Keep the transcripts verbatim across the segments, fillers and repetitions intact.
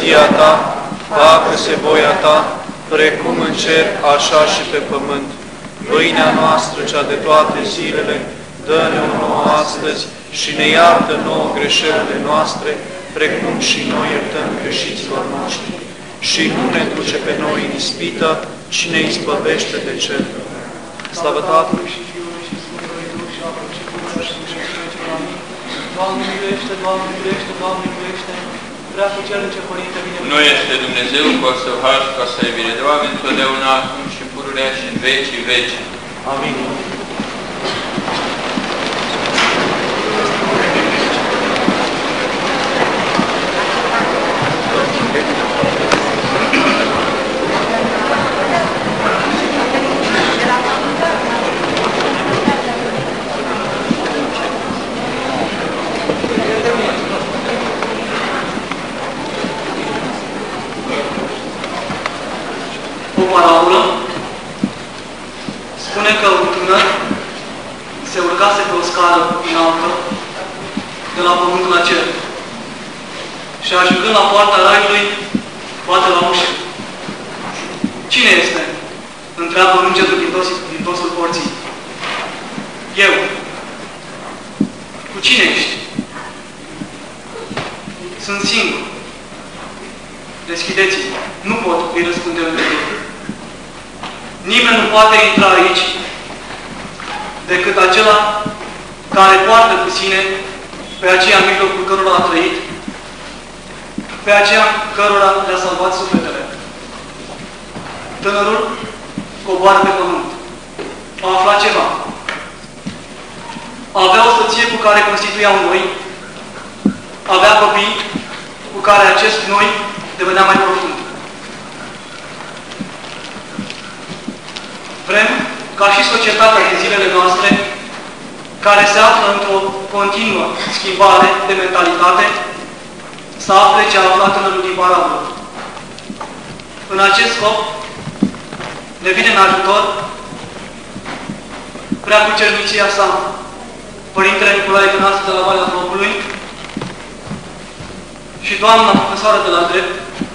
împărăția Ta, facă-se voia Ta, precum în cer, așa și pe pământ. Pâinea noastră, cea de toate zilele, dă-ne-o nouă astăzi și ne iartă nouă greșelile noastre, precum și noi iertăm greșiților noștri. Și nu ne duce pe noi în ispită, ci ne izbăvește de cel rău. Slavă Tatălui și Fiului și Sfântului Duh și apă și cură și în vecii amin. Doamne miluiește, Doamne miluiește, Doamne miluiește, prea cu cel ce Părinte bine. Nu este Dumnezeu cu o să har ca să iubire de oameni totdeauna, acum și pururea și în vecii veci. Amin. O parabolă spune că un tânăr se urcase pe o scară înaltă de la pământ la cer și ajungând la poarta raiului, bate la ușă. Cine este? Întreabă îngerul din, dos, din dosul porții. Eu. Cu cine ești? Sunt singur. Deschideți-vă. Nu pot, îi răspunde îngerul. Nimeni nu poate intra aici decât acela care poartă cu sine pe aceea în mijlocul cărora a trăit, pe aceea cărora le-a salvat sufletele. Tânărul coboară pe pământ. A aflat ceva. Avea o soție cu care constituia un noi, avea copii cu care acest noi devenea mai profund. Vrem ca și societatea din zilele noastre, care se află într-o continuă schimbare de mentalitate, să afle ce a aflat tânărul din parabolă. În acest scop, ne vine în ajutor Preacucernicia sa, Părintele Nicolae Tănase de la Valea Flopului și doamna profesoară de la drept,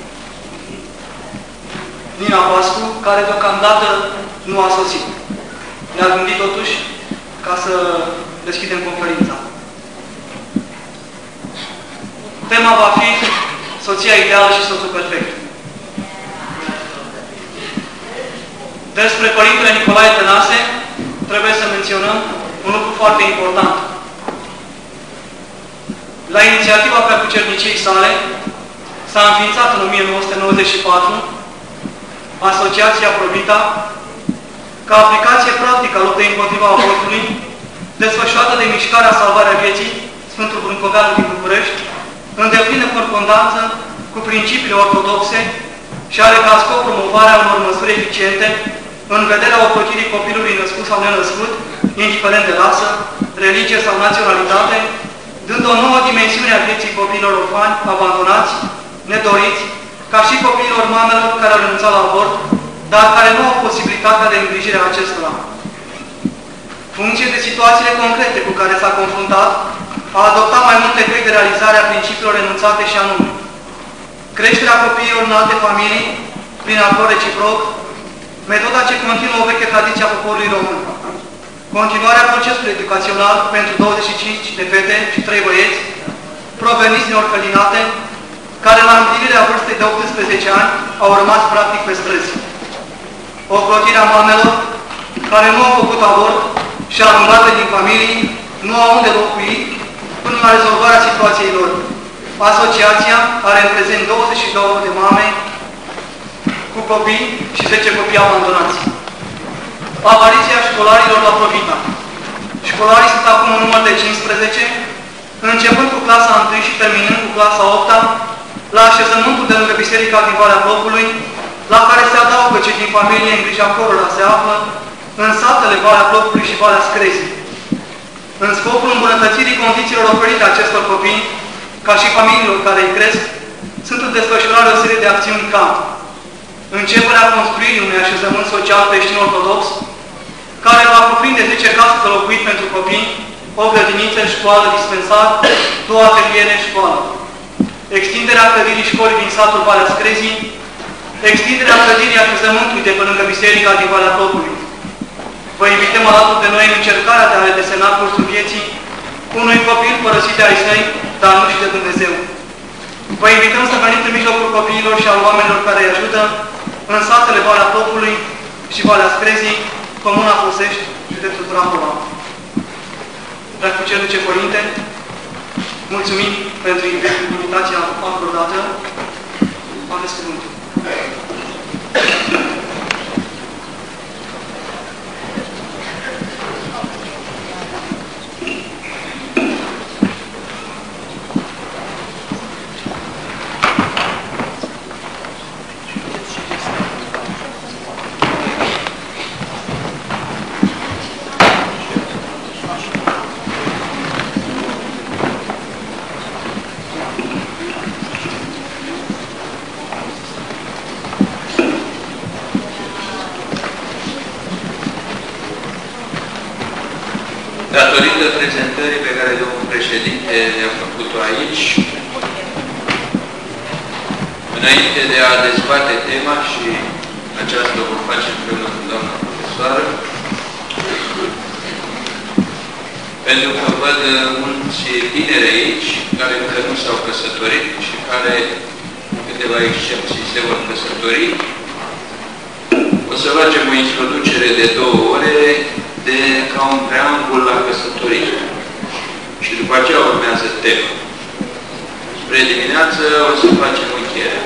Nina Pascu, care deocamdată nu a sosit. Ne-a gândit totuși ca să deschidem conferința. Tema va fi soția ideală și soțul perfect. Despre Părintele Nicolae Tănase trebuie să menționăm un lucru foarte important. La inițiativa Preacucerniciei sale s-a înființat în o mie nouă sute nouăzeci și patru Asociația Provita ca aplicație practică a luptei împotriva abortului, desfășurată de Mișcarea Salvarea Vieții, Sfântul Brâncoveanu din București, în deplină concordanță cu principiile ortodoxe și are ca scop promovarea unor măsuri eficiente în vederea ocrotirii copilului născut sau nenăscut, indiferent de rasă, religie sau naționalitate, dând o nouă dimensiune a vieții copiilor orfani, abandonați, nedoriți, ca și copiilor mamelor care au renunțat la avort, dar care nu au posibilitatea de îngrijire a acestora. Funcție de situațiile concrete cu care s-a confruntat, a adoptat mai multe căi de realizare a principiilor renunțate și anume: creșterea copiilor în alte familii, prin acord reciproc, metoda ce continuă o veche tradiție a poporului român, continuarea procesului educațional pentru douăzeci și cinci de fete și trei băieți, proveniți din orfelinate, care la împlinirea vârstei de optsprezece ani au rămas practic pe străzi. Ocrotirea mamelor care nu au făcut avort și alungate din familii, nu au unde locui, până la rezolvarea situației lor. Asociația are în prezent douăzeci și două de mame cu copii și zece copii abandonați. Apariția școlarilor la Provita. Școlarii sunt acum în număr de cincisprezece, începând cu clasa unu și terminând cu clasa a opta, la așezământul de lângă Biserica din Valea Flopului, la care se adaugă cei din familie în grija cărora se află în satele Valea Flopului și Valea Screzii. În scopul îmbunătățirii condițiilor oferite acestor copii, ca și familiilor care îi cresc, sunt în desfășurare o serie de acțiuni ca începerea construirii unui așezământ social creștin-ortodox, care va cuprinde zece case de locuit pentru copii, o grădiniță, școală, dispensar, două ateliere, școală. extinderea clădirii școlii din satul Valea Screzii, extinderea clădirii așezământului de pe lângă Biserica din Valea Plopului. Vă invităm alături de noi în încercarea de a redesena cursul vieții unui copil părăsit de ai săi, dar nu și de Dumnezeu. Vă invităm să veniți în mijlocul copiilor și al oamenilor care îi ajută în satele Valea Plopului și Valea Screzii, Comuna Fosești, județul Brahova. Preacucernice Părinte, mulțumim pentru invitația acordată. Aveți cuvântul. Datorită prezentării pe care domnul președinte le-a făcut-o aici, înainte de a dezbate tema, și aceasta o vom face împreună cu doamna profesoară, pentru că văd mulți tineri aici care încă nu s-au căsătorit și care, cu câteva excepții, se vor căsători, o să facem o introducere de două ore de ca un preambul la căsătorie. Și după aceea urmează tema. Spre dimineață o să facem încheierea.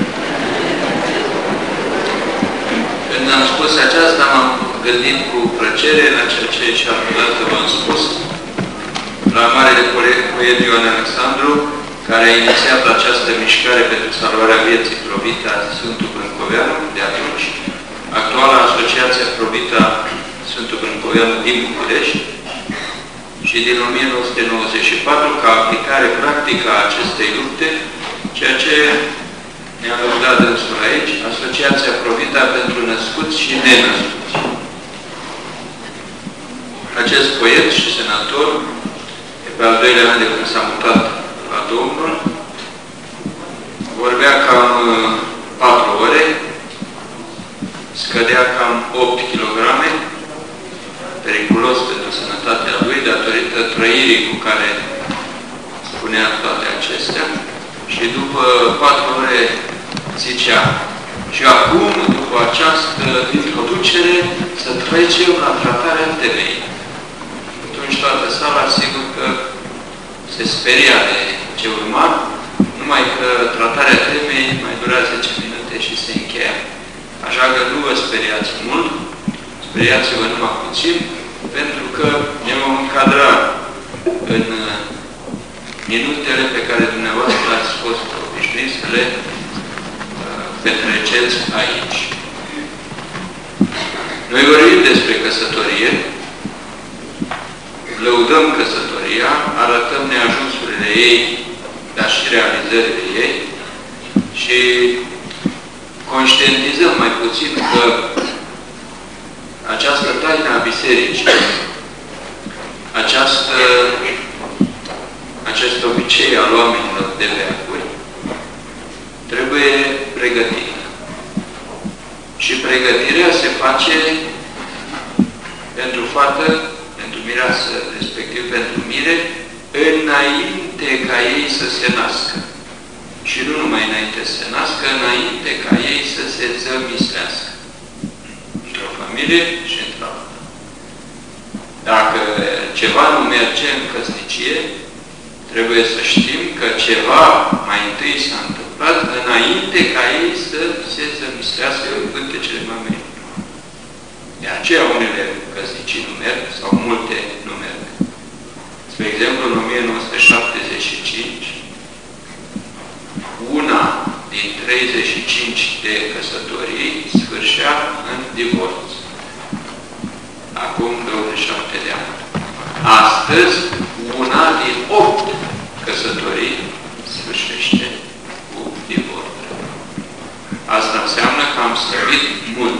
Când am spus aceasta, m-am gândit cu plăcere la ceea ce și altădată v-am spus, la marele poet Ioan Alexandru, care a inițiat această mișcare pentru salvarea vieții Provita Sfântul Brâncoveanu de atunci, actuala Asociația Provita Sfântul Brâncoveanu din București, și din o mie nouă sute nouăzeci și patru, ca aplicare practică a acestei lupte, ceea ce ne-a lăudat dânsul aici, Asociația Provita pentru născuți și nenăscuți. Acest poet și senator, pe al doilea an de când s-a mutat la Domnul, vorbea cam patru ore, scădea cam opt kilograme, periculos pentru sănătatea lui, datorită trăirii cu care spunea toate acestea. Și după patru ore zicea, și acum, după această introducere, să trecem la tratarea temei. Atunci toată sala, sigur că se speria de ce urma, numai că tratarea temei mai dura zece minute și se încheia. Așa că nu vă speriați mult, speriați-vă numai puțin, pentru că ne vom încadra în minutele pe care dumneavoastră ați fost obișnuiți să le uh, petreceți aici. Noi vorbim despre căsătorie, lăudăm căsătoria, arătăm neajunsurile ei, dar și realizările ei și conștientizăm mai puțin că această taină a Bisericii, această, acest obicei al oamenilor de veacuri, trebuie pregătită. Și pregătirea se face pentru fată, pentru mireasă, respectiv pentru mire, înainte ca ei să se nască. Și nu numai înainte să se nască, înainte ca ei să se zămislească. Într-o familie și într-alta. Dacă ceva nu merge în căsnicie, trebuie să știm că ceva mai întâi s-a întâmplat înainte ca ei să se zămislească în pântecele mamei. De aceea unele căsnicii nu merg, sau multe nu merg. Spre exemplu, în o mie nouă sute șaptezeci și cinci, una din treizeci și cinci de căsătorii sfârșea în divorț. Acum douăzeci și șapte de ani. Astăzi, una din opt căsătorii sfârșește cu divorț. Asta înseamnă că am slăbit mult.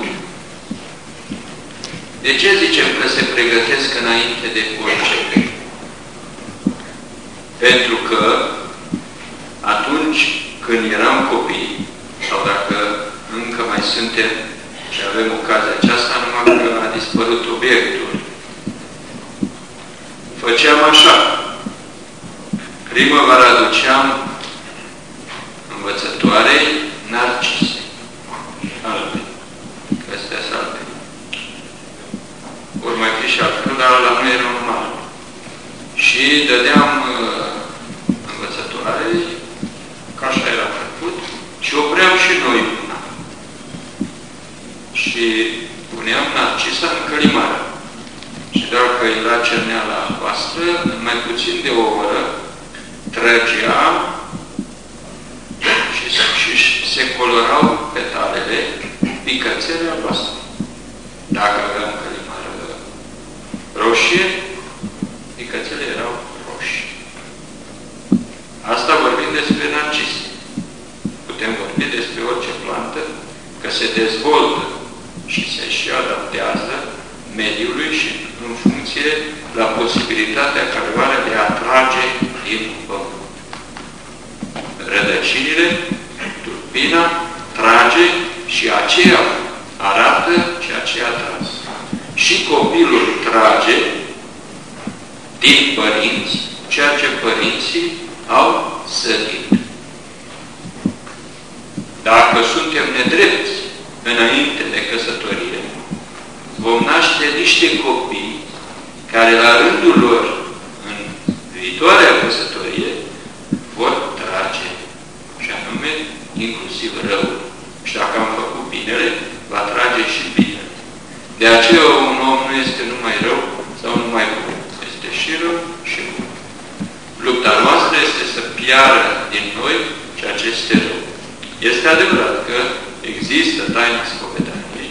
De ce zicem că se pregătesc înainte de orice? Pentru că atunci atunci când eram copii, sau dacă încă mai suntem și avem ocazia aceasta, numai că a dispărut obiectul, făceam așa. Primăvara aduceam învățătoarei narcise albe. Astea sunt albe. Ori mai fi și altfel, dar la noi era normal. Și dădeam uh, învățătoarei, că așa era făcut, și opream și noi una. Și puneam narcisa în călimară. Și dacă era cerneala albastră, în mai puțin de o oră, trăgea și, și se colorau petalele picățele albastre. Dacă aveam călimară roșie, picățele erau roșii. Asta vorbim despre narcise. Putem vorbi despre orice plantă, că se dezvoltă și se și adaptează mediului și în funcție la posibilitatea care o are de a atrage din pământ. Rădăcinile, turpina, trage și aceea arată ceea ce a tras. Și copilul trage din părinți ceea ce părinții au sădit. Dacă suntem nedrepți înainte de căsătorie, vom naște niște copii care la rândul lor, în viitoarea căsătorie, vor trage, și anume inclusiv răul. Și dacă am făcut binele, va trage și binele. De aceea un om nu este numai rău sau numai bun. Este și rău și bun. Lupta noastră este să piară din noi ceea ce este rău. Este adevărat că există taina spovedaniei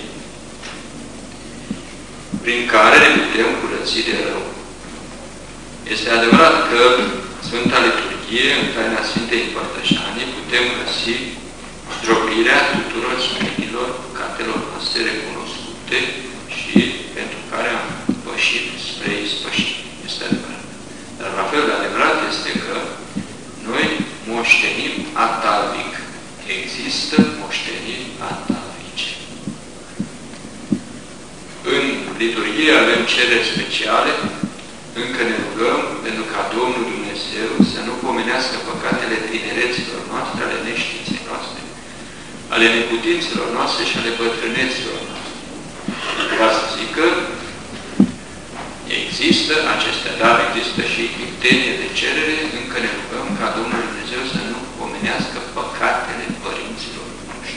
prin care ne putem curăți de rău. Este adevărat că Sfânta Liturghie, în taina Sfintei Împărtășanii, putem găsi zdrobirea tuturor smereniilor, păcatelor noastre recunoscute și pentru care am pășit spre ispășire. Este adevărat. Dar la fel de adevărat este că noi moștenim atavic. Există moșteniri atavice. În liturghie avem cereri speciale, încă ne rugăm pentru ca Domnul Dumnezeu să nu pomenească păcatele tinereților noastre, ale neștiinței noastre, ale neputințelor noastre și ale bătrâneților noastre. Ca să zic că există acestea, dar există și tiptenie de cerere, încă ne rugăm ca Domnul Dumnezeu să nu pomenească păcatele părinților noștri.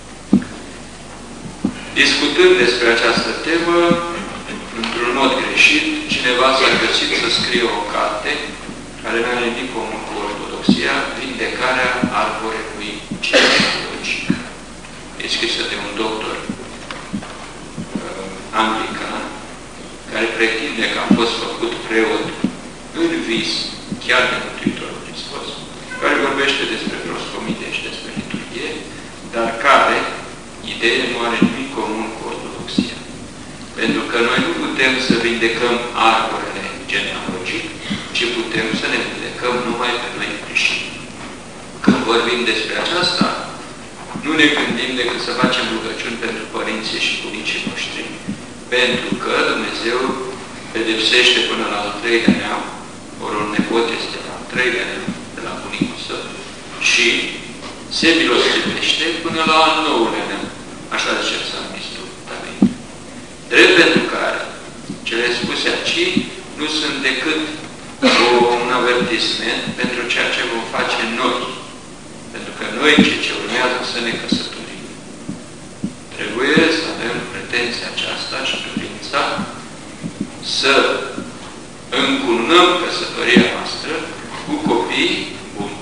Discutând despre această temă, într-un mod greșit, cineva s-a găsit să scrie o carte care nu are nimic comun cu ortodoxia, Vindecarea arboreului genealogic. E scrisă de un doctor uh, anglican care pretinde că a fost făcut preot în vis, chiar de Mântuitorul Hristos, care vorbește despre proscomite și despre liturghie, dar care, ideea nu are nimic comun cu ortodoxia. Pentru că noi nu putem să vindecăm arborele genealogic, ci putem să ne vindecăm numai pe noi înșine. Când vorbim despre aceasta, nu ne gândim decât să facem rugăciuni pentru părinții și bunicii noștri, pentru că Dumnezeu pedepsește până la al treilea neam, ori un nepot este la al treilea neam de la bunicul său, și se milostivește până la al nouălea neam. Așa zice psalmistul David. Drept pentru care cele spuse aici nu sunt decât o, un avertisment pentru ceea ce vom face noi. Pentru că noi, cei ce urmează să ne căsătorim, trebuie să avem pretenția aceasta și dorința să încununăm căsătoria noastră cu copii buni.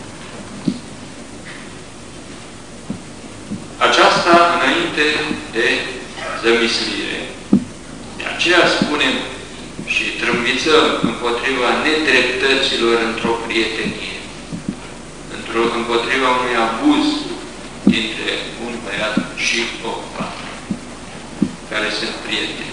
Aceasta înainte de zămislire. De aceea spunem și trâmbițăm împotriva nedreptăților într-o prietenie, într-o, împotriva unui abuz dintre un băiat și o fată, care sunt prieteni.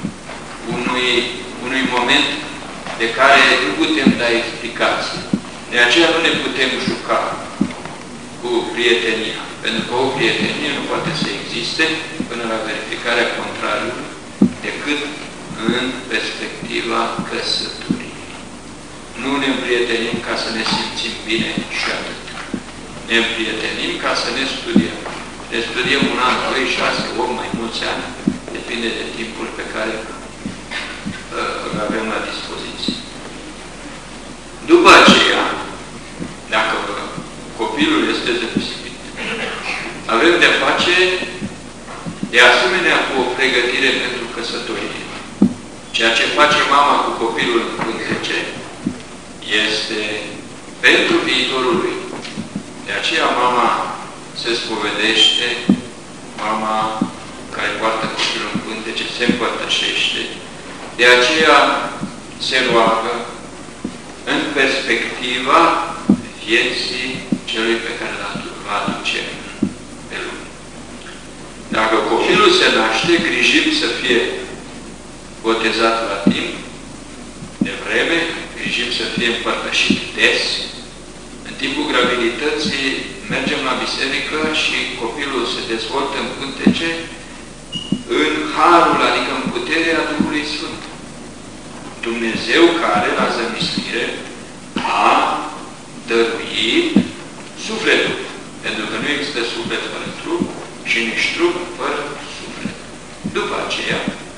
Unui, unui moment de care nu putem da explicații. De aceea nu ne putem juca cu prietenia, pentru că o prietenie nu poate să existe până la verificarea contrariului, decât în perspectiva căsătoriei. Nu ne împrietenim ca să ne simțim bine și atât. Ne împrietenim ca să ne studiem. Ne studiem un an, doi, șase, opt, mai mulți ani, depinde de timpul pe care uh, îl avem la dispoziție. După aceea, dacă copilul este deosebit, avem de face de asemenea cu o pregătire pentru căsătorie. Ceea ce face mama cu copilul în pântece este pentru viitorul lui. De aceea mama se spovedește, mama care poartă copilul în pântece se împărtășește, de aceea se roagă în perspectiva vieții celui pe care l-a aduce pe lume. Dacă copilul se naște, grijim să fie botezat la timp, de vreme, grijim să fie împărtășit des. În timpul gravidității mergem la biserică și copilul se dezvoltă în pântece în harul, adică în puterea Duhului Sfânt. Dumnezeu care, la zămislire, a dăruit sufletul. Pentru că nu există suflet fără trup și nici trup fără suflet. După aceea,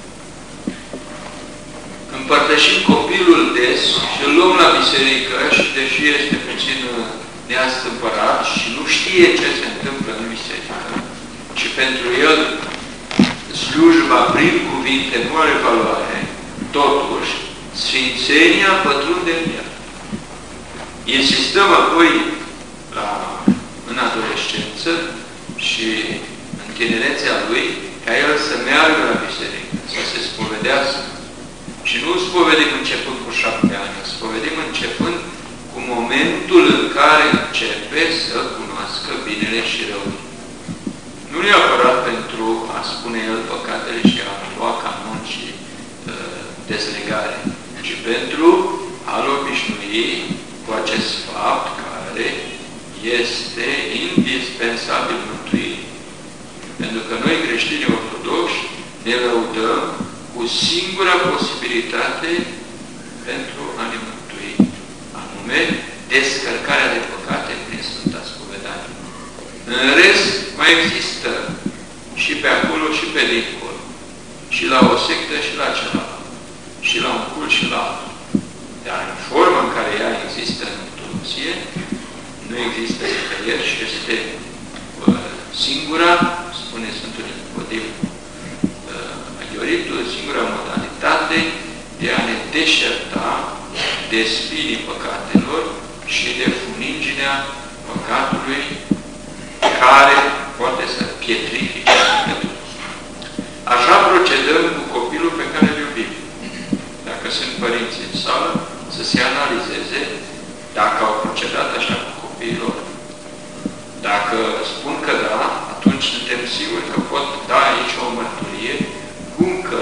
împărtășim copilul des și îl luăm la biserică și deși este puțin neastâmpărat și nu știe ce se întâmplă în biserică, și pentru el slujba prin cuvinte nu are valoare, totuși sfințenia pătrunde în el. Insistăm apoi la, în adolescență și în tinerețea lui ca el să meargă la biserică, să se spovedească. Și nu spovedim începând cu șapte ani, spovedim începând cu momentul în care începe să cunoască binele și răul. Nu neapărat pentru a spune el păcatele și a lua canon și uh, dezlegare, ci pentru a-l obișnui cu acest fapt care este indispensabil mântuirii. Pentru că noi, creștinii ortodoxi, ne lăudăm cu singura posibilitate pentru a ne mântui, anume descărcarea de păcate prin Sfânta Spovedanie. În rest, mai există și pe acolo și pe dincolo, și la o sectă și la cealaltă, și la un cult și la altul. Dar în forma în care ea există în ortodoxie, nu există nicăieri și este uh, singura, spune Sfântul Nicodim uh, Aghioritul, singura modalitate de a ne deșerta de spinii păcatelor și de funinginea păcatului care poate să pietrifice sufletul. Așa procedăm cu copilul pe care îl iubim. Dacă sunt părinți în sală, să se analizeze dacă au procedat așa cu copiilor. Dacă spun că da, atunci suntem siguri că pot da aici o mărturie cum că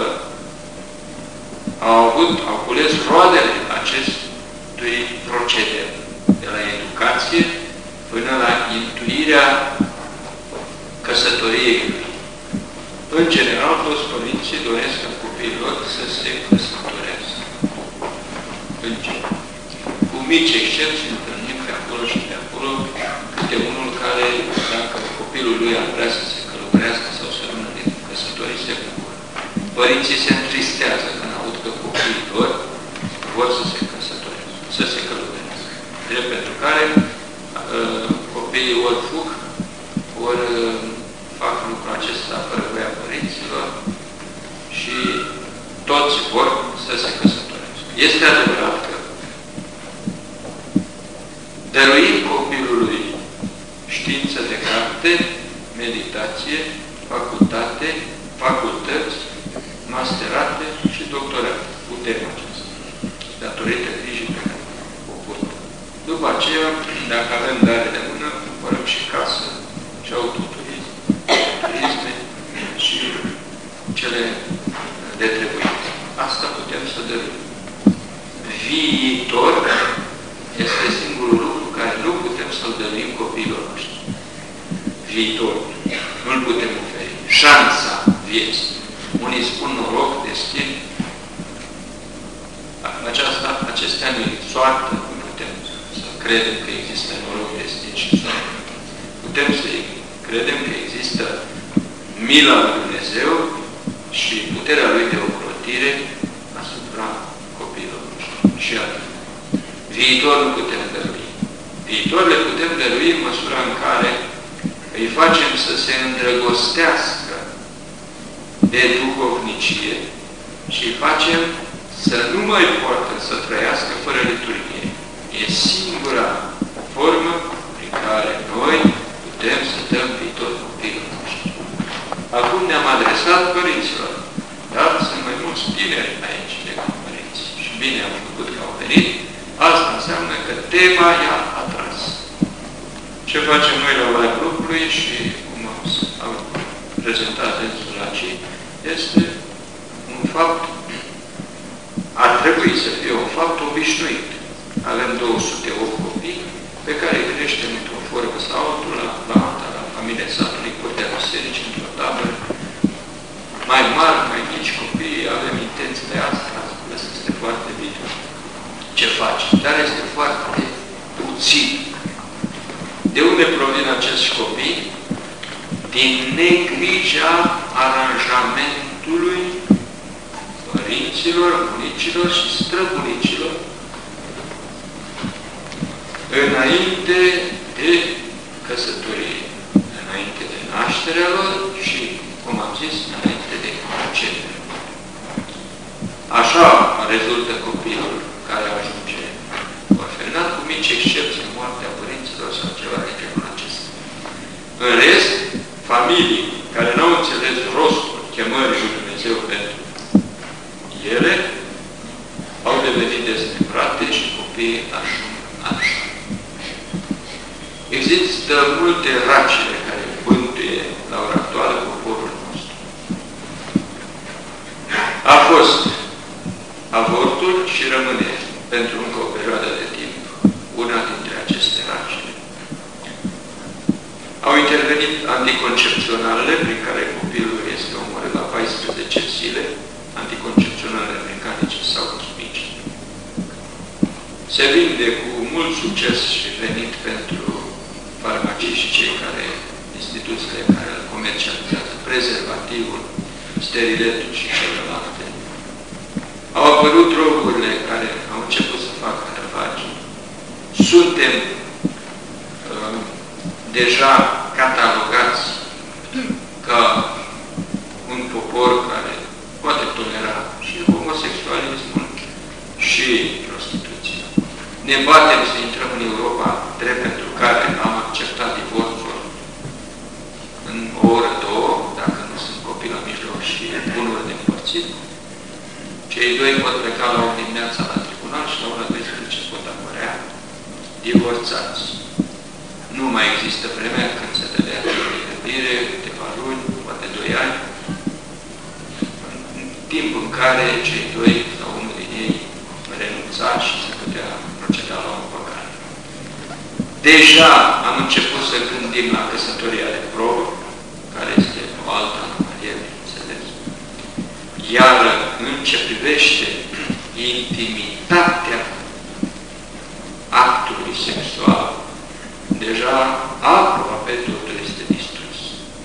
au avut, au cules roadele acestui procedeu, de la educație până la intuirea căsătoriei lui. În general, toți părinții doresc ca copiilor să se căsătorească. În general. Cu mici excepții întâlnim pe acolo și pe acolo câte unul care, dacă copilul lui ar vrea să se călătorească sau să rămână din căsătorii, se bucură. Părinții se întristează când aud că copiii lor vor să se căsătorească, să se călătorească. Drept pentru care uh, copiii ori fug, ori uh, fac lucrul acesta fără voia părinților și toți vor să se căsătorească. Este adevărat că dăruim copilului știință de carte, meditație, facultate, facultăți, masterate și doctorate. Putem acesta. Datorită grijii pe care o purtă. După aceea, dacă avem dare de mână, cumpărăm și casă, și autoturism, turisme și cele de trebuit. Asta putem să dăruim. Viitor este singurul lucru viitorul. Nu-l putem oferi. Șansa vieții. Unii spun noroc, destin. Aceasta, acestea nu e soartă, nu putem să credem că există noroc, destin și soartă. Putem să credem că există mila lui Dumnezeu și puterea Lui de ocrotire asupra copiilor și atât. Viitor nu putem dărui. Viitor le putem dărui în măsura în care îi facem să se îndrăgostească de duhovnicie și îi facem să nu mai poată să trăiască fără liturghie. E singura formă prin care noi putem să dăm viitor copiilor noștri. Acum ne-am adresat părinților, dar sunt mai mulți tineri aici decât părinți. Și bine am făcut că au venit. Asta înseamnă că tema i-a atras. Ce facem noi la Oala Grupului și cum am prezentat însul aici, este un fapt, ar trebui să fie un fapt obișnuit. Avem două sute opt copii pe care îi creștem într-o formă sau altul la planta, la familia satului, Curtea Bisericii, într-o tabără. Mai mari, mai mici copii, avem intenții de asta, este foarte bine. Ce faci? Dar este foarte puțin. De unde provin acești copii? Din negrija aranjamentului părinților, bunicilor și străbunicilor înainte de căsătorie, înainte de nașterea lor și, cum am zis, înainte de concepere. Așa rezultă copilul care ajunge orfelinat, cu mici excepții, moartea părinților sau ceva de genul acesta. În rest, familii care n-au înțeles rostul chemării lui Dumnezeu pentru ele, au devenit dezmembrate și copiii ajung așa. Există multe racile care bântuie la ora actuală poporul nostru. A fost avortul și rămâne pentru încă o perioadă de timp una dintre aceste racile. Au intervenit anticoncepționalele prin care copilul este omorât la paisprezece zile, anticoncepționalele mecanice sau chimice. Se vinde cu mult succes și venit pentru farmacii și cei care, instituțiile care îl comercializează, prezervativul, steriletul și celelalte. Au apărut drogurile care au început să facă ravagii. Suntem uh, deja catalogați ca un popor care poate tolera și homosexualismul și prostituția. Ne batem să intrăm în Europa, drept pentru care am acceptat divorțul în o oră, două, dacă nu sunt copii la mijloc și bunuri de împărțit. Cei doi pot pleca la o dimineață la tribunal și la ora douăsprezece pot apărea divorțați. Nu mai există vremea când se dădea de pregătire, câteva luni, poate doi ani, în timp în care cei doi sau unul din ei renunța și se putea proceda la o păcare. Deja am început să gândim la căsătoria de probă, care este o altă anomalie, bineînțeles. Iar în ce privește intimitatea actului sexual, deja aproape totul este distrus.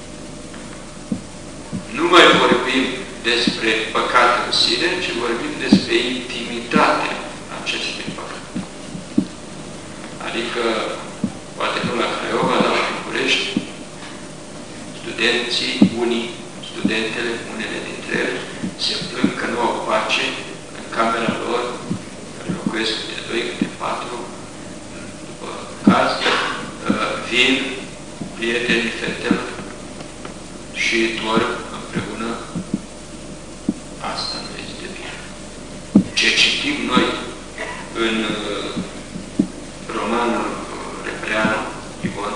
Nu mai vorbim despre păcat în sine, ci vorbim despre intimitatea acestui păcat. Adică, poate nu la Craiova, dar la București, studenții, unii, studentele, unele dintre ele, se plâng că nu au pace în camera lor, care locuiesc câte doi, câte patru, după caz, vin prietenii fetelor și dorm împreună. Asta nu este bine. Ce citim noi în romanul Repreanu, Ion,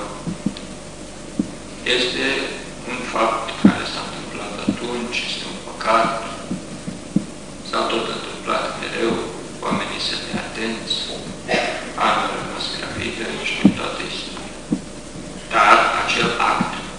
este un fapt care s-a întâmplat atunci, este un păcat, s-a tot întâmplat mereu, oamenii sunt neatenți, Ana a rămas gravidă, nu știu toată istoria. Dar acel act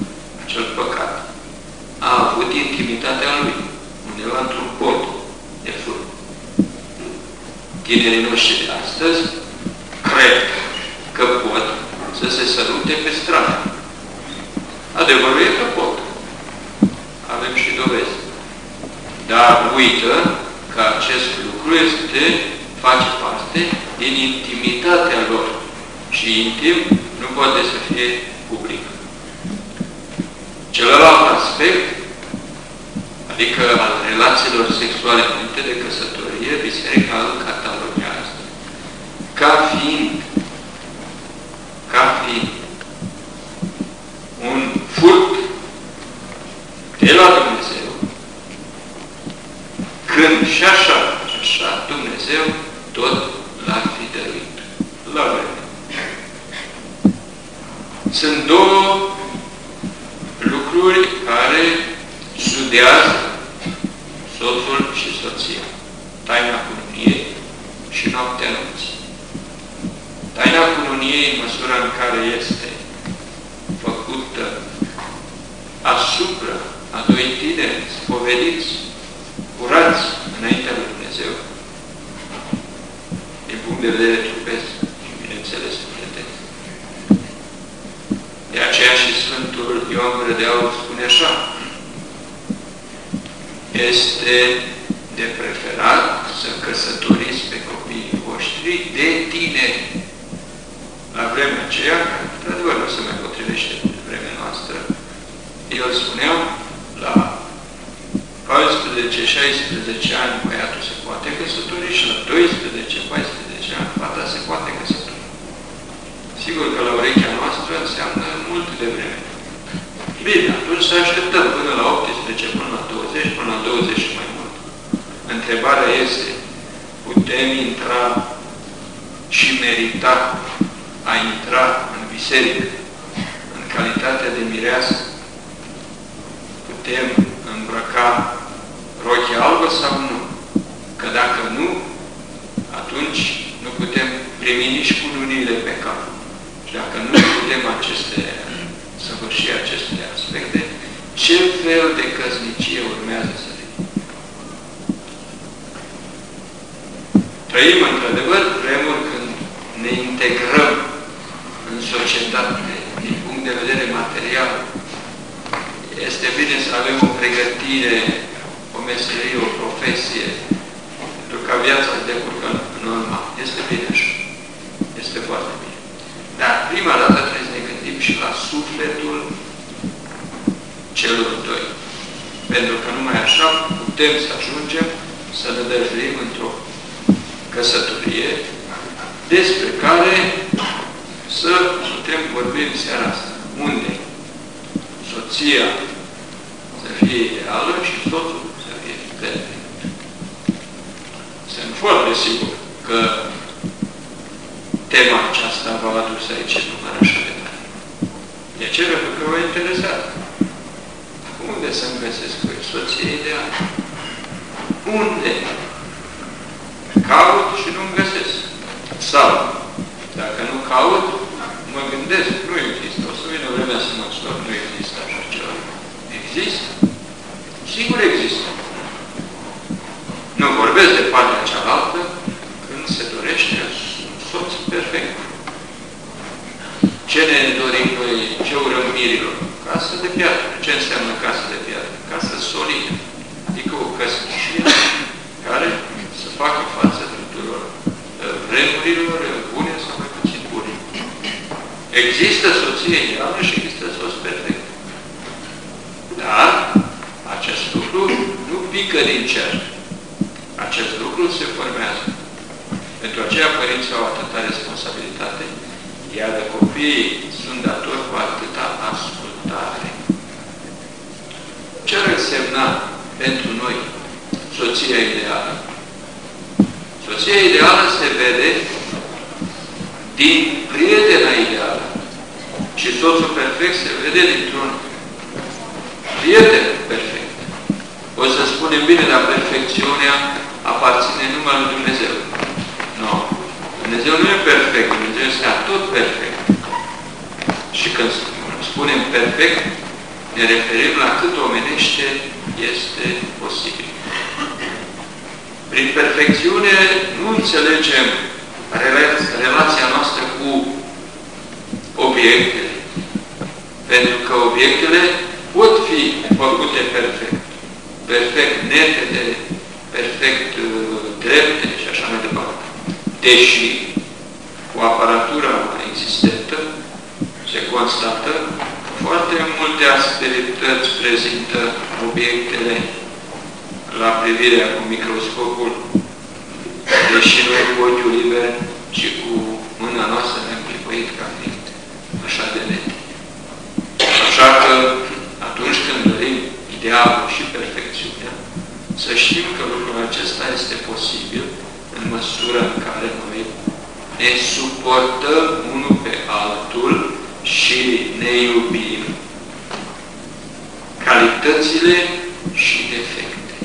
intimitatea lui, undeva într-un pod de fur. Tinerii noștri de astăzi cred că pot să se sărute pe stradă. Adevărul e că pot. Avem și dovezi. Dar uită că acest lucru este, face parte din intimitatea lor. Și intim nu poate să fie public. Celălalt aspect, adică al relațiilor sexuale înainte de căsătorie, Biserica îl cataloguează ca fiind, ca fiind un furt de la Dumnezeu, când și așa, și așa, Dumnezeu tot l-ar fi dăruit la vreme. Sunt două lucruri care judează soțul și soția. Taina cununiei și noaptea nunții. Taina cununiei, în măsura în care este făcută asupra a doi tineri spovediți, curați înaintea lui Dumnezeu, din punct de vedere trupesc și, bineînțeles, sufletesc. De aceea și Sfântul Ioan Gură de Aur spune așa: este de preferat să căsătoriți pe copiii voștri de tineri. La vremea aceea, într-adevăr, nu se mai potrivește cu vremea noastră, el spunea, la paisprezece șaisprezece ani băiatul se poate căsători și la doisprezece paisprezece ani fata se poate căsători. Sigur că la urechea noastră înseamnă mult de vreme. Bine, atunci să așteptăm până la optsprezece, până la douăzeci, până la douăzeci și mai mult. Întrebarea este, putem intra și merita a intra în biserică, în calitate de mireasă? Putem îmbrăca rochie albă sau nu? Că dacă nu, atunci nu putem primi nici cununiile pe cap. Și dacă nu putem aceste, săvârși aceste aspecte, ce fel de căsnicie urmează să fie? Trăim, într-adevăr, vremuri când ne integrăm în societate, din punct de vedere material. Este bine să avem o pregătire, o meserie, o profesie, pentru ca viața să decurgă normal. Este bine așa. Este foarte bine. Dar prima dată trebuie să ne gândim și la sufletul celor doi. Pentru că numai așa putem să ajungem să ne dăjduim într-o căsătorie despre care să putem vorbi în seara asta. Unde soția să fie ideală și soțul să fie perfect. Sunt foarte sigur că tema aceasta v-a adus aici număr așa de tare. De ce? Pentru că vă interesează. Unde să-mi găsesc o soție ideală? Unde? Caut și nu-mi găsesc. Sau, dacă nu caut, mă gândesc, nu există. O să vină vremea să mă stop, nu există așa ceva. Există? Sigur există. Nu vorbesc de partea cealaltă când se dorește un soț perfect. Ce ne dorim noi, ce urăm mirilor? Casă de piatră. Ce înseamnă casă de piatră? Casă solidă. Adică o căsnicie care să facă față tuturor vremurilor bune sau mai puțin bune. Există soție ideală și există soț perfect. Dar acest lucru nu pică din cer. Acest lucru se formează. Pentru aceea părinții au atâta responsabilitate, iar copiii sunt datori cu atâta ascultare. Ce ar însemna pentru noi soția ideală? Soția ideală se vede din prietena ideală și soțul perfect se vede dintr-un prieten perfect. O să spunem bine, dar perfecțiunea aparține numai lui Dumnezeu. Nu. Dumnezeu nu e perfect, Dumnezeu este tot perfect. Și când spunem perfect, ne referim la cât omenește este posibil. Prin perfecțiune nu înțelegem relația noastră cu obiectele, pentru că obiectele pot fi făcute perfect, perfect netede, perfect drepte și așa mai departe. Deși, cu aparatura existentă, se constată foarte multe asperități prezintă obiectele la privirea cu microscopul, deși noi cu ochiul liber și cu mâna noastră ne-am pripoit ca fiind așa de nete. Așa că atunci când dorim idealul și perfecțiunea, să știm că lucrul acesta este posibil în măsură în care noi ne suportăm unul pe altul și ne iubim calitățile și defectele.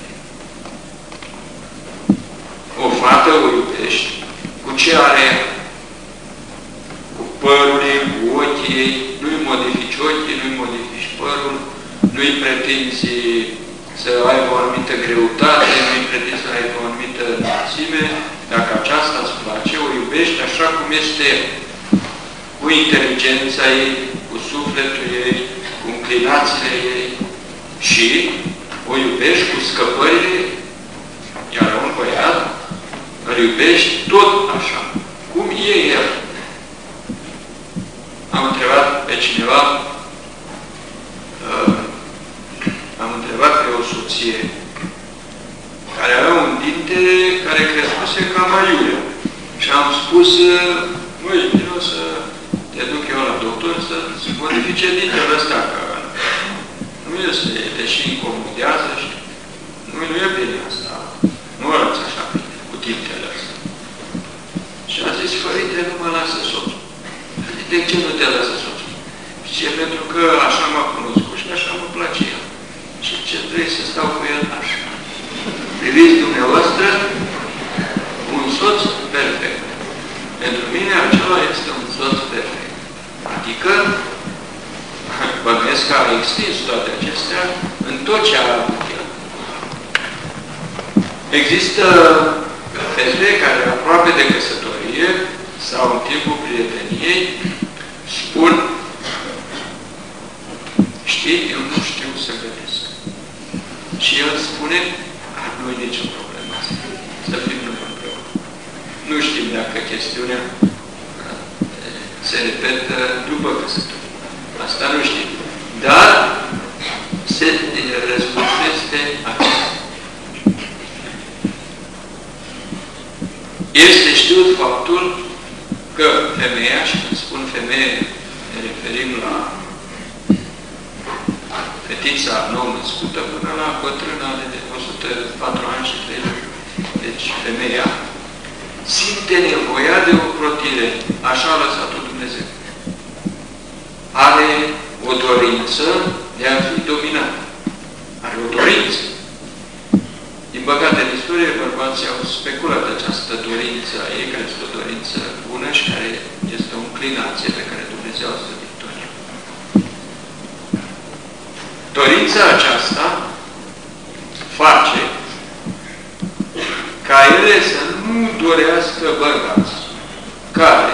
O fată o iubești cu ce are ea? Cu părul ei, cu ochii ei, nu-i modifici ochii, nu-i modifici părul, nu-i pretinzi să aibă o anumită greutate, nu-i pretinzi să aibă o anumită înălțime. Dacă aceasta îți place, o iubești așa cum este, cu inteligența ei, cu sufletul ei, cu înclinațiile ei și o iubești cu scăpările ei. Iar un băiat îl iubești tot așa, cum e el. Am întrebat pe cineva, uh, am întrebat pe o soție care avea un dinte care crescuse ca maiurea. Și am spus, măi, vreau să te duc eu la doctor să-ți modifice dintele ăsta, că nu este, deși incomodează și nu, nu e bine asta. Nu arăți așa bine cu dintele ăsta. Și a zis, părinte, nu mă lasă soțul. De ce nu te lasă soțul? Zice, pentru că așa m-a cunoscut și așa mă place el. Și ce vrei să stau cu el așa? Priviți dumneavoastră un soț perfect. Pentru mine acela este un soț perfect. Adică, bănuiesc că a extins toate acestea în tot ce a avut el. Există fete care aproape de căsătorie sau în timpul prieteniei spun, știi, eu nu știu să gătesc. Și el spune, nu-i nicio problemă, să fim noi împreună. Nu știm dacă chestiunea se repetă după căsătorie. Asta nu știm. Dar se, răspunsul este acesta. Este știut faptul că femeia, și când spun femeie, ne referim la fetița nou-născută până la bătrâna de o sută patru ani și trei luni. Deci femeia simte nevoia de o crotire. Așa a lăsat-o Dumnezeu. Are o dorință de a fi dominată. Are o dorință. Din păcate, în istorie, bărbații au speculat această dorință a ei, care este o dorință bună și care este o înclinație pe care Dumnezeu a stătit-o. Dorința aceasta face ca ele să nu dorească bărbați care,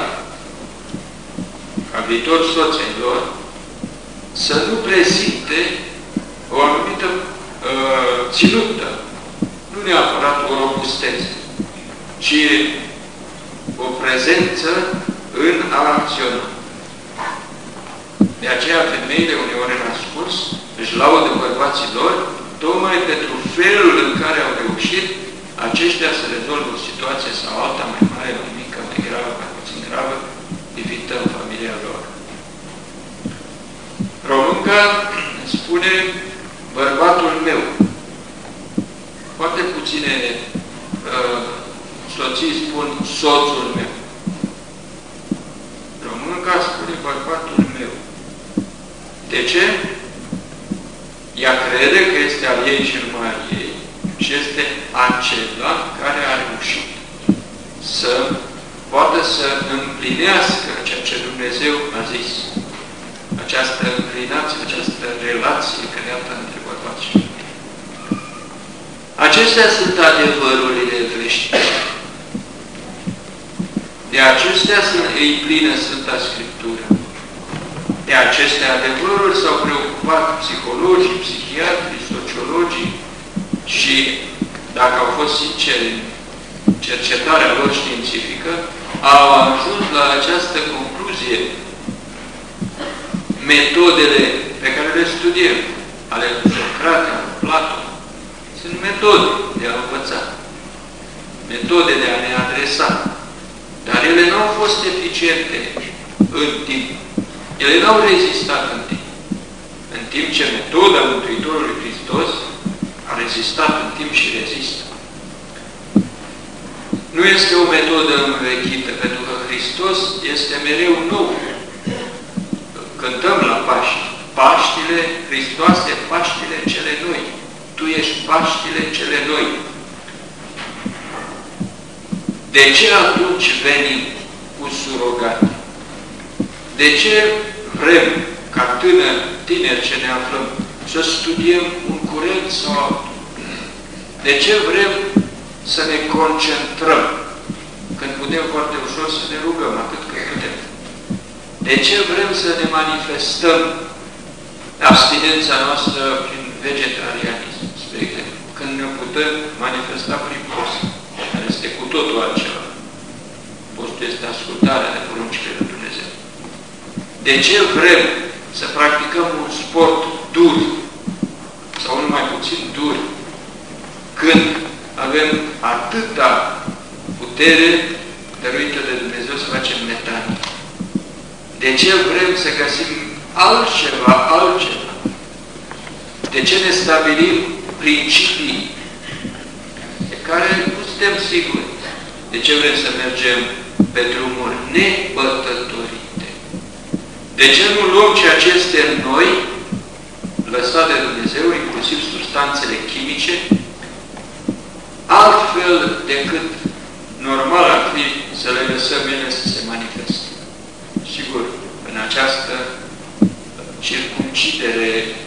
ca viitor soților, să nu prezinte o anumită uh, ținută, nu neapărat o robustețe, ci o prezență în a acționa. De aceea, femeile uneori în ascuns își laudă bărbații lor, tocmai pentru felul în care au reușit aceștia să rezolvă o situație sau alta mai mare, mai mică, mai gravă, mai puțin gravă, evită în familia lor. Românca spune bărbatul meu. Foarte puține uh, soții spun soțul meu. Românca spune bărbatul meu. De ce? Ea crede că este al ei și numai al ei și este acela care a reușit să poată să împlinească ceea ce Dumnezeu a zis. Această înclinație, această relație creată între bărbați și femei. Acestea sunt adevărurile creștine. De acestea îi plină Sfânta Scriptură. De aceste adevăruri s-au preocupat psihologii, psihiatrii, sociologii și, dacă au fost sinceri în cercetarea lor științifică, au ajuns la această concluzie. Metodele pe care le studiem, ale lui Socrate, ale lui Platon, sunt metode de a învăța, metode de a ne adresa, dar ele nu au fost eficiente în timp. Ele nu au rezistat în timp. În timp ce metoda Mântuitorului Hristos a rezistat în timp și rezistă. Nu este o metodă învechită, pentru că Hristos este mereu nou. Cântăm la Paști. Paștile Hristoase, Paștile cele noi. Tu ești Paștile cele noi. De ce atunci venim cu surogate? De ce vrem, ca tânăr, tineri ce ne aflăm, să studiem un curent sau altul? De ce vrem să ne concentrăm, când putem foarte ușor să ne rugăm atât cât putem? De ce vrem să ne manifestăm abstinența noastră prin vegetarianism, spre exemplu, când ne putem manifesta prin post, care este cu totul altceva? Postul este ascultarea de poruncile lui Dumnezeu. De ce vrem să practicăm un sport dur, sau unul mai puțin dur, când avem atâta putere dăruită de Dumnezeu să facem metanie? De ce vrem să găsim altceva, altceva? De ce ne stabilim principii de care nu suntem siguri? De ce vrem să mergem pe drumuri nebătătorite? De ce nu luăm ceea ce este în noi, lăsat de Dumnezeu, inclusiv substanțele chimice, altfel decât normal ar fi să le lăsăm ele să se manifeste? Sigur, în această circumcidere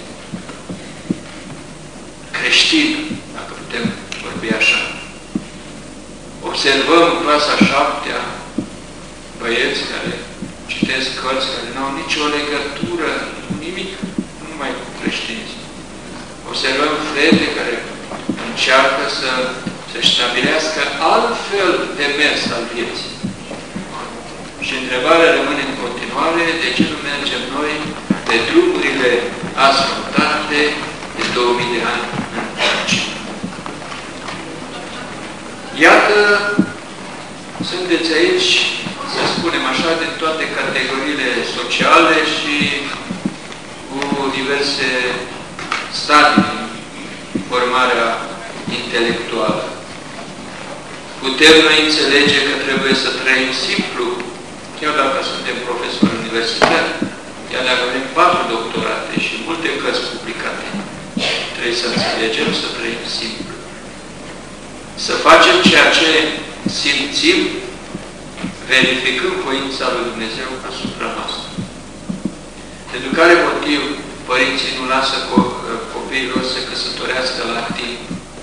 creștină, dacă putem vorbi așa. Observăm în clasa șaptea băieți care citesc cărți care nu au nicio legătură cu nimic, nu numai cu creștinism. Observăm fete care încearcă să se stabilească altfel de mers al vieții. Și întrebarea rămâne în continuare, de ce nu mergem noi pe drumurile asfaltate de două mii de ani încoace? Iată, sunteți aici, să spunem așa, de toate categoriile sociale și cu diverse stadii în formarea intelectuală. Putem noi înțelege că trebuie să trăim simplu, chiar dacă suntem profesori universitari, chiar dacă avem patru doctorate și multe cărți publicate, trebuie să înțelegem să trăim simplu. Să facem ceea ce simțim, verificând voința lui Dumnezeu asupra noastră. Pentru care motiv părinții nu lasă co copiilor să căsătorească la timp?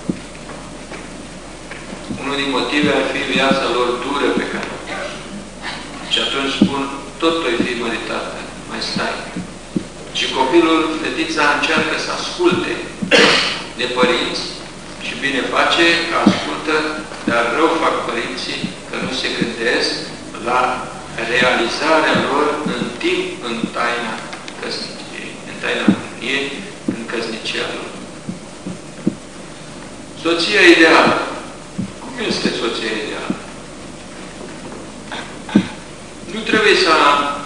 Unul din motive ar fi viața lor dură pe care o au. Și atunci spun, tot toi fi măritată, mai stai. Și copilul, fetița, încearcă să asculte de părinți și bine face că ascultă, dar rău fac părinții că nu se gândesc la realizarea lor în timp în taina căsniciei, în taina mâniei, în căsnicia lor. Soția ideală. Cum este soția ideală? Nu trebuie să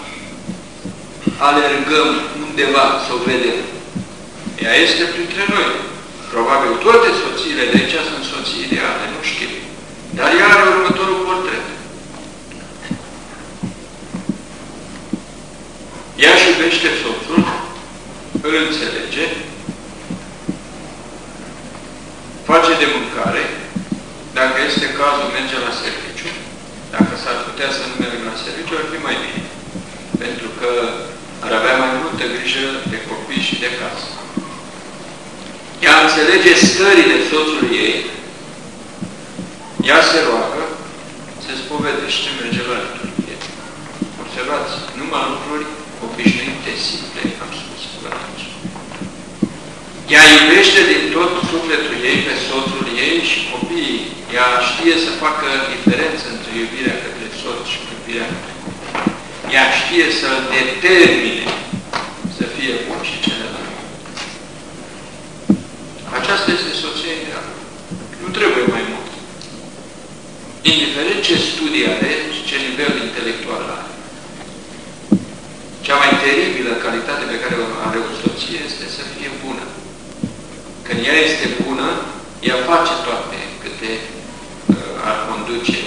alergăm undeva să o vedem. Ea este printre noi. Probabil toate soțiile de aici sunt soții ideale, nu știu. Dar ea are următorul portret. Ea își iubește soțul, îl înțelege, face de mâncare, dacă este cazul, merge la serviciu. Dacă s-ar putea să nu merg la serviciu, ar fi mai bine. Pentru că ar avea mai multă grijă de copii și de casă. ea înțelege stările soțului ei, ea se roagă, se spovedește, merge la liturghie. Observați, numai lucruri obișnuite, simple, am spus până aici. Ea iubește din tot sufletul ei pe soțul ei și copiii. Ea știe să facă diferență între iubirea către soț și iubirea către copii. Ea știe să-l determine să fie bun și celălalt. Aceasta este soția ideală. Nu trebuie mai mult. Indiferent ce studii are și ce nivel intelectual are. Cea mai teribilă calitate pe care o are o soție este să fie bună. Când ea este bună, ea face toate câte uh, ar conduce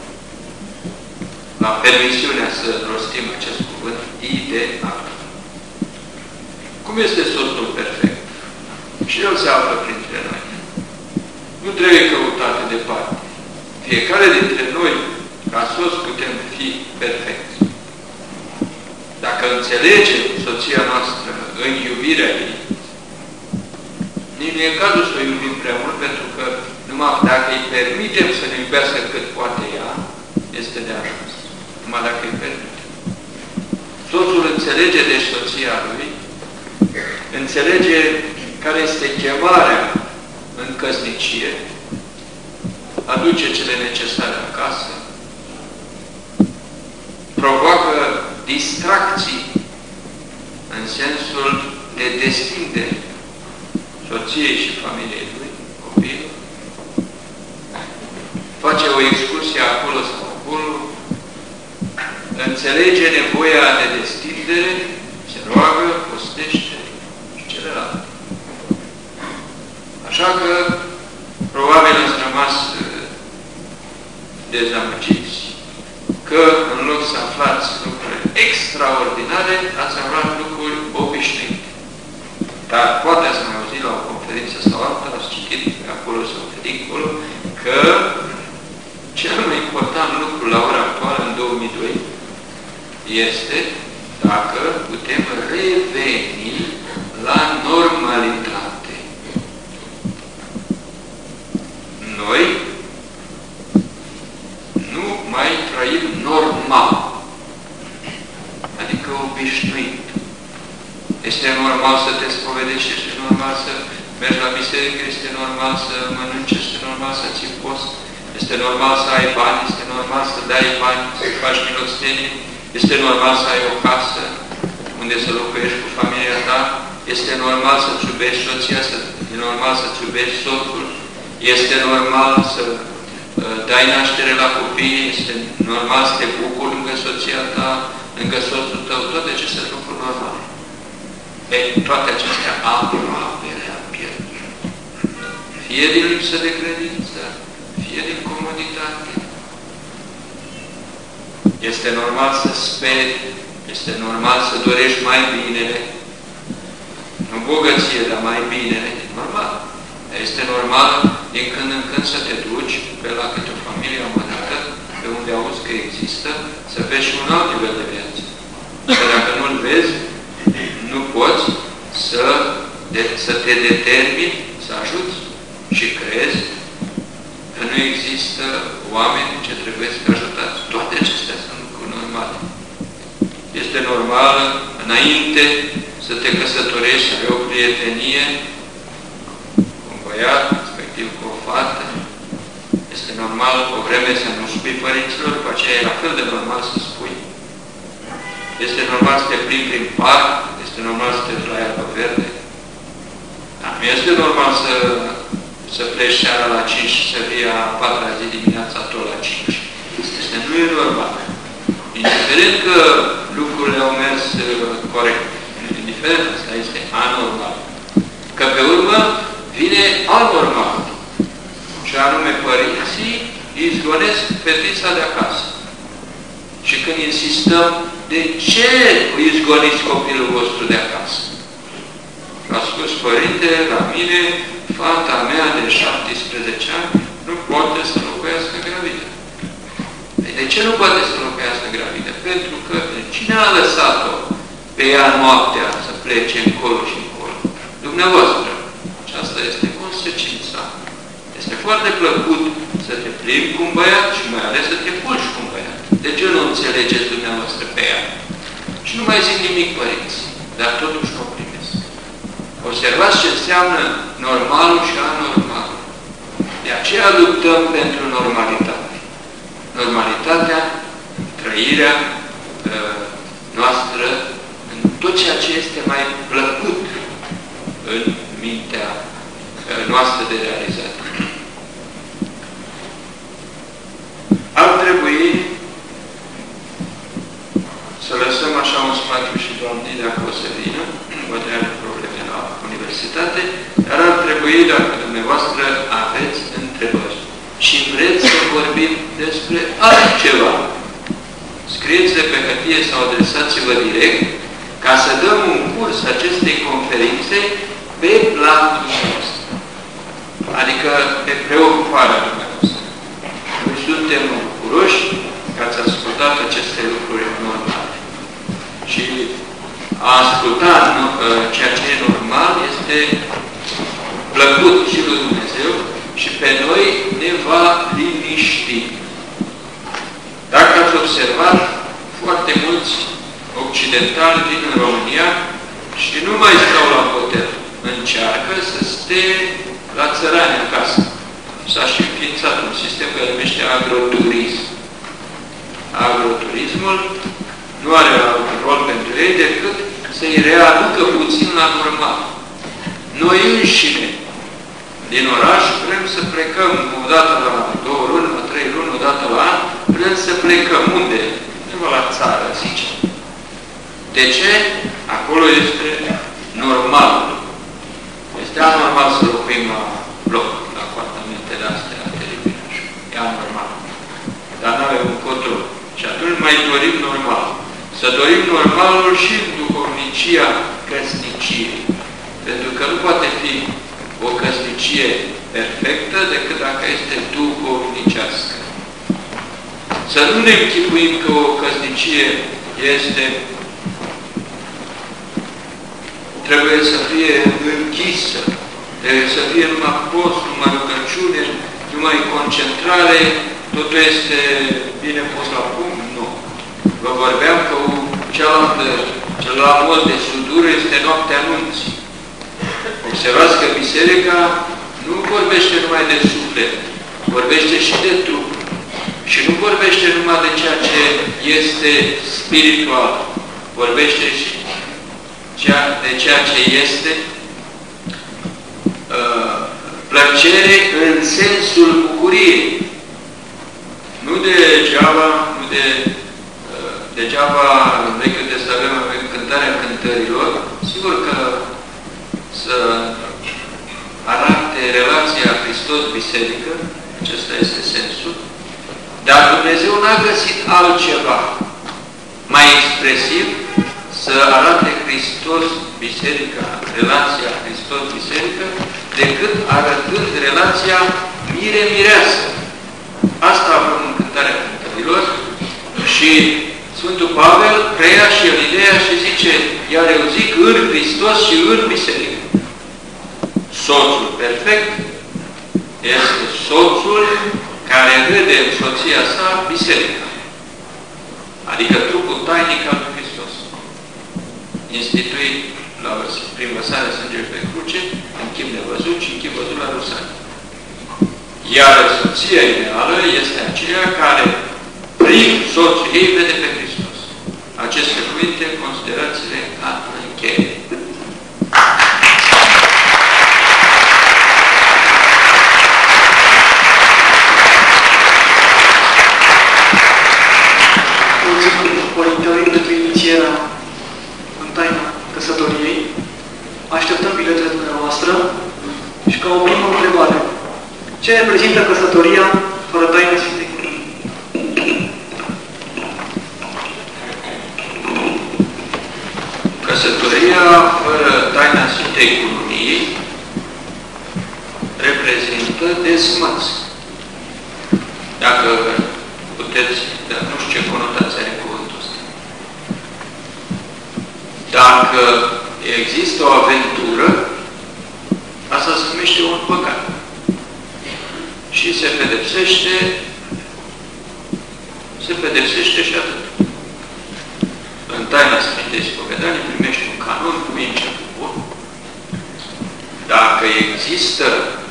la permisiunea să rostim acest cuvânt, ideal. Cum este soțul perfect? Și el se află printre noi. Nu trebuie căutate departe. Fiecare dintre noi, ca soț, putem fi perfecți. Dacă înțelegem soția noastră în iubirea ei, nici nu e cazul să o iubim prea mult, pentru că numai dacă îi permitem să ne iubească cât poate ea, este de ajuns. Numai dacă îi permitem. Soțul înțelege de soția lui, înțelege care este chemarea în căsnicie, aduce cele necesare acasă, provoacă distracții în sensul de destindere soției și familiei lui, copilul, face o excursie acolo sau acolo, înțelege nevoia de destindere, se roagă, postește și celălalt. Așa că, probabil ați rămas dezamăgiți că, în loc să aflați lucruri extraordinare, ați aflat lucruri obișnuite. Dar poate ați mai auzit la o conferință sau alta, ați citit acolo sau dincolo, că cel mai important lucru la ora actuală, în două mii doi, este dacă putem reveni la normalitate. Noi nu mai trăim normal, adică obișnuit. Este normal să te spovedești, este normal să mergi la biserică, este normal să mănânci, este normal să ții post, este normal să ai bani, este normal să dai bani, să faci milostenie, este normal să ai o casă unde să locuiești cu familia ta, este normal să-ți iubești soția, e normal să-ți iubești soțul, este normal să uh, dai naștere la copii, este normal să te bucuri lângă soția ta, lângă soțul tău, toate aceste lucruri normale. Ei, toate acestea aproape le-am pierdut. Fie din lipsă de credință, fie din comoditate. Este normal să speri, este normal să dorești mai binele, nu bogăție, dar mai binele, e normal. Este normal din când în când să te duci pe la câte o familie amănată, pe unde auzi că există, să vezi și un alt nivel de viață. Că dacă nu-l vezi, nu poți să, de, să te determini, să ajuți și crezi că nu există oameni ce trebuie să ajutați. Toate acestea sunt lucruri normale. Este normal, înainte să te căsătorești, să ai o prietenie cu un băiat, respectiv cu o fată. Este normal o vreme să nu spui părinților, după aceea e la fel de normal să spui. Este normal să te plimbi prin parc, este normal să te duci la iarbă verde. Dar nu este normal să, să pleci seara la cinci și să vii a patra zi dimineața tot la cinci. Este nu e normal. Indiferent că lucrurile au mers uh, corect. Indiferent, asta este anormal. Că pe urmă vine anormal. Și anume părinții izgonesc fetița de acasă. Și când insistăm, de ce îi izgoniți copilul vostru de acasă? A spus, părinte, la mine, fata mea de șaptesprezece ani nu poate să locuiască gravidă. De ce nu poate să locuiască gravidă? Pentru că cine a lăsat-o pe ea noaptea să plece încolo și încolo? Dumneavoastră. Și asta foarte plăcut să te plimbi cu un băiat și mai ales să te culci cu un băiat. De ce nu înțelegeți dumneavoastră pe ea? Și nu mai zic nimic, părinți, dar totuși o primesc. Observați ce înseamnă normalul și anormalul. De aceea luptăm pentru normalitate. Normalitatea, trăirea uh, noastră în tot ceea ce este mai plăcut în mintea uh, noastră de realizat. Ar trebui să lăsăm așa un spațiu și doamnei, dacă o să vină, poate are probleme la universitate, dar ar trebui, dacă dumneavoastră aveți întrebări și vreți să vorbim despre altceva, scrieți-le pe hârtie sau adresați-vă direct, ca să dăm un curs acestei conferințe pe planul dumneavoastră. Adică pe preocuparea dumneavoastră. Noi suntem bucuroși că ați ascultat aceste lucruri normale. Și a asculta ceea ce e normal este plăcut și lui Dumnezeu și pe noi ne va liniști. Dacă ați observat, foarte mulți occidentali vin în România și nu mai stau la hotel. Încearcă să stea la țărani acasă. S-a și înființat un sistem care numește agroturism. Agroturismul nu are alt rol pentru ei decât să-i readucă puțin la normal. Noi înșine, din oraș, vrem să plecăm o dată la două luni, la trei luni, o dată la an, vrem să plecăm. Unde? Undeva la țară, zice. De ce? Acolo este normal. Este anormal să locuim la bloc, la apartamentele astea, la televizor. E anormal. Dar nu avem un control. Și atunci mai dorim normal. Să dorim normalul și în duhovnicia căsniciei. Pentru că nu poate fi o căsnicie perfectă decât dacă este duhovnicească. Să nu ne închipuim că o căsnicie este trebuie să fie închisă, trebuie să fie numai post, numai rugăciune, numai concentrare, totul este bine pus la punct? Nu. Vă vorbeam că cealaltă, celălalt mod de sudură este noaptea anunții. Observați că biserica nu vorbește numai de suflet, vorbește și de trup. Și nu vorbește numai de ceea ce este spiritual, vorbește și de ceea ce este uh, plăcere în sensul bucuriei. Nu degeaba, nu de, uh, degeaba în Vechiul Testament avem cântarea cântărilor. Sigur că să arate relația Hristos-Biserică, acesta este sensul, dar Dumnezeu n-a găsit altceva mai expresiv să arate Hristos-Biserica, relația Hristos-Biserică, decât arătând relația mire-mireasă. Asta avem în cântarea cântărilor și Sfântul Pavel preia și el ideea și zice, iar eu zic în Hristos și în Biserică. Soțul perfect este soțul care vede în soția sa biserica. Adică trupul tainic al lui Hristos. Instituit la, prin vărsarea sângelui pe cruce, în chip nevăzut și în chip văzut la Rusani. Iar soția ideală este aceea care prin soțul ei vede pe Hristos. Aceste cuvinte, considerați-le ca încheie. Părinte, pentru inițierea în taina căsătoriei, așteptăm biletele dumneavoastră și ca o primă întrebare. Ce reprezintă căsătoria fără taina Sfintei Cununii? Căsătoria fără taina Sfintei Cununii reprezintă desmăț. Dacă puteți, dar nu știu ce conotație are cuvântul ăsta. Dacă există o aventură, asta se numește un păcat. se pedepsește, se pedepsește și atât. În taina Sfintei Spovedanii primești un canon cu început bun. Dacă există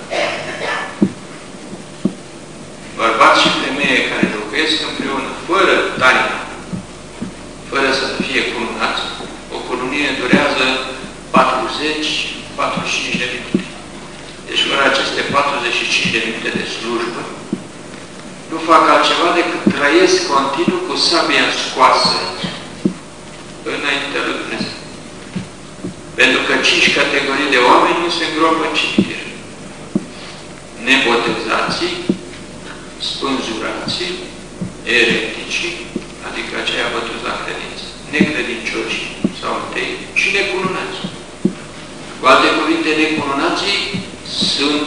bărbați și femeie care locuiesc împreună, fără taină, fără să fie cununați, o cununie durează patruzeci patruzeci și cinci de minute. Deci fără aceste patruzeci și cinci de minute de slujbă, nu fac altceva decât trăiesc continuu cu sabia scoasă înaintea lui Dumnezeu. Pentru că cinci categorii de oameni nu se îngropă în cimitir. Nebotezații, spânzurații, ereticii, adică aceia bătuți la credință, necredincioși sau întâi și necununați. Cu alte cuvinte, necununații sunt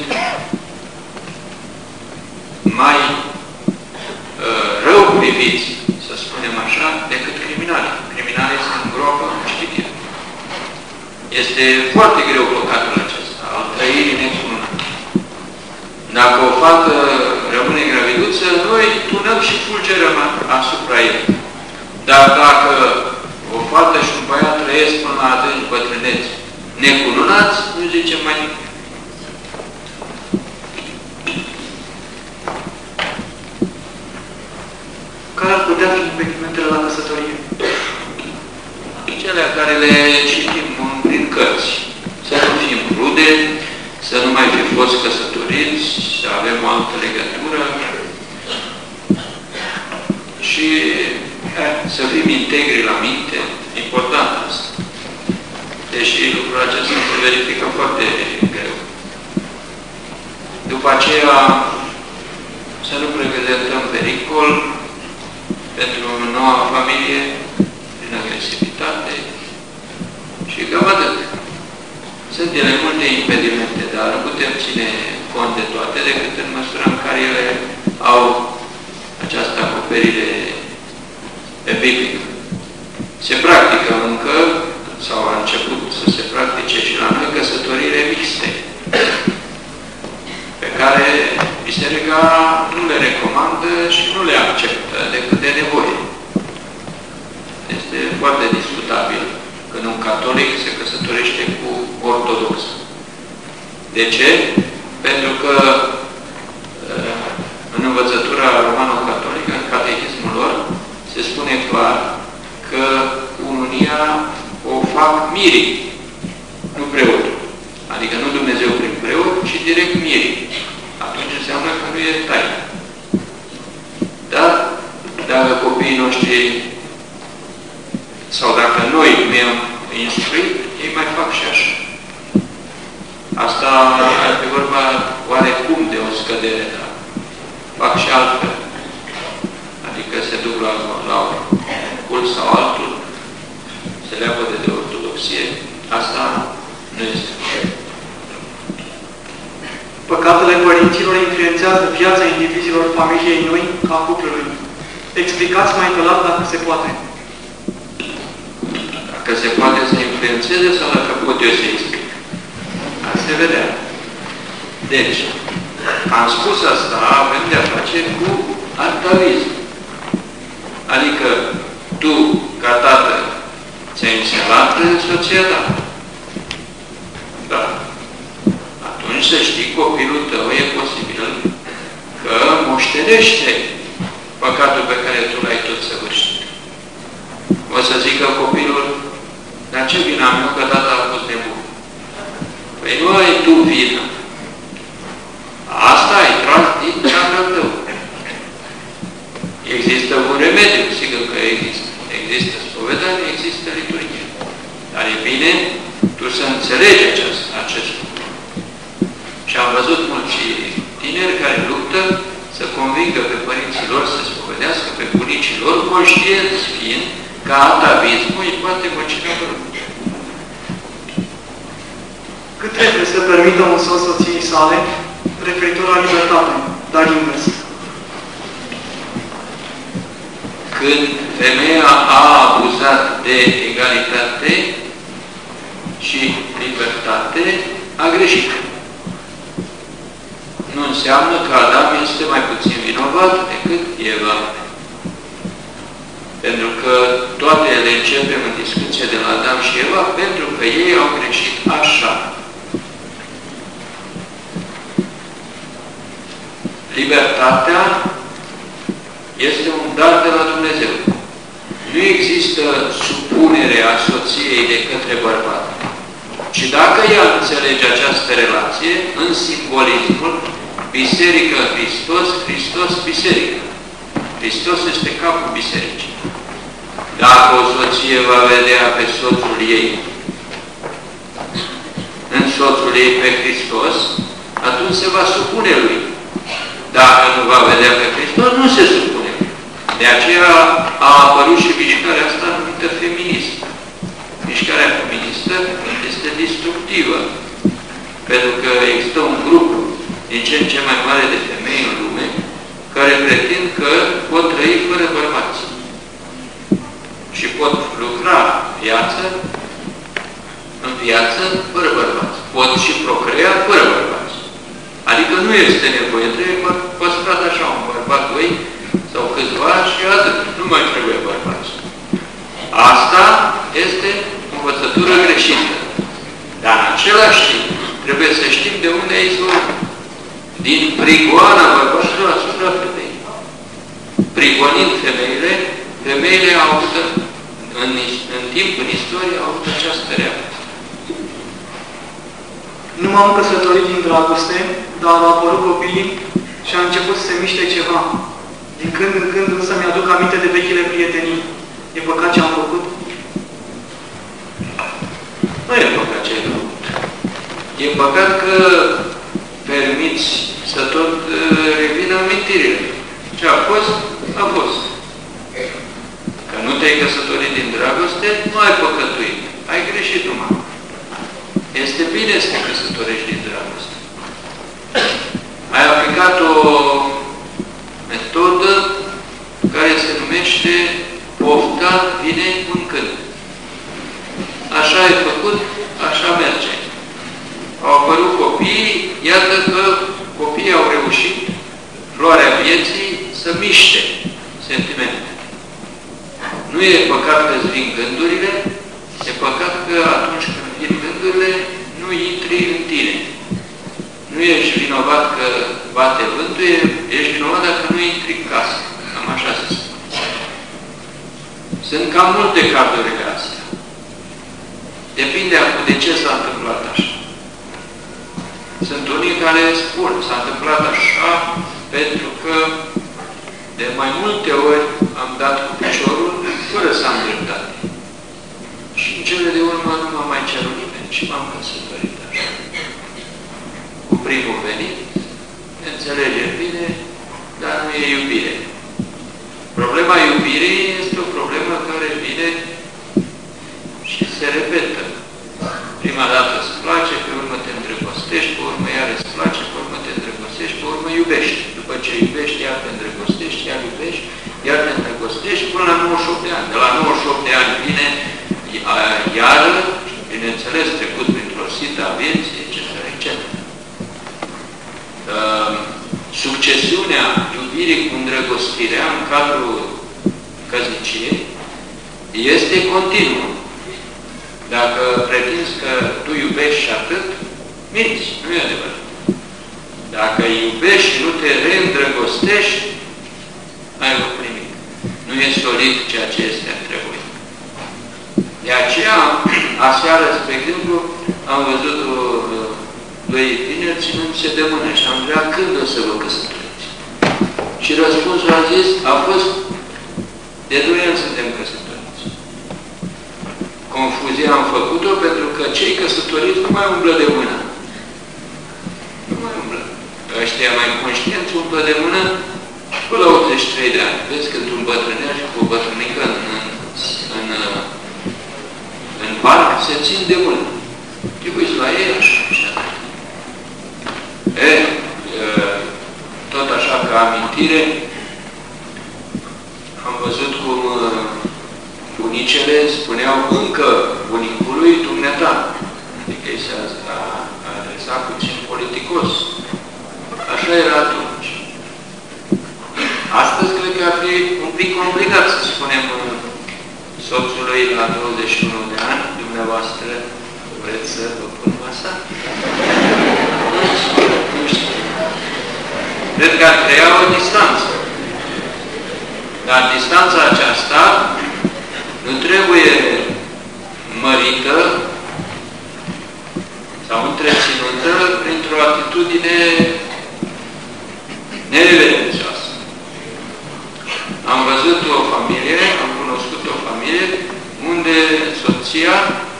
mai uh, rău priviți, să spunem așa, decât criminali. Criminalii se îngropă în cimitir. Este foarte greu păcatul acesta, al trăirii necununate. Dacă o fată rămâne graviduță, noi tunăm și fulgerăm asupra ei. Dar dacă o fată și un băiat trăiesc până la adânci bătrâneți necununați, nu zicem mai nimic. Care ar putea fi impedimentele la căsătorie? Cele care le citim prin cărți. Să nu fim rude, să nu mai fi fost căsătoriți, să avem o altă legătură și eh, să fim integri la minte. Important asta. Deși lucrul acesta se verifică foarte greu. După aceea, să nu prevedem pericol pentru noua familie prin agresivitate și cam atât. Sunt ele multe impedimente, dar nu putem ține cont de toate decât în măsura în care ele au această acoperire biblică. Se practică încă, sau a început să se practice și la noi, căsătorile mixte, pe care Biserica nu le recomandă și nu le acceptă decât de nevoie. Este foarte discutabil când un catolic se căsătorește cu ortodox. De ce? Pentru că în învățătura romano-catolică, în catechismul lor, se spune clar că ununia o fac mirii, nu preotul. Adică nu Dumnezeu prin preot, ci direct mirii. Atunci înseamnă că nu e taină. Dar, dacă copiii noștri, sau dacă noi nu i-am instruit, ei mai fac și așa. Asta ar fi vorba oarecum de o scădere, dar fac și altfel. Adică se duc la, la un cult sau altul, se leapă de, de ortodoxie. Asta nu este corect. Păcatele părinților influențează viața indivizilor familiei noi ca cuplului. Explicați mai pe larg dacă se poate. Dacă se poate să influențeze sau dacă pot eu să explic. Asta se vedea. Deci, am spus asta, avem de-a face cu atavism. Adică, tu, ca tată, ți-ai înșelat soția ta. Da. Atunci să știi, copilul tău e posibil că moștenește păcatul pe care tu l-ai tot săvârșit. O să zică copilul, dar ce vina mea că tata a fost nebun? Păi nu ai tu vină. Asta ai tras din cealaltă tău. Există un remediu, sigur că există. Există spovedanie, există liturghie. Dar e bine tu să înțelegi acest, acest lucru. Și am văzut mulți tineri care luptă să convingă pe părinții lor să spovedească, pe bunicii lor, conștienți fiind că atavismul îi poate măcina lor. Cât trebuie să permită un soț soției sale referitor la libertate, dar invers? Când femeia a abuzat de egalitate și libertate, a greșit. Nu înseamnă înseamnă că Adam este mai puțin vinovat decât Eva. Pentru că toate ele începem în discuție de la Adam și Eva, pentru că ei au greșit așa. Libertatea este un dar de la Dumnezeu. Nu există supunere a soției de către bărbat. Și dacă ea înțelege această relație, în simbolismul Biserică, Hristos, Hristos, Biserică. Hristos este capul Bisericii. Dacă o soție va vedea pe soțul ei, în soțul ei pe Hristos, atunci se va supune lui. Dacă nu va vedea pe Hristos, nu se supune lui. De aceea a apărut și mișcarea asta numită feministă. Mișcarea feministă este destructivă, pentru că există un grup din ce în ce mai mare de femei în lume care pretind că pot trăi fără bărbați și pot lucra viață, în viață fără bărbați. Pot și procrea fără bărbați. Adică nu este nevoie, trebuie păstrat așa un bărbat, doi sau câțiva și atât. Nu mai trebuie bărbați. Asta este învățătură greșită. Dar în același timp trebuie să știm de unde e izvorul. Din prigoana bărbaților asupra femeii. Prigonind femeile, femeile au avut, în, în timp, în istorie, au avut această reacție. Nu m-am căsătorit din dragoste, dar au apărut copiii și a început să se miște ceva. Din când în când însă mi-aduc aminte de vechile prietenii. E păcat ce am făcut? Nu e păcat ce ai făcut. E păcat că permiți să tot uh, revină amintirile. Ce a fost, a fost. Că nu te-ai căsătorit din dragoste, nu ai păcătuit. Ai greșit numai. Este bine să te căsătorești din dragoste. Ai aplicat o metodă care se numește pofta vine mâncând. Așa ai făcut, așa merge. Au apărut copiii, iată că copiii au reușit, floarea vieții, să miște sentimente. Nu e păcat că îți vin gândurile, e păcat că atunci când vin gândurile, nu intri în tine. Nu ești vinovat că bate vântul, ești vinovat dacă nu intri în casă. Cam așa se spune. Sunt cam multe cardurile astea. Depinde acum de ce s-a întâmplat așa. Sunt unii care spun, s-a întâmplat așa pentru că de mai multe ori am dat cu piciorul fără să am dreptate. Și în cele de urmă nu m-a mai cerut nimeni și m-am căsătorit așa. Cu primul venit, înțelege bine, dar nu e iubire. Problema iubirii este o problemă care vine și se repetă. Prima dată îți place, pe urmă te îndrăgostești, pe urmă iar îți place, pe urmă te îndrăgostești, pe urmă iubești. După ce iubești, iar te îndrăgostești, iar iubești, iar te îndrăgostești până la nouăzeci și opt de ani. De la nouăzeci și opt de ani vine iară, bineînțeles, trecut printr-o sită a vieții, et cetera, et cetera. Uh, succesiunea iubirii cu îndrăgostirea în cadrul căsniciei este continuă. Dacă pretinzi că tu iubești și atât, minți, nu e adevărat. Dacă iubești și nu te reîndrăgostești, n-ai făcut nimic. Nu e solid ceea ce este trebuit. De aceea, aseară, spre exemplu, am văzut o, doi tineri ținându-se de mână și am întrebat când o să vă căsătoriți. Și răspunsul a zis, a fost, de doi ani suntem căsătoriți. Confuzia am făcut-o pentru că cei căsătoriți nu mai umblă de mână. Nu mai umblă. Ăștia mai conștienți umblă de mână până la optzeci și trei de ani. Vezi când un bătrânea și cu o bătrânică în, în, în, în parc se țin de mână. Te uiți la ei așa. așa. E, tot așa ca amintire, am văzut cum bunicele spuneau încă bunicului dumneata. Adică ei se adresa puțin politicos. Așa era atunci. Astăzi cred că ar fi un pic complicat să spunem soțului la douăzeci și unu de ani, dumneavoastră, vreți să vă pun masa? Nu știu. Cred că ar crea o distanță. Dar distanța aceasta nu trebuie mărită sau întreținută printr-o atitudine nereverențioasă. Am văzut o familie, am cunoscut o familie unde soția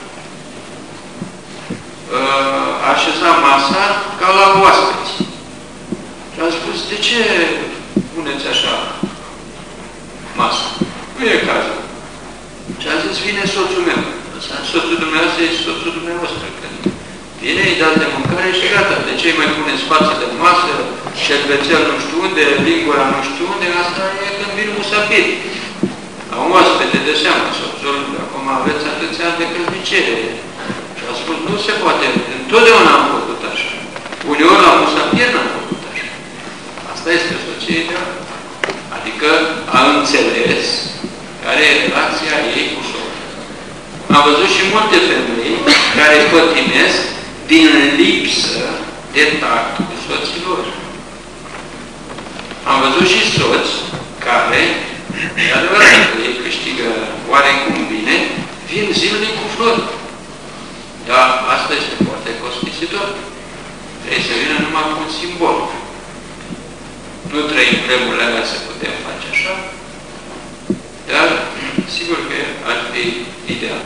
uh, așeza masa ca la oaspeți. Și a spus, de ce puneți așa masa? Nu e cazul. Și a zis, vine soțul meu. Soțul dumneavoastră e soțul dumneavoastră. Când vine, îi dați de mâncare și gata. De ce îi mai puneți față de masă, șervețel nu știu unde, lingura nu știu unde, asta e când vin musafiri. La un oaspete de seamă, soțul, acum aveți atâția ani de căsnicie. Și a spus, nu se poate. Întotdeauna am făcut așa. Uneori la musafiri n-am făcut așa. Asta este soția ideală. Adică a înțeles care e relația ei cu soțul. Am văzut și multe femei care pătimesc din lipsă de tact cu soților. Am văzut și soți care, de adevărat că ei câștigă oarecum bine, vin zilnic cu flori. Dar asta este foarte costisitor. Trebuie să vină numai cu un simbol. Nu trăim vremurile alea să putem face așa, dar sigur că ar fi ideal.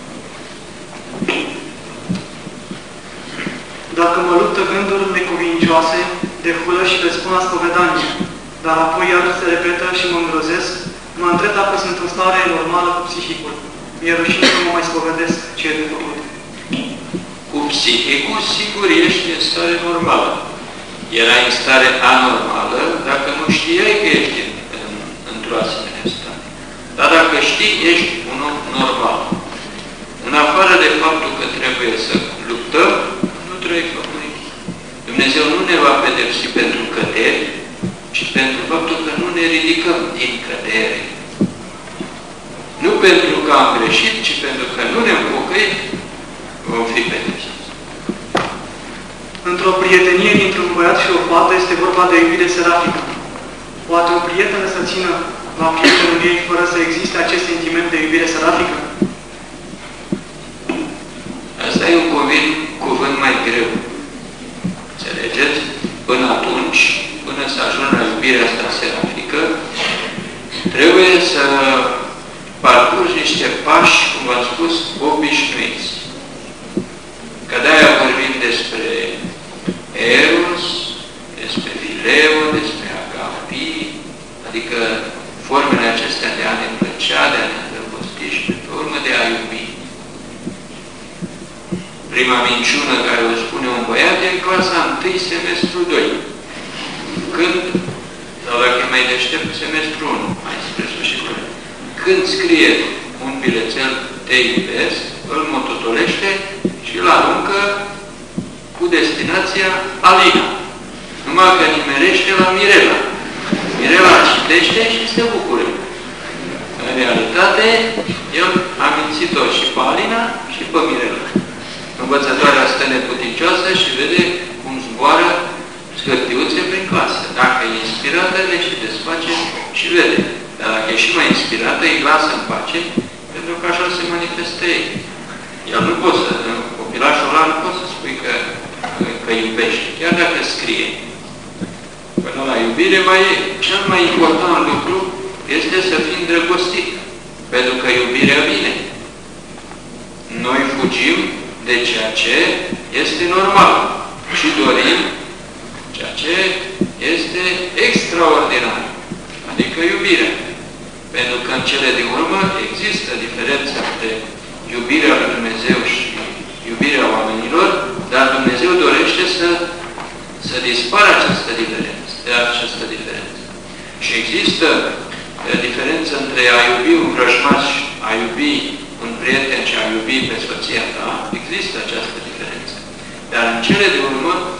Dacă mă luptă gânduri necuvincioase, de hulă și de spuna spovedanie, dar apoi iar se repetă și mă îngrozesc, mă întreb dacă sunt în stare normală cu psihicul. Mi-e rușine să mă mai spovedesc ce e de făcut. Cu psihicul, sigur, ești în stare normală. Erai în stare anormală dacă nu știai că ești în, în, într-o asemenea stare. Dar dacă știi, ești un om normal. În afară de faptul că trebuie să luptăm, nu trebuie făcut nimic. Dumnezeu nu ne va pedepsi pentru căderi, ci pentru faptul că nu ne ridicăm din cădere. Nu pentru că am greșit, ci pentru că nu ne-am pocăit, vom fi pedepsiți. Într-o prietenie dintre un băiat și o fată este vorba de iubire serafică. Poate o prietenă să țină la prietenul ei fără să existe acest sentiment de iubire serafică? Asta e un cuvânt, cuvânt mai greu. Înțelegeți? Până atunci, până să ajung la iubirea asta serafică, trebuie să parcurgi niște pași, cum v-am spus, obișnuiți. Că de-aia vorbim despre eros, despre fileo, despre agapi, adică formele acestea de a ne plăcea, de a ne îndrăgosti și pe urmă de a iubi. Prima minciună care o spune un băiat e în clasa întâi, semestru doi. Când, sau dacă e mai deștept, semestru unu, mai spre sfârșitul. Când scrie un bilețel te iubesc, îl mototolește și îl aruncă cu destinația Alina. Numai că nimerește la Mirela. Mirela citește și se bucură. În realitate, el a mințit-o și pe Alina și pe Mirela. Învățătoarea stă neputincioasă și vede cum zboară scârtiuțe prin clasă. Dacă e inspirată, le și desface și vede. Dar dacă e și mai inspirată, îi lasă în pace, pentru că așa se manifestă ei. El nu poate să, copilașul ăla nu poate să spui că, că iubește, chiar dacă scrie. Până la iubire, mai e. Cel mai important lucru este să fii îndrăgostit, pentru că iubirea vine. Noi fugim de ceea ce este normal și dorim ceea ce este extraordinar, adică iubirea. Pentru că în cele din urmă există diferența între iubirea lui Dumnezeu și iubirea oamenilor, dar Dumnezeu dorește să, să dispară această diferență, de această diferență. Și există diferență între a iubi un vrăjmaș, a iubi un prieten și a iubi pe soția ta, există această diferență. Dar în cele de urmă,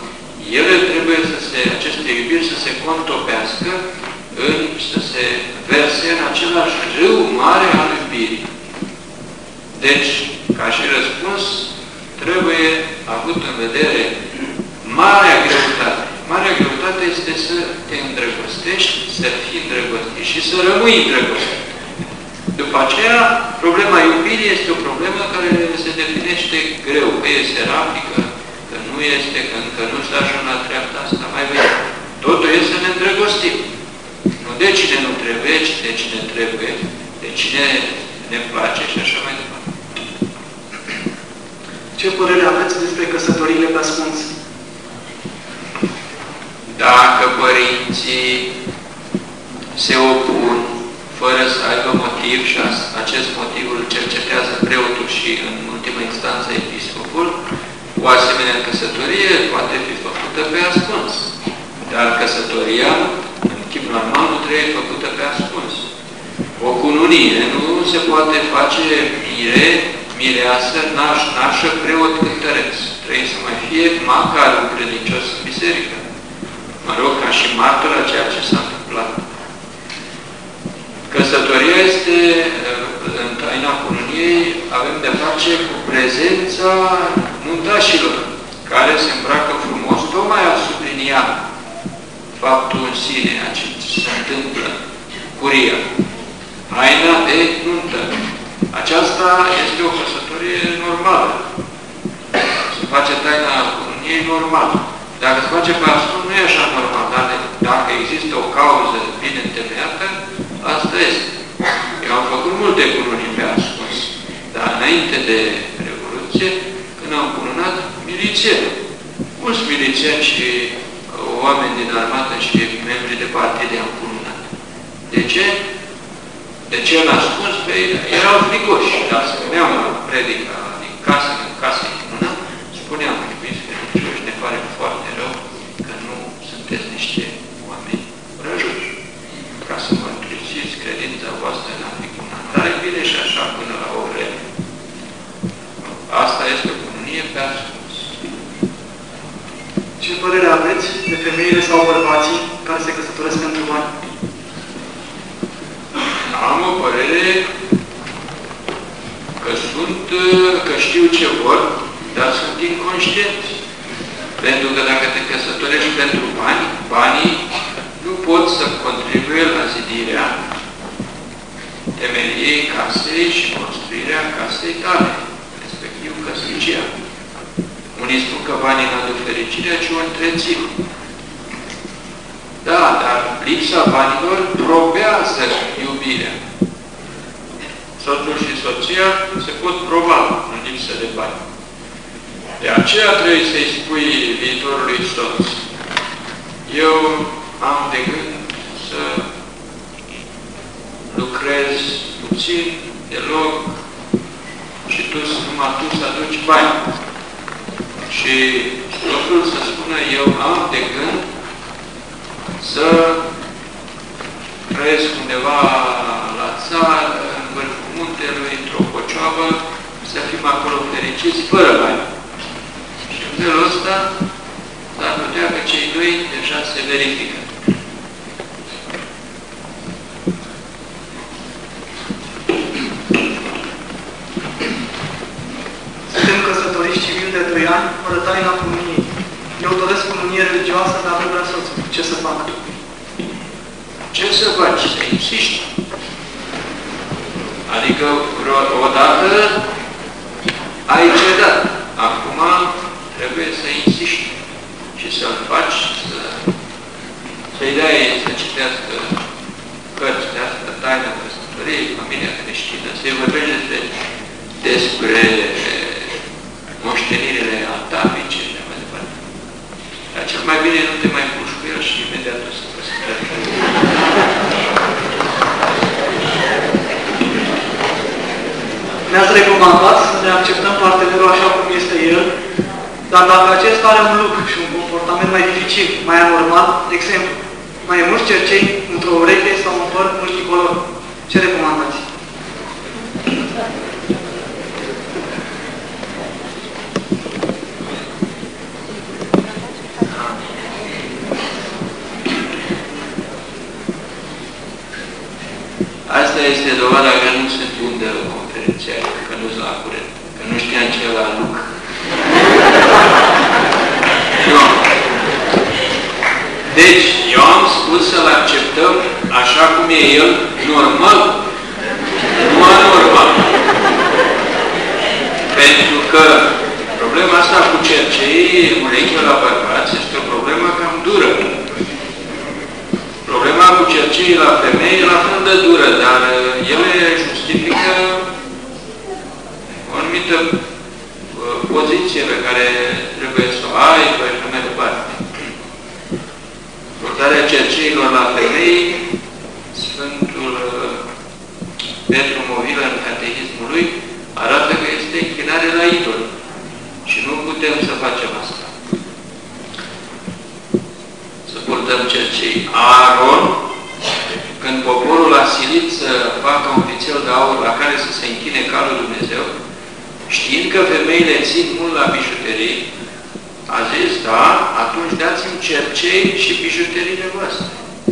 ele trebuie să se, aceste iubiri să se contopească, în, să se verse în același râu mare al iubirii. Deci, ca și răspuns, trebuie avut în vedere marea greutate. Marea greutate este să te îndrăgostești, să fii îndrăgostit și să rămâi îndrăgostit. După aceea, problema iubirii este o problemă care se definește greu, că e serafică, că nu este, că încă nu s-a ajuns la treapta asta, mai vedem. Totul este să ne îndrăgostim. Nu de cine nu trebuie, ci de cine trebuie, de cine ne place și așa mai departe. Ce părere aveți despre căsătoriile pe ascuns? Dacă părinții se opun fără să aibă motiv și acest motiv îl cercetează preotul și în ultima instanță episcopul, o asemenea căsătorie poate fi făcută pe ascuns. Dar căsătoria, în chip normal, nu trebuie făcută pe ascuns. O cununie nu se poate face mire, mireasă, naș, nașă, preot, cântăreț. Trebuie să mai fie măcar un credincios în biserică. Mă rog, ca și martor a ceea ce s-a întâmplat. Căsătoria este, în taina cununiei, avem de-a face cu prezența muntașilor, care se îmbracă frumos, tocmai a sublinia faptul în sine, a ce se întâmplă, curia. Haina de nuntă. Aceasta este o căsătorie normală. Se face taina cununiei normal. Dacă se face pe ascuns, nu e așa normal, dar dacă există o cauză bine întemeiată, asta este. Eu am făcut multe cununii pe ascuns, dar înainte de Revoluție, când am cununat milițieni. Mulți milițieni și oameni din armată și membri de partide am cununat. De ce? De ce l-am spus? Păi erau fricoși, dar spuneam la predica din casă, în casă în cunună, spuneam, iubiți credincioși, ne pare foarte rău că nu sunteți niște oameni răjoși, ca să mă întrețiți credința voastră în a fi cununat. Dar e bine și așa până la o vreme. Asta este o cununie pe ascuns. Ce părere aveți de femeile sau bărbații care se căsătoresc pentru bani? Am o părere că sunt, că știu ce vor, dar sunt inconștienți. Pentru că dacă te căsătorești pentru bani, banii nu pot să contribuie la zidirea temeliei casei și construirea casei tale, respectiv căsnicia. Unii spun că banii n-aduc fericirea, ci o întrețin. Da, dar lipsa banilor probează iubirea. Soțul și soția se pot proba în lipsă de bani. De aceea trebuie să-i spui viitorului soț: eu am de gând să lucrez puțin, deloc, și tu, numai tu să aduci bani. Și soțul să spună: eu am de gând să trăiesc undeva la țară, în vârful muntelui, într-o cocioabă, să fim acolo fericiți, fără bani. Și în felul ăsta s-ar putea că cei doi deja se verifică. Suntem căsătoriți civili de trei ani, fără taina cununiei. Eu doresc cununie religioasă, dar nu vrea soțul. Ce să fac? Ce să faci? Să insiști. Adică odată ai cedat. Acum trebuie să insiști și să-l faci, să-i să dai să citească cărți de asta, taina căsătoriei, familia creștină, să-i vorbești despre, despre moștenirile atavice și mai departe. Dar cel mai bine nu te mai puși cu el și imediat o să căsătorești. Ne-ați recomandat să ne acceptăm partenerul așa cum este el, dar dacă acesta are un look și un comportament mai dificil, mai anormal, de exemplu, mai mulți cercei într-o ureche sau un păr multicolor, ce recomandați? dovada că nu sunt undă conferențiară, că nu-s la curent, că nu știam ce la Luc. Nu. Deci, eu am spus să-l acceptăm așa cum e el, normal, nu anormal. Pentru că problema asta cu cercei, ureche la bărbați, este o problemă cam dură. Problema cu cercei la femei e la fel de dură, dar ele justifică o anumită poziție pe care trebuie să o ai, și mai departe. Purtarea cerceilor la femei, Sfântul Petru Movilă în Catehismul lui arată că este închinare la idol. Și nu putem să facem asta. Să purtăm cercei. Aaron, când poporul a silit să facă un vițel de aur la care să se închine calul Dumnezeu, știind că femeile țin mult la bijuterii, a zis, da, atunci dați-mi cercei și bijuteriile voastre.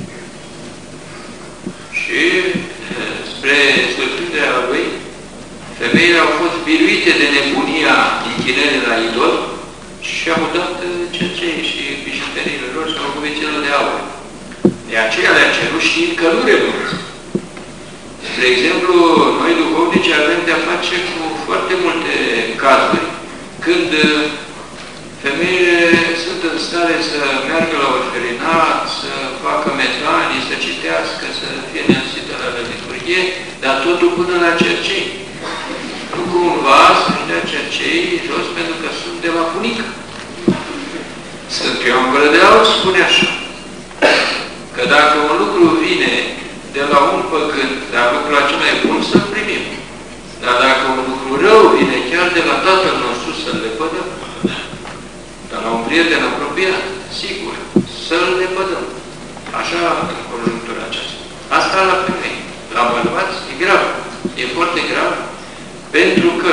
Și spre surprinderea lui, femeile au fost biruite de nebunia închinării la idol și au dat cercei și bijuteriile lor și au făcut vițelul de aur. De aceea le-a cerut știind că nu renunță. Spre exemplu, noi duhovnici avem de-a face cu foarte multe cazuri când femeile sunt în stare să meargă la orfelinat, să facă metanii, să citească, să fie neînsită la liturghie, dar totul până la cercei. Nu cumva să-și dea cercei jos pentru că sunt de la bunică. Sfântul Ioan Gură de Aur spune așa, că dacă un lucru vine de la un păgân, dar lucrul acela e bun, să-l primim. Dar dacă un lucru rău vine chiar de la Tatăl nostru, să-l lepădăm. Dar la un prieten apropiat, sigur, să-l lepădăm. Așa în conjunctura aceasta. Asta la femei. La bărbați e grav. E foarte grav. Pentru că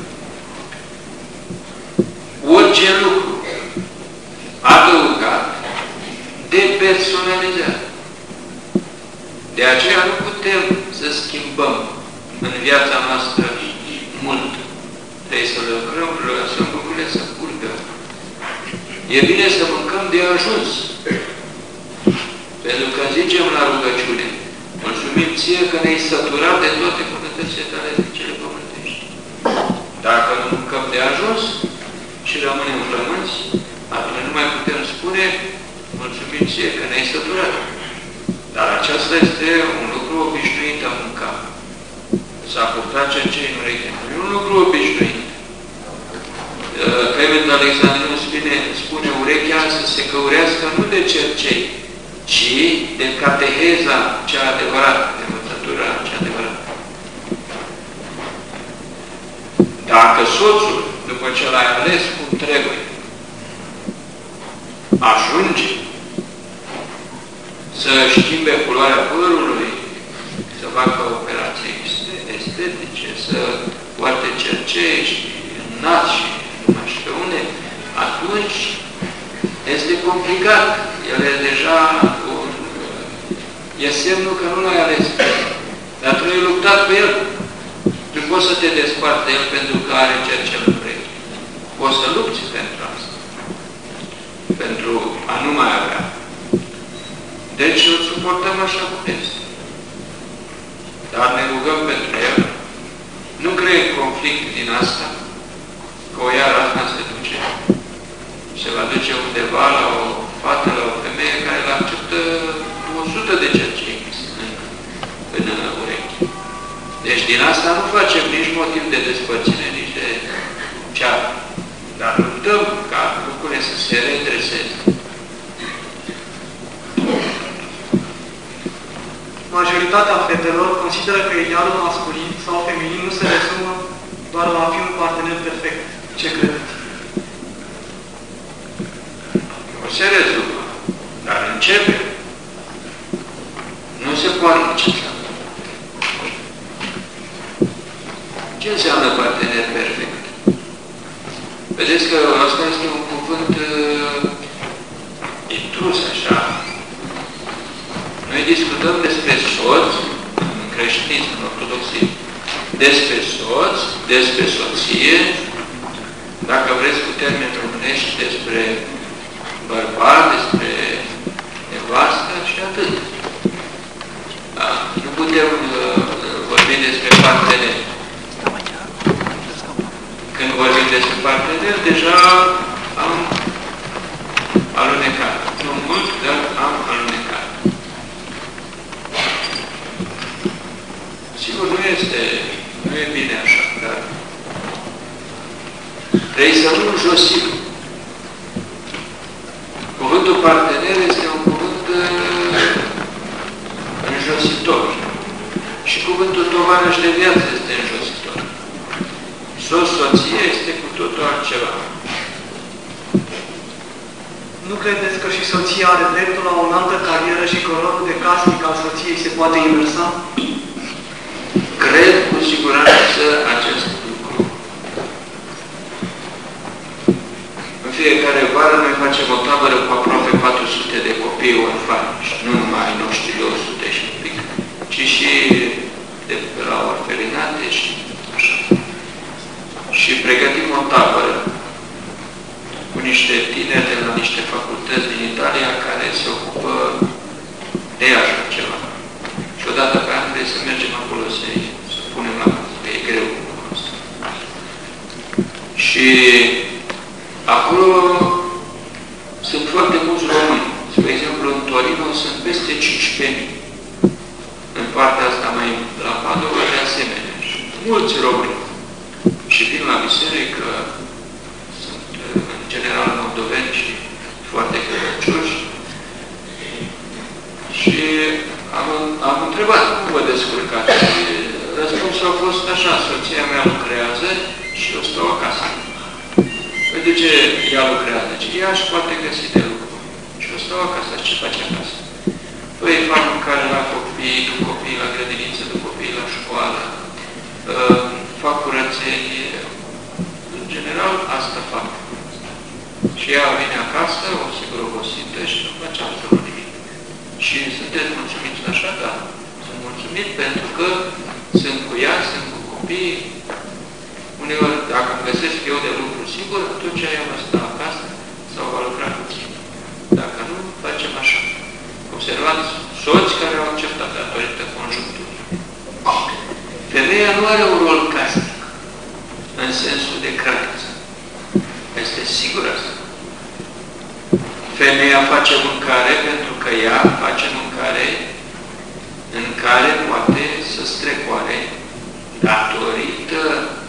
orice lucru adăugat depersonalizat. De aceea nu putem să schimbăm în viața noastră mult. Trebuie să lucrăm, lăsăm lucrurile să curgă. E bine să mâncăm de ajuns. Pentru că zicem la rugăciune, mulțumim ție că ne-ai săturat de toate bunătățile tale de cele pământești. Dacă nu mâncăm de ajuns și rămânem flămânți, atunci nu mai putem spune mulțumim ție că ne-ai săturat. Dar aceasta este un lucru obișnuit a mânca. S-a purtat cercei în ureche. E un lucru obișnuit. Clement Alexandru spune, spune urechea să se căurească nu de cercei, ci de cateheza cea adevărată, de învățătura cea adevărată. Dacă soțul, după ce l-ai ales cum trebuie, ajunge să schimbe culoarea părului, să facă operații estetice, să poarte cercei și înalt și numai și pe unde, atunci este complicat. El e deja un, e semnul că nu l-ai ales. Dar tu ai luptat pe el. Nu poți să te desparți de el pentru că are cercel în ureche. Poți să lupți pentru asta. Pentru a nu mai avea. Deci îl suportăm așa cum este. Dar ne rugăm pentru el. Nu creăm conflict din asta, că o iar asta se duce. Se va duce undeva la o fată, la o femeie care îl acceptă o sută de cercei în, în urechi. Deci din asta nu facem nici motiv de despărțire, nici de ceară. Dar luptăm ca lucrurile să se redreseze. Majoritatea fetelor consideră că idealul masculin sau feminin nu se rezumă doar la a fi un partener perfect. Ce credeți? Nu se rezumă, dar începe. Nu se poate începe. Ce înseamnă partener perfect? Vedeți că asta este un cuvânt uh, intrus, așa. Noi discutăm despre soț, în creștinism, în despre soție, dacă vreți cu termeni românești, despre bărbat, despre nevastă și atât. Da? Nu putem uh, vorbi despre parteneri. Când vorbim despre parteneri, deja am alunecat. Nu mult, dar am alunecat. Sigur, nu este, nu e bine așa, dar trebuie să nu înjosim. Cuvântul partener este un cuvânt înjositor. Și cuvântul tovarăș de viață este înjositor. Soț-soție este cu totul altceva. Nu credeți că și soția are dreptul la o înaltă carieră și că rolul de casnic al soției se poate inversa? Cred cu siguranță acest lucru. În fiecare vară noi facem o tabără cu aproape patru sute de copii orfani, nu numai ai noștri două sute și un pic, ci și de pe la orfelinate și așa. Și pregătim o tabără cu niște tineri de la niște facultăți din Italia care se ocupă de așa ceva. Și odată pe an vrei să mergem acolo să, să punem la masă, că e greu cu asta. Și acolo sunt foarte mulți români. Spre exemplu, în Torino sunt peste cincisprezece mii. În partea asta mai la Padova de asemenea. Și mulți români. Și vin la biserică, sunt în general moldoveni și foarte credincioși. Și am, am întrebat cum vă descurcați. Răspunsul a fost așa: soția mea lucrează și eu stau acasă. Păi de ce ea lucrează? Ce ea își poate găsi de lucru. Și eu stau acasă. Ce face acasă? Păi fac mâncare la copii, duc copii la grădiniță, duc copii la școală, uh, fac curățenie. În general, asta fac. Și ea vine acasă, o sigur obosită și nu face absolut nimic. Și sunteți mulțumiți așa? Da. Sunt mulțumit pentru că sunt cu ea, sunt cu copii. Uneori, dacă îmi găsesc eu de lucru sigur, atunci ea va sta acasă sau va lucra puțin. Dacă nu, facem așa. Observați soți care au acceptat datorită conjuncturii. Femeia nu are un rol casnic, în sensul de cratiță. Este sigur asta. Femeia face mâncare pentru că ea face mâncare în care poate să strecoare datorită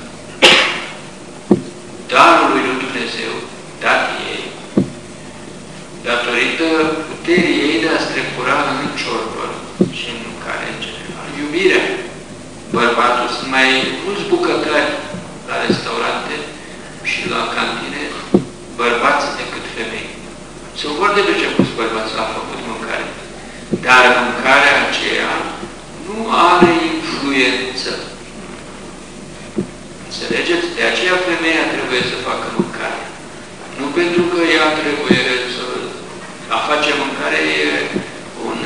darului lui Dumnezeu, dat ei, datorită puterii ei de a strecura în ciorbă și în mâncare în general. Iubirea. Bărbatul sunt mai mulți bucătări la restaurante și la cantine, bărbați decât femei. Sunt foarte pricepuți bărbați la făcut mâncare. Dar mâncarea aceea nu are influență. Înțelegeți? De aceea femeia trebuie să facă mâncare. Nu pentru că ea trebuie să... A face mâncare e un...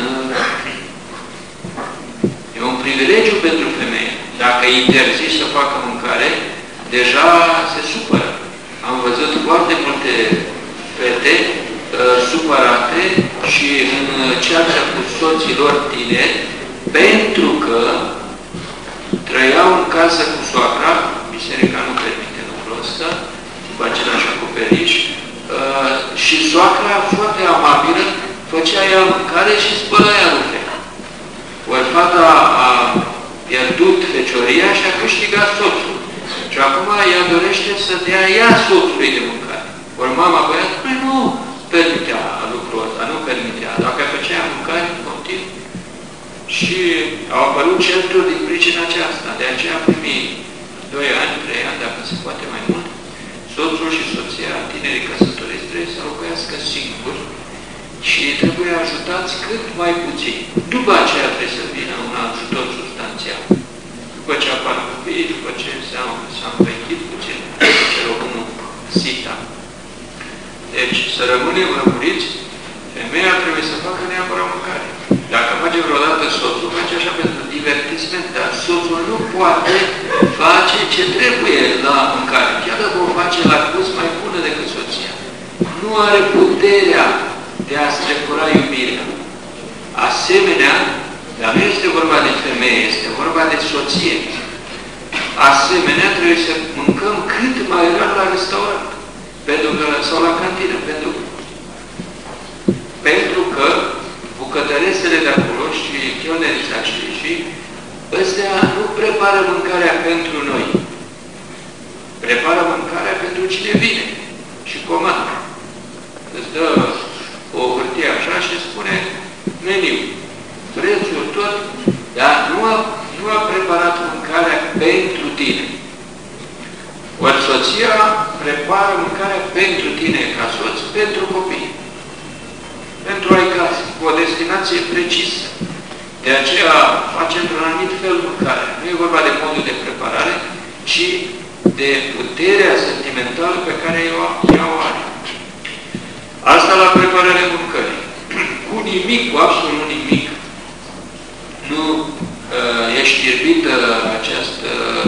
E un privilegiu pentru femeie. Dacă îi interzici să facă mâncare, deja se supără. Am văzut foarte multe fete uh, supărate și în ceața cu soților tineri, pentru că trăiau în casă cu soacra, biserica nu permite lucrul ăsta, cu același acoperiș, uh, și soacra, foarte amabilă, făcea ea mâncare și spăla ea rufe. Ori fata a pierdut fecioria și a câștigat soțul. Și acum ea dorește să dea ea soțului de mâncare. Ori mama băiatului nu permitea lucrul ăsta, nu permitea. Dacă făcea mâncare, continuu. Și au apărut certuri din pricina aceasta. De aceea, primii doi ani, trei ani, dacă se poate mai mult, soțul și soția, tinerii căsătoriți, trebuie să locuiască singuri și trebuie ajutați cât mai puțin. După aceea trebuie să vină un ajutor substanțial. După ce apar copiii, după ce s-a învechit puțin, după ce românul sita. Deci, să rămânem lămuriți, femeia trebuie să facă neapărat mâncare. Dacă face face vreodată soțul, face așa pentru divertisment, dar soțul nu poate face ce trebuie la mâncare. Chiar dacă o face la gust mai bună decât soția. Nu are puterea de a strecura iubirea. Asemenea, dar nu este vorba de femeie, este vorba de soție. Asemenea, trebuie să mâncăm cât mai rar la restaurant pentru că, sau la cantină, pentru, pentru că bucătăresele de acolo și chelnerița și ăstea nu prepară mâncarea pentru noi. Prepară mâncarea pentru cine vine și comandă. Îți dă o hârtie așa și spune meniu, prețul tot, dar nu a, nu a preparat mâncarea pentru tine. Ori soția prepară mâncarea pentru tine ca soț, pentru copii. Pentru ai casă, cu o destinație precisă. De aceea face într-un anumit fel mâncare. Nu e vorba de modul de preparare, ci de puterea sentimentală pe care ea o are. Asta la prepararea mâncării. Cu nimic, cu absolut nimic, nu uh, e știrbită această,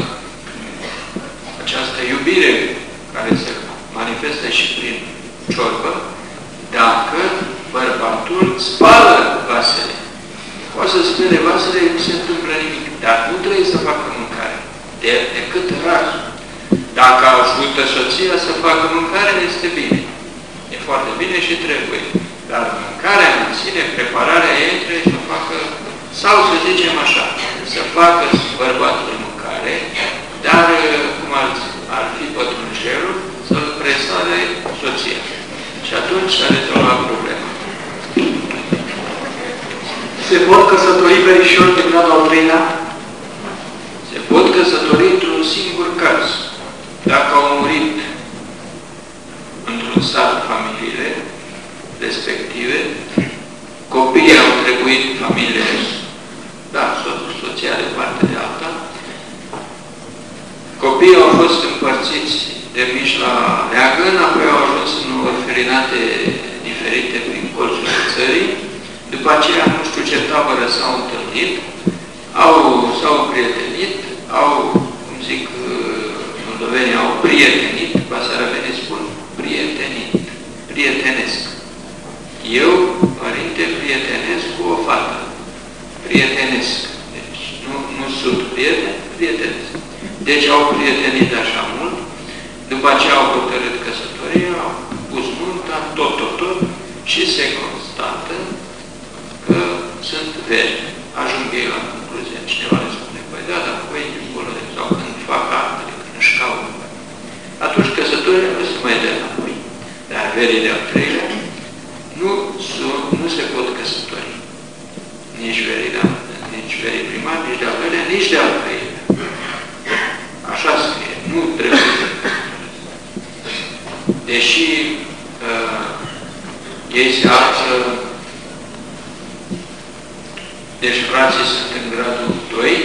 această iubire care se manifestă și prin ciorbă, dacă bărbatul spală vasele. Poate să spune vasele, nu se întâmplă nimic, dar nu trebuie să facă mâncare, de, decât rar. Dacă ajută soția să facă mâncare, este bine. E foarte bine și trebuie. Dar mâncarea în sine, prepararea ei, trebuie să facă, sau să zicem așa, să facă bărbatul mâncare, dar, cum ar, ar fi pătrunjelul, să-l presare soția. Și atunci s-a rezolvat problema. Se pot căsători verișori de gradul al treilea? Se pot căsători într-un singur caz. Dacă au murit într-un sat familiile respective, copiii au trebuit familiile, da, soțul, soția de parte de alta, copiii au fost împărțiți de mici la leagăn, apoi au ajuns în orfelinate diferite prin colțurile țării, după aceea nu știu ce tabără s-au întâlnit, au, s-au prietenit, au, cum zic, moldovenii au prietenit, basarabenii spun prietenit, prietenesc. Eu, părinte, prietenesc cu o fată. Prietenesc. Deci, nu, nu sunt prieten, prietenesc. Deci au prietenit așa mult, după aceea au hotărât căsătoria, au pus nunta, tot, tot, tot, și se constată că sunt veri. Ajung ei la concluzie. Cineva le spune, păi da, dar voi dincolo de sau când fac actele, când își caută. Atunci căsătoria nu se mai dă înapoi. Dar verii de-al treilea nu, nu se pot căsători. Nici verii, de nici verii primari, nici de-al doilea, nici de-al treilea. Așa scrie. Nu trebuie să căsătoresc. Deși uh, ei se află, deci frații sunt în gradul doi,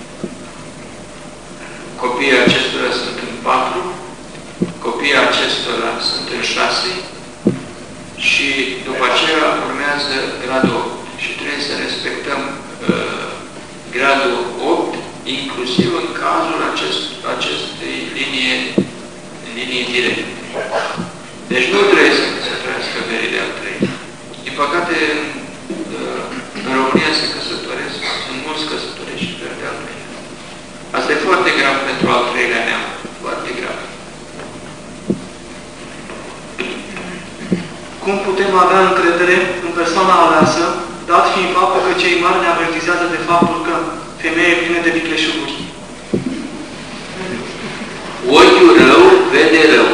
copiii acestora sunt în patru, copiii acestora sunt în șase și după aceea urmează gradul opt. Și trebuie să respectăm uh, gradul opt, inclusiv în cazul acest, acestei linie, linii directe. Deci nu trebuie să se trăiască verii de al treilea. Din păcate, uh, în România se căsătoresc, sunt mulți căsătorești și veri de al treilea. Asta e foarte grav pentru al treilea neam. Foarte grav. Cum putem avea încredere în persoana aleasă, dat fiind faptul că cei mari ne avertizează de faptul că femeia e plină de vicleșuguri? Ochiul rău vede rău.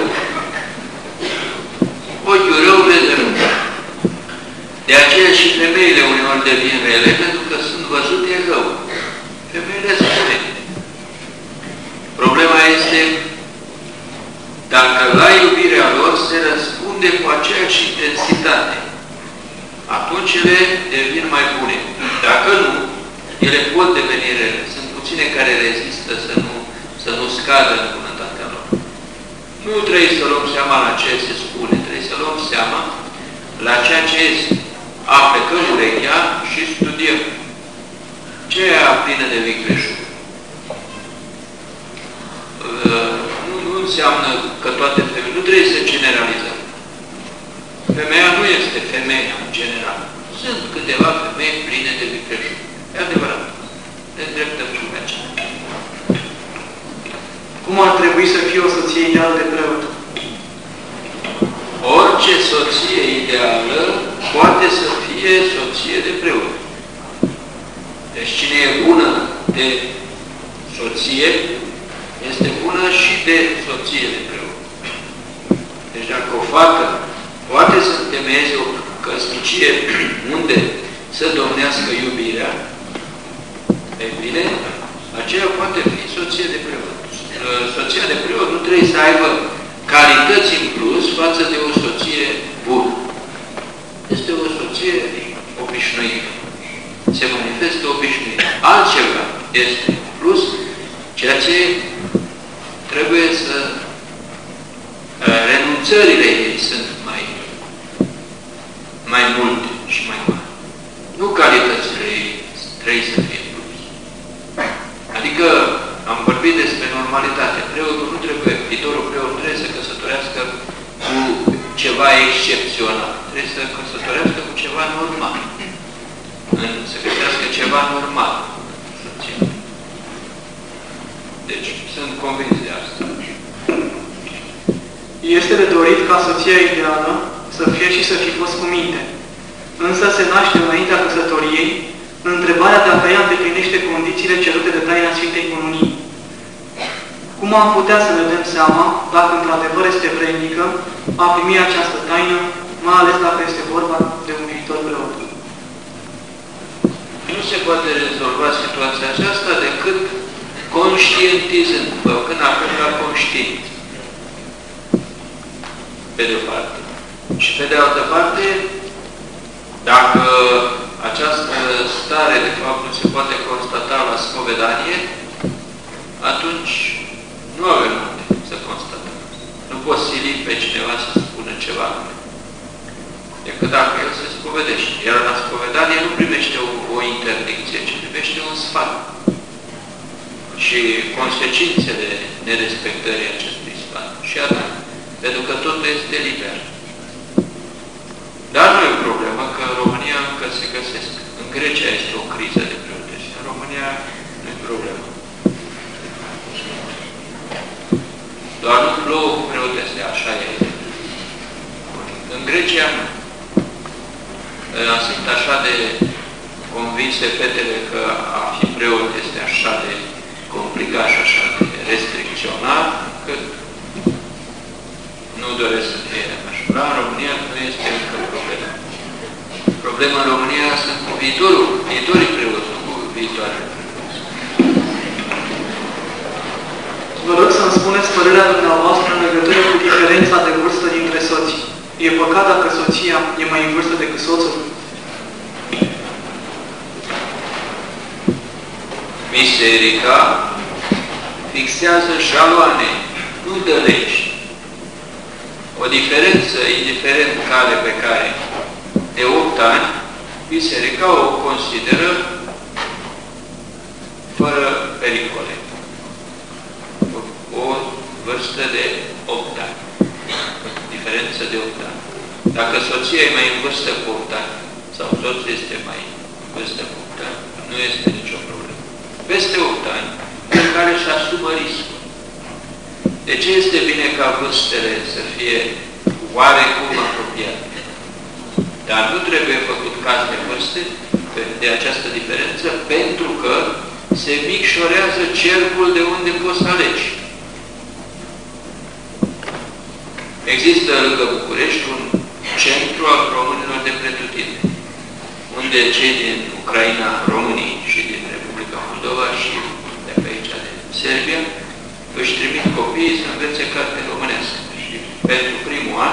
Ochiul rău vede rău. De aceea și femeile uneori devin rele, pentru că sunt văzute rău. Femeile sunt rele. Problema este dacă la iubirea lor se răspunde cu aceeași intensitate, atunci ele devin mai bune. Dacă nu, ele pot deveni rele. Sunt puține care rezistă să nu, să nu scadă în bunătatea lor. Nu trebuie să luăm seama la ce se spune, trebuie să luăm seama la ceea ce este. Aplecăm urechea și studiem. Aceea plină de vicleșug. Nu, nu înseamnă că toate femeile, nu trebuie să generalizăm. Femeia nu este femeia în general. Sunt câteva femei pline de vicleșug. E adevărat. Ne îndreptăm și pe aceea. Cum ar trebui să fie o soție ideală de preot? Orice soție ideală poate să fie soție de preot. Deci cine e bună de soție, este bună și de soție de preot. Deci dacă o fată poate să întemeieze o căsnicie unde să domnească iubirea, e bine, aceea poate fi soție de preot. Soția de preot nu trebuie să aibă calități în plus față de o soție bună. Este o soție obișnuită. Se manifestă obișnuită. Altceva este plus, ceea ce trebuie să renunțările ei sunt mai, mai multe și mai mari. Nu calitățile ei trebuie să fie plus. Adică am vorbit despre normalitate. Preotul nu trebuie, viitorul preot trebuie să căsătorească cu ceva excepțional. Trebuie să căsătorească cu ceva normal. Să găsească ceva normal. Deci, sunt convins de asta. Este de dorit ca soția ideală să fie și să fi fost cu minte. Însă se naște înaintea căsătoriei întrebarea dacă ea îndeplinește condițiile cerute de taina Sfintei Cununii. Cum am putea să ne dăm seama dacă într-adevăr este vrednică a primi această taină, mai ales dacă este vorba de un viitor preot? Nu se poate rezolva situația aceasta decât conștientizând, făcând apel la conștiință. Pe de o parte. Și pe de altă parte, dacă această stare, de fapt, nu se poate constata la spovedanie, atunci nu avem unde să constatăm. Nu poți sili pe cineva să spună ceva. Decât dacă el se spovedește. Iar la spovedanie nu primește o, o interdicție, ci primește un sfat. Și consecințele nerespectării acestui sfat. Și atât. Pentru că totul este liber. Dar nu e o problemă că în România încă se găsesc. În Grecia este o criză de preotesi. În România nu e problemă. Doar nu plouă cu preotese, așa e. În Grecia nu. Sunt așa de convinse fetele că a fi preot este așa de complicat și așa de restricționat, că nu doresc să fie așa. La România nu este încă problemă. Problema în România sunt cu viitorul, viitorii preoți, nu cu viitoarele preoți. Vă rog să-mi spuneți părerea dumneavoastră în legătură cu diferența de vârstă dintre soții. E păcat dacă soția e mai în vârstă decât soțul? Biserica fixează jaloane, nu dă legi. O diferență, indiferent cale pe care, de opt ani, Biserica o consideră fără pericole. O vârstă de opt ani. Diferență de opt ani. Dacă soția e mai în vârstă cu opt ani, sau soțul este mai în vârstă cu opt ani, nu este nicio problemă. Peste opt ani, pe care își asumă riscul. De ce este bine ca vârstele să fie oarecum apropiate? Dar nu trebuie făcut caz de vârste, de această diferență, pentru că se micșorează cercul de unde poți alegi. Există lângă București un centru al românilor de pretutindeni, unde cei din Ucraina, românii și din Republica Moldova și de pe aici de Serbia își trimit copiii să învețe carte românească. Și pentru primul an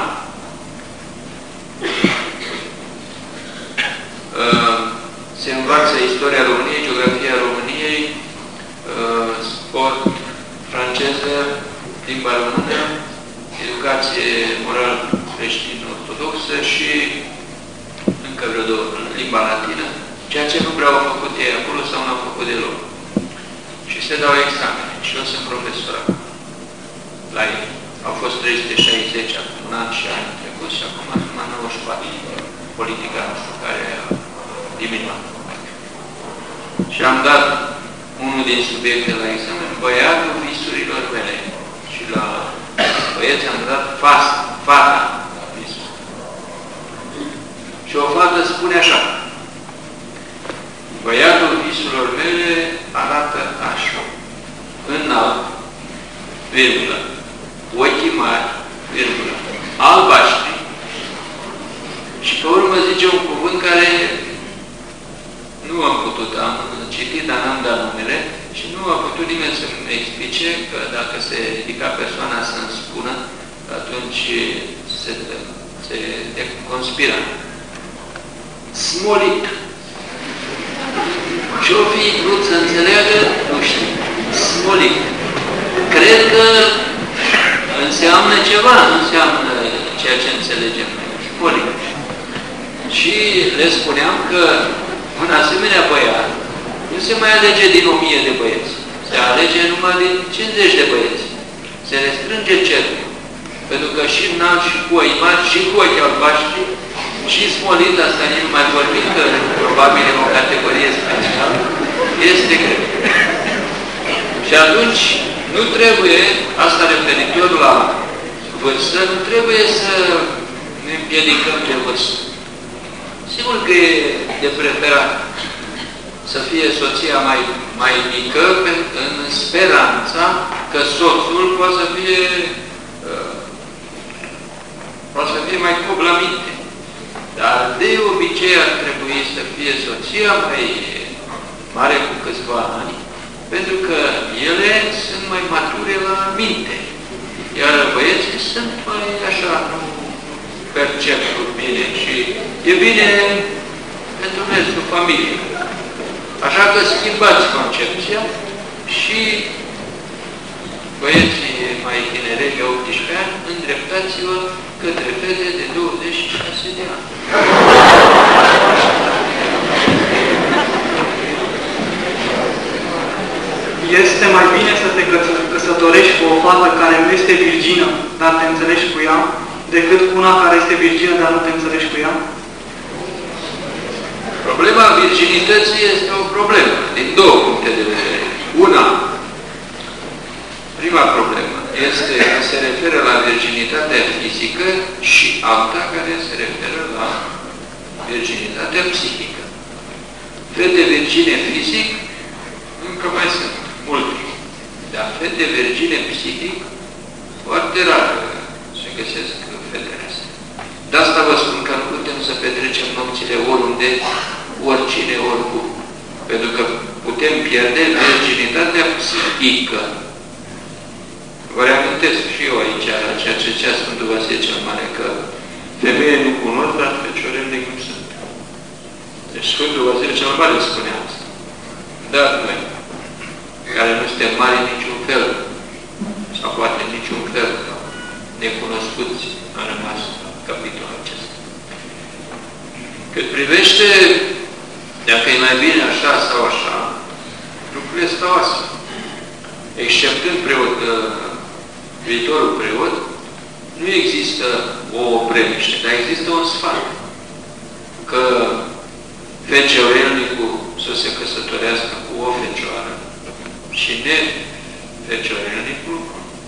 se învață istoria României, geografia României, sport franceză, limba română, educație moral creștin-ortodoxă și încă vreo două, limba latină ceea ce nu prea au făcut ei acolo sau nu au făcut deloc. Și se dau examene. Și eu sunt profesor la ei. Au fost trei sute șaizeci acum un an și anul trecut și acum acum nouăzeci și patru. Politica nu știu care a diminuat. Și am dat unul din subiecte la examen, băiatul visurilor mele. Și la băieți am dat fast, fata visul. Și o fată spune așa, băiatul visurilor mele arată așa, înalt, virgulă, ochii mari, virgulă, albaștri, și pe urmă zice un cuvânt care nu am putut, am citit, dar n-am dat numele și nu a putut nimeni să-mi explice că dacă se ridica persoana să-mi spună, atunci se, se conspiră. Smolit. Ce-o fi vrut să înțeleagă, nu știu. Smolit. Cred că înseamnă ceva, nu înseamnă ceea ce înțelegem noi. Smolit. Și le spuneam că un asemenea băiat nu se mai alege din o mie de băieți. Se alege numai din cincizeci de băieți. Se restrânge cercul. Pentru că și înalt, și cu oi mari, și cu ochi albaștri, și smolit, asta nici nu mai vorbim, că probabil e o categorie specială, este greu. Și atunci nu trebuie, asta referitor la vârstă, nu trebuie să ne împiedicăm de vârstă. Sigur că e de preferat să fie soția mai, mai mică în speranța că soțul poate să fie uh, poate să fie mai coblamite. Dar de obicei ar trebui să fie soția mai mare cu câțiva ani, pentru că ele sunt mai mature la minte. Iar băieții sunt mai așa, nu percep bine și e bine pentru restul familiei. Așa că schimbați concepția și băieții mai tineri de optsprezece ani, îndreptați-vă către fete de douăzeci și șase de ani. Este mai bine să te căsătorești cu o fată care nu este virgină, dar te înțelegi cu ea, decât cu una care este virgină, dar nu te înțelegi cu ea? Problema virginității este o problemă, din două puncte de vedere. Una, prima problemă, este că se referă la virginitatea fizică și alta care se referă la virginitatea psihică. Fete virgine fizic, încă mai sunt multe. Dar fete virgine psihic, foarte rar se găsesc fetele astea. De asta vă spun că nu putem să petrecem nopțile oriunde, oricine, oricum. Pentru că putem pierde virginitatea psihică. Vă reamintesc și eu aici, ceea ce cea Sfântul Vasile cel Mare, că femeie nu cunosc, dar feciorele cum sunt. Deci Sfântul Vasile cel Mare spune asta. Dar noi, care nu suntem mari niciun fel, sau poate niciun fel, necunoscuți, a rămas capitolul acesta. Cât privește, dacă e mai bine așa sau așa, lucrurile stau astfel. Exceptând preot, viitorul preot, nu există o opreliște, dar există un sfat. Că feciorelnicul să se căsătorească cu o fecioară și ne feciorelnicul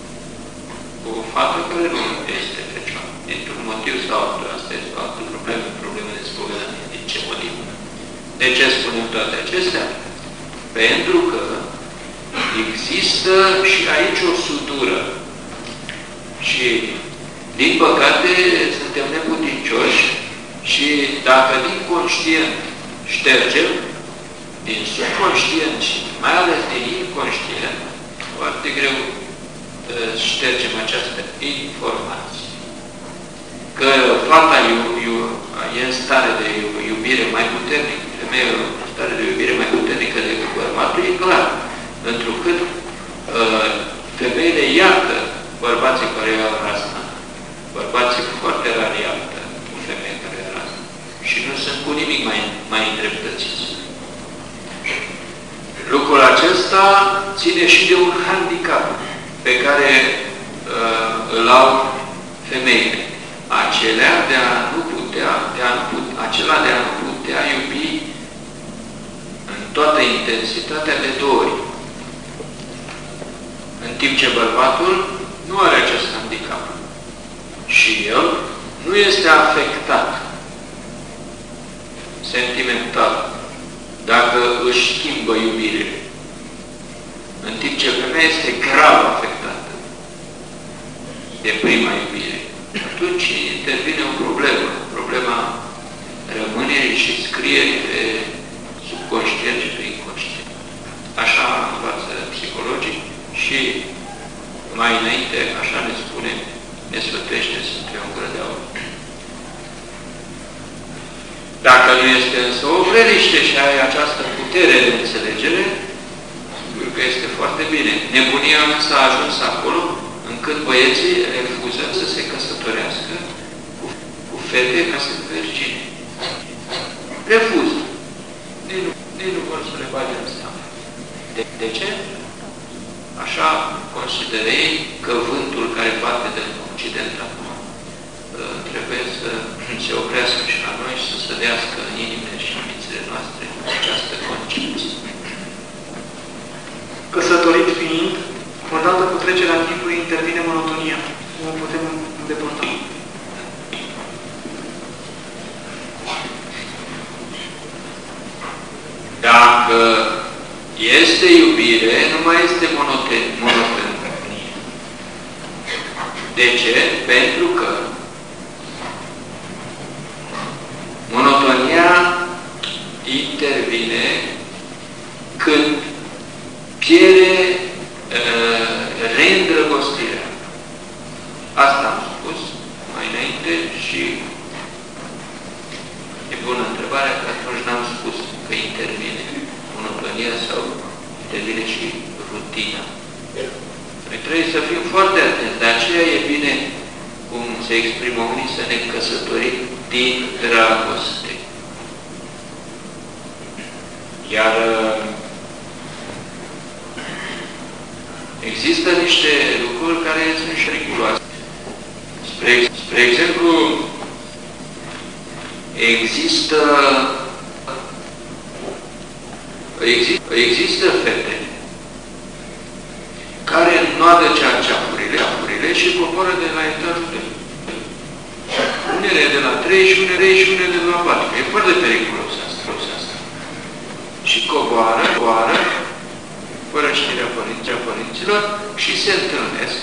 cu o fată care nu este fecioară. Dintr-un motiv sau altul, asta este o altă problemă, problemă de spovedanie. Din ce motiv? De ce spunem toate acestea? Pentru că există și aici o sutură. Și, din păcate, suntem neputincioși și dacă din conștient ștergem, din subconștient și mai ales din inconștient, foarte greu ștergem această informație. Că fata e în stare de iubire mai puternică, femeia în stare de iubire mai puternică decât bărbatul, e clar. Întrucât uh, femeile iartă bărbații care iau rasna. Bărbații foarte rar iartă o femeie care iau rasna. Și nu sunt sunt cu nimic mai, mai îndreptățiți. Lucrul acesta ține și de un handicap pe care uh, îl au femeile. Acelea de a nu putea, de a nu putea, acela de a nu putea iubi în toată intensitatea de două ori. În timp ce bărbatul nu are acest handicap. Și el nu este afectat sentimental dacă își schimbă iubirile. În timp ce femeia este grav afectată de prima iubire. Atunci intervine o problemă. Problema rămânerii și scrierii pe subconștient și pe inconștient. Așa învață psihologii și mai înainte, așa ne spune, ne sfătește Sfântul Gură de Aur. Dacă nu este însă o vreliște și ai această putere de înțelegere, sigur că este foarte bine. Nebunia însă a ajuns acolo încât băieții refuză să se căsătorească cu, cu fete ca să virgine. Refuză. Nici nu, nici nu vor să le bage în seamă. De, de ce? Așa consideră ei că vântul care bate din Occident acum trebuie să se oprească și la noi și să sădească în inimile și în mințile noastre această concepție. Căsătorit fiind, odată cu trecerea timpului intervine monotonia. Cum o putem îndepărta? Dacă este iubire, nu mai este monotonie. De ce? Pentru că monotonia intervine când pierde uh, reîndrăgostirea. Asta am spus mai înainte și e bună întrebarea, că atunci n-am spus că intervine monotonia sau intervine și rutina. Noi trebuie să fim foarte atenți. De aceea e bine, cum se exprimă unii, să ne căsătorim din dragoste. Iar există niște lucruri care sunt și periculoase. Spre, spre exemplu, există există, există fete care înnoadă cearceafurile, afurile și coboră de la etajul doi. Unele de la trei și unele și unele de la patru. E foarte periculos asta. asta. Și coboară, coboară, fără știrea părinții, părinților și se întâlnesc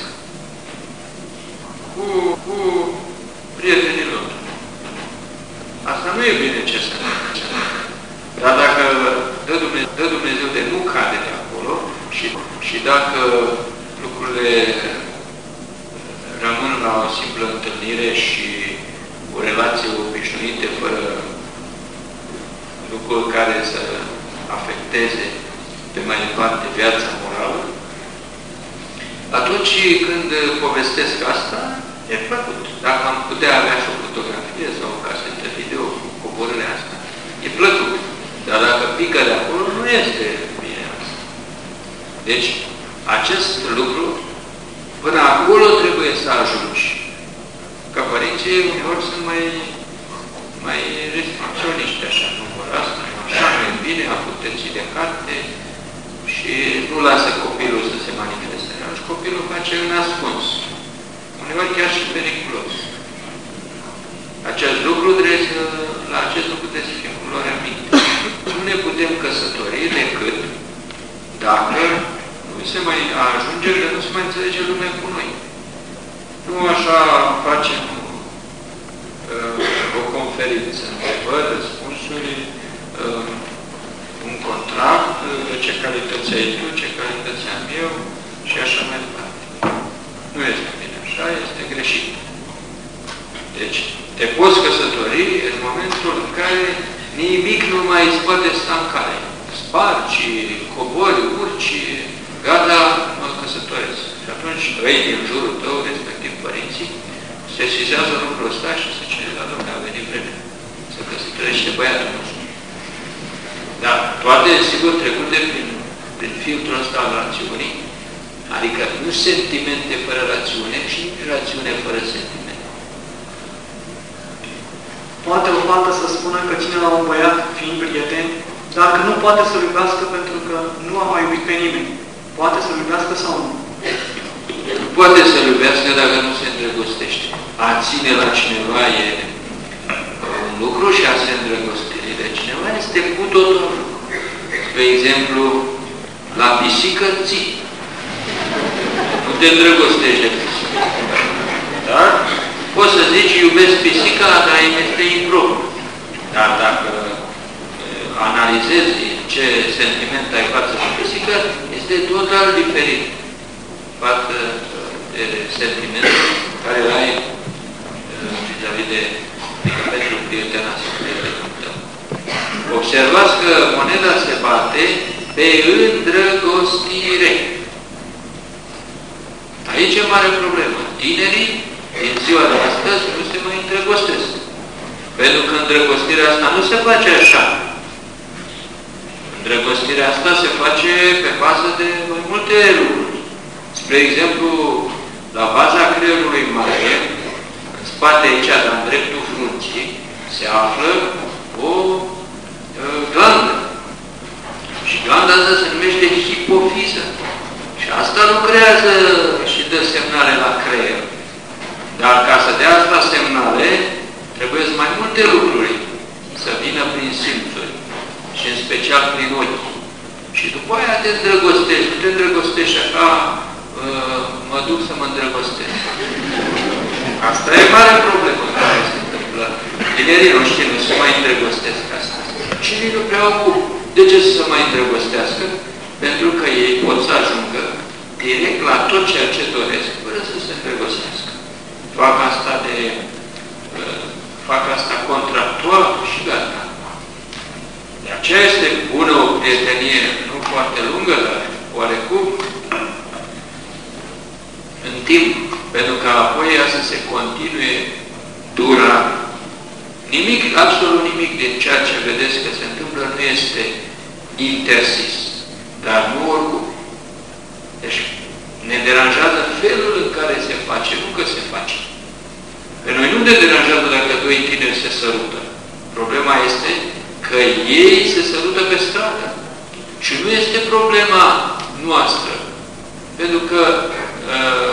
cu, cu prietenii lor. Asta nu e bine ce să facă. Dar dacă dă Dumnezeu, dă Dumnezeu de nu cade de acolo și, și dacă lucrurile rămân la o simplă întâlnire și o relație obișnuite, fără lucruri care să afecteze pe mai departe viața morală, atunci când povestesc asta, e plăcut. Dacă am putea avea și o fotografie sau o casetă video cu coborârea asta, e plăcut. Dar dacă pică de acolo, nu este bine asta. Deci, acest lucru, până acolo trebuie să ajungi. Ca părinții, uneori sunt mai, mai restricționiști, așa, nu vor asta, așa, nu e bine, a puteții de carte și nu lasă copilul să se manifeste. Și copilul face în ascuns. Uneori chiar și periculos. Acest lucru trebuie să, la acest lucru trebuie să fim cu luarea minte. Nu ne putem căsători decât dacă nu se mai ajunge, că nu se mai înțelege lumea cu noi. Nu așa facem uh, o conferință, întrebări, răspunsuri, uh, un contract, uh, ce calități ai tu, ce calități am eu și așa mai departe. Nu este bine așa, este greșit. Deci, te poți căsători în momentul în care nimic nu mai îți poate sta în cale. Spargi, cobori, urci, gata, mă căsătoresc. Și atunci, ei din jurul tău, respectiv părinții, se sizează lucrul ăsta și se zice, la Domnule, a venit vremea să căsătoresc. băiatul nostru. Dar toate, sigur, trecute prin, prin filtrul ăsta al rațiunii, adică nu sentimente fără rațiune și nici rațiune fără sentimente. Poate o fată să spună că ține la un băiat fiind prieten, dar că nu poate să-l iubească pentru că nu a mai iubit pe nimeni. Poate să-l iubească sau nu? Nu poate să-l iubească dacă nu se îndrăgostește. A ține la cineva e un lucru și a se îndrăgosti de cineva este cu totul un lucru. De exemplu, la pisică ții. Nu te îndrăgostești de pisică. Dar poți să zici, iubesc pisica, dar este impropriu. Dar dacă analizezi ce sentiment ai față de pisică, este total diferit față de sentimentul care îl ai vis-a-vis de pentru prietena sau prietenul tău. Observați că moneda se bate pe îndrăgostire. Aici e mare problemă. Tinerii din ziua de astăzi nu se mai îndrăgostesc. Pentru că îndrăgostirea asta nu se face așa. Îndrăgostirea asta se face pe bază de mai multe lucruri. Spre exemplu, la baza creierului mare, în spate aici, dar în dreptul frunții, se află o uh, glandă. Și glanda asta se numește hipofiză. Și asta lucrează și dă semnale la creier. Dar ca să dea asta semnale, trebuie mai multe lucruri să vină prin simțuri. Și în special prin ochi. Și după aia te îndrăgostești. Nu te îndrăgostești așa, uh, mă duc să mă îndrăgostesc. Asta e mare problemă care se întâmplă. Tinerii noștri nu se mai îndrăgostesc astăzi. Și nici nu prea au de ce să se mai îndrăgostească? Pentru că ei pot să ajungă direct la tot ceea ce doresc, fără să se îndrăgostească. Fac asta de... Uh, fac asta contractual și gata. De aceea este bună o prietenie, nu foarte lungă, dar oarecum în timp, pentru că apoi ea să se continue dura. Nimic, absolut nimic din ceea ce vedeți că se întâmplă nu este interzis, dar nu oricum. Deci ne deranjează felul în care se face, nu că se face. Pe noi nu ne deranjează dacă doi tineri se sărută. Problema este că ei se sărută pe stradă. Și nu este problema noastră. Pentru că uh,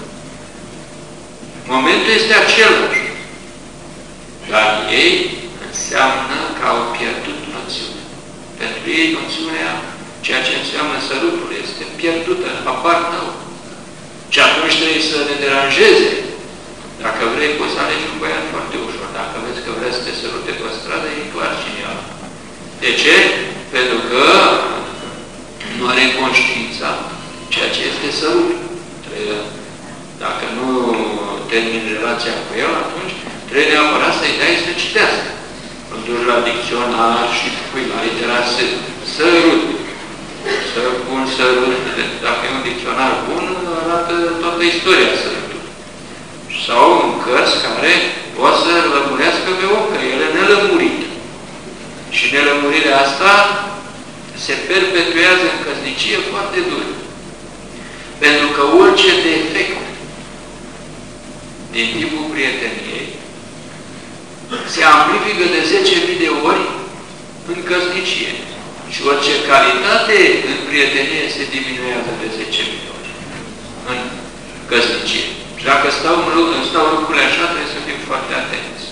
momentul este același. Dar ei înseamnă că au pierdut noțiunea. Pentru ei noțiunea, ceea ce înseamnă sărutul, este pierdută, apar nou. Și atunci trebuie să ne deranjeze. Dacă vrei, poți să alegi un băiat foarte ușor. Dacă vezi că vrei să te sărute pe stradă, e clar cine ea. De ce? Pentru că nu are conștiința ceea ce este sărut. Dacă nu termini relația cu el, atunci trebuie neapărat să-i dai să citească. Îl duci la dicționar și pui la litera S. Sărut. Să pun sărut. Dacă e un dicționar bun, arată toată istoria sărutului. Sau în cărți care pot să lămurească pe om, că el e nelămurit. Și nelămurirea asta se perpetuează în căsnicie foarte dur. Pentru că orice defect din tipul prieteniei se amplifică de zece mii de ori în căsnicie. Și orice calitate în prietenie se diminuează de zece mii de ori în căsnicie. Și dacă stau, stau lucrurile așa, trebuie să fim foarte atenți.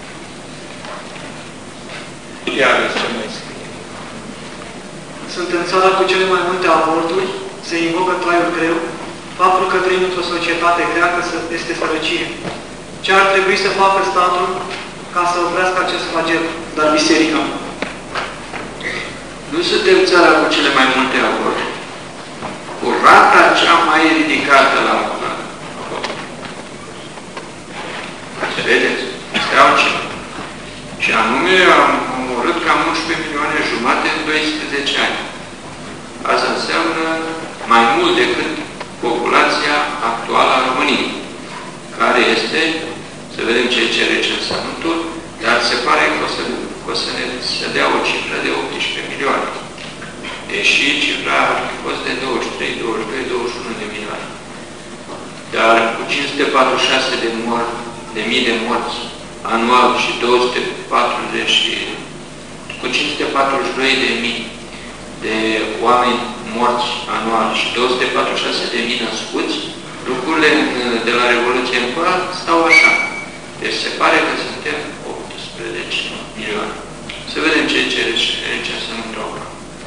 Iarăși ce mai scrie. Sunt în țara cu cele mai multe avorturi, se invocă traiul greu, faptul că trăim într-o societate grea, că este sărăcie. Ce ar trebui să facă statul ca să oprească acest flagel, dar biserica? Nu suntem țara cu cele mai multe avorturi. Cu rata cea mai ridicată la avort. Vedeți? Este altceva. Și anume am omorât cam unsprezece milioane jumate în doisprezece ani. Asta înseamnă mai mult decât populația actuală a României, care este, să vedem ce cere recensământul, dar se pare că o să, o să ne deși cifra ar fi fost de douăzeci și trei, douăzeci și doi, douăzeci și unu de milioane. Dar cu cinci sute patruzeci și șase de, mor, de mii de morți anual și două sute patruzeci, cu cinci sute patruzeci și doi de mii de oameni morți anual și două sute patruzeci și șase de mii născuți, lucrurile de la Revoluție încoa stau așa. Deci se pare că suntem optsprezece milioane. Să vedem ce cere și ce să nu întreabă.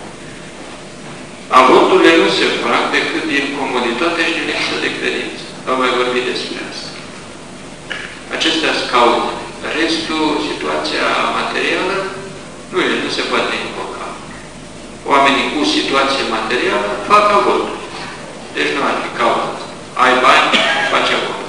Avorturile nu se fac decât din comoditate și din lipsă de credință. Am mai vorbit despre asta. Acestea sunt cauze. Restul, situația materială, nu, e, nu se poate invoca. Oamenii cu situație materială fac avorturi. Deci nu ar fi cauza asta. Ai bani, faci avort.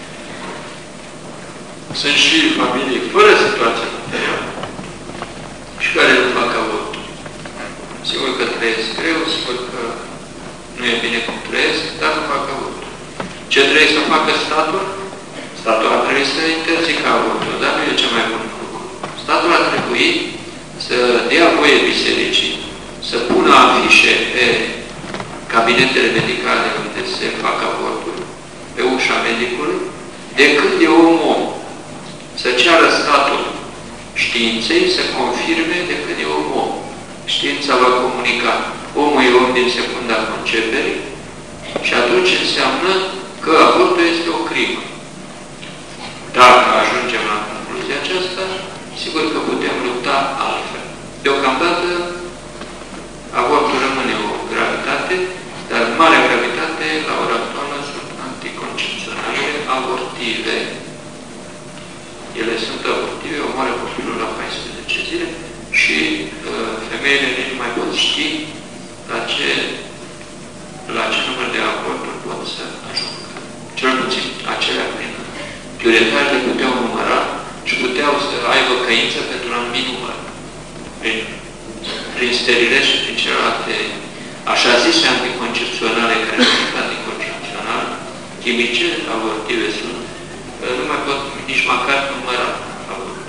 Sunt și familii fără situație materială și care nu fac avorturi. Sigur că trăiesc greu, sigur că nu e bine cum trăiesc, dar nu fac avorturi. Ce trebuie să facă statul? Statul ar trebui să interzică avortul, dar nu e cel mai bun lucru. Statul ar trebui să dea voie bisericii, să pună afișe pe cabinetele medicale unde se fac avorturi, pe ușa medicului, decât de om-om. Să ceară statul științei să confirme decât de om-om. Știința va comunica. Omul e om din secunda conceperii și atunci înseamnă că avortul este o crimă. Dacă ajungem la concluzia aceasta, sigur că putem lupta altfel. Deocamdată, avortul rămâne o gravitate, dar marea gravitate, la ora actuală, sunt anticoncepționale avortive. Ele sunt abortive, omoară copilul la paisprezece zile și uh, femeile nici nu mai pot ști la ce, la ce număr de aborturi pot să ajungă. Cel puțin acelea prin piuretaj le puteau număra și puteau să aibă căință pentru un anumit număr. Prin, prin sterile și prin celelalte așa zise anticoncepționale, care sunt anticoncepționale, chimice, abortive sunt, nu mai pot nici măcar număra avortul.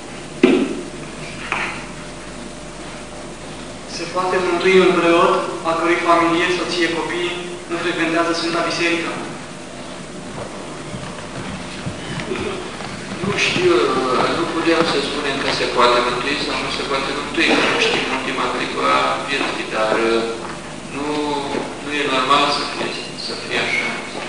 Se poate mântui un preot a cărui familie, soție, copii nu frecventează Sfânta Biserică? Nu știu, nu putem să spunem că se poate mântui sau nu se poate mântui, că nu știm ultima clipă a vieții, dar nu, nu e normal să fie, să fie așa.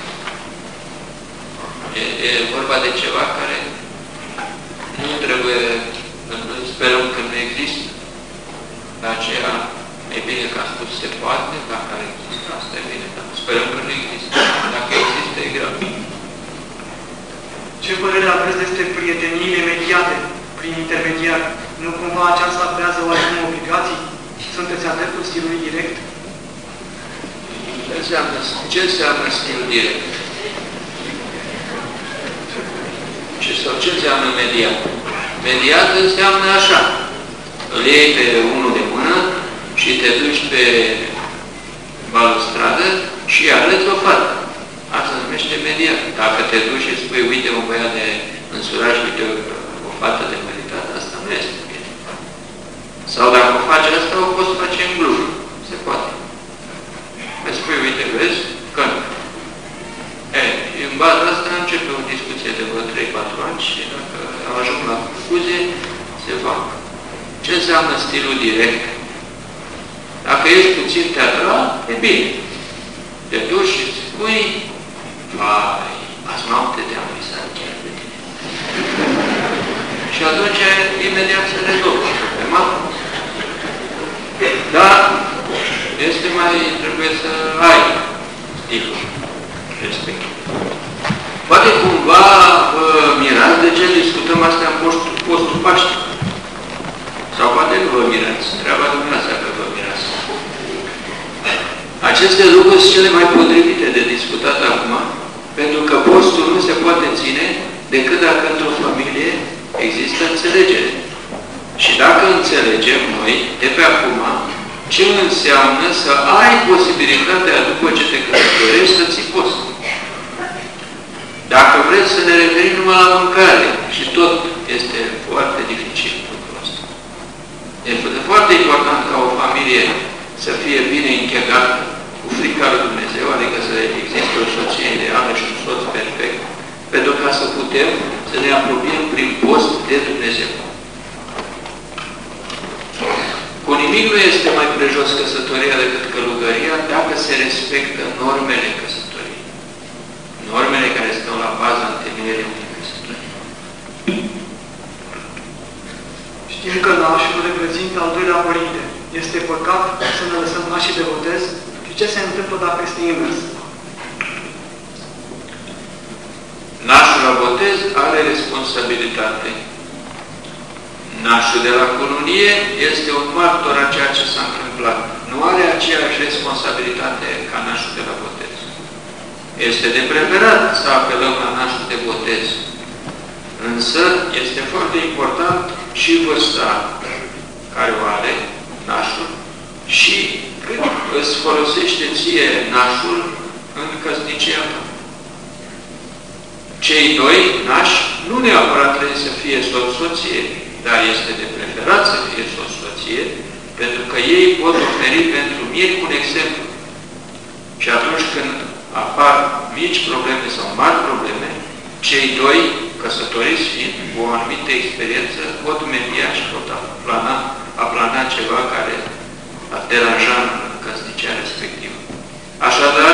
E, e vorba de ceva care nu trebuie, sperăm că nu există. De aceea, e bine că a spus se poate, dacă ar exista, asta e bine, dar sperăm că nu există. Dacă există, e grav. Ce părere aveți despre prieteniile mediate prin intermediar? Nu cumva aceasta creează oarecum obligații? Sunteți adeptul stilului direct? Ce înseamnă, ce înseamnă stilul direct? Ce, sau ce înseamnă mediat? Mediat înseamnă așa. Îl iei pe unul de mână și te duci pe balustradă și arăți o fată. Asta se numește mediat. Dacă te duci și spui, uite un băiat de însuraj, uite o fată de meritat, asta nu este bine. Sau dacă o faci asta, o poți face în glumă. Se poate. Îți spui, uite, vezi, că nu. E, în baza asta începe o discuție de vreo trei patru ani și dacă ajung la concluzie, se va. Ce înseamnă stilul direct? Dacă ești puțin teatral, e bine. Te duci și îți spui, vai, azi noapte te-am visat chiar de tine. Și atunci, imediat se rezolvă problema. Dar, este mai, trebuie să ai stilul respectiv. Poate cumva vă mirați de ce discutăm astea în postul, postul Paștii. Sau poate nu vă mirați. Treaba dumneavoastră că vă mirați. Aceste lucruri sunt cele mai potrivite de discutat acum, pentru că postul nu se poate ține decât dacă într-o familie există înțelegere. Și dacă înțelegem noi, de pe acum, ce înseamnă să ai posibilitatea, după ce te căsătorești, să ții post. Dacă vreți să ne referim numai la mâncare, și tot este foarte dificil lucrul ăsta. Este foarte important ca o familie să fie putem să ne apropiem prin post de Dumnezeu. Cu nimic nu este mai prejos căsătoria decât călugăria dacă se respectă normele căsătoriei. Normele care stau la baza întemeierii unei căsătorii. Știm că nașul reprezintă al doilea părinte. Este păcat să ne lăsăm nașii de botez? Și ce se întâmplă dacă este invers? Nașul la botez are responsabilitate. Nașul de la cununie este un martor a ceea ce s-a întâmplat. Nu are aceeași responsabilitate ca nașul de la botez. Este de preferat să apelăm la nașul de botez. Însă este foarte important și vârsta care o are nașul și cât îți folosește ție nașul în căsnicia ta. Cei doi nași nu neapărat trebuie să fie soț-soție, dar este de preferat să fie soț-soție, pentru că ei pot oferi pentru mici un exemplu. Și atunci când apar mici probleme sau mari probleme, cei doi, căsătoriți fiind, cu o anumită experiență, pot media și pot aplana, aplana ceva care ar deranja în căsnicia respectivă. Așadar,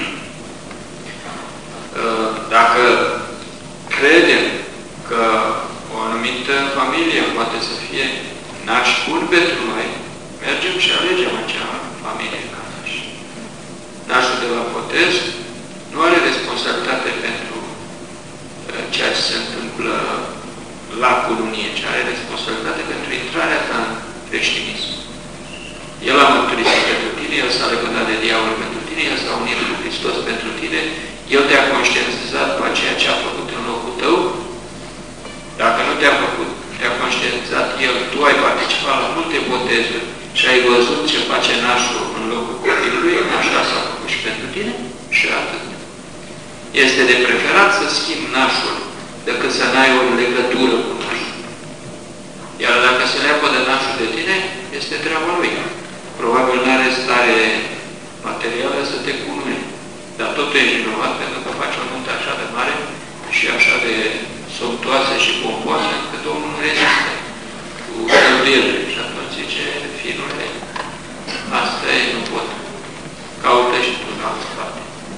dacă credem că o anumită familie poate să fie nași buni pentru noi, mergem și alegem acea familie ca nași. Nașul de la botez nu are responsabilitate pentru ceea ce se întâmplă la cununie, ci are responsabilitate pentru intrarea ta în creștinism. El a mărturisit pentru tine, El s-a legănat de diavol pentru tine, El s-a unit cu Hristos pentru tine, El te-a conștientizat cu ceea ce a făcut în locul tău. Dacă nu te-a făcut, te-a conștientizat El, tu ai participat la multe botezuri și ai văzut ce face nașul în locul copilului, așa s-a făcut și pentru tine și atât. Este de preferat să schimbi nașul decât să n-ai o legătură cu nașul. Iar dacă se leapă de nașul de tine, este treaba lui. Probabil nu are stare materială să te cunui. Dar totul e vinovat pentru că faci o nuntă așa de mare și așa de somptuoasă și pompoasă, că Domnul nu rezistă cu călduielile. Și atunci zice, fiinule, asta e, nu pot. Caută și tu în altă parte.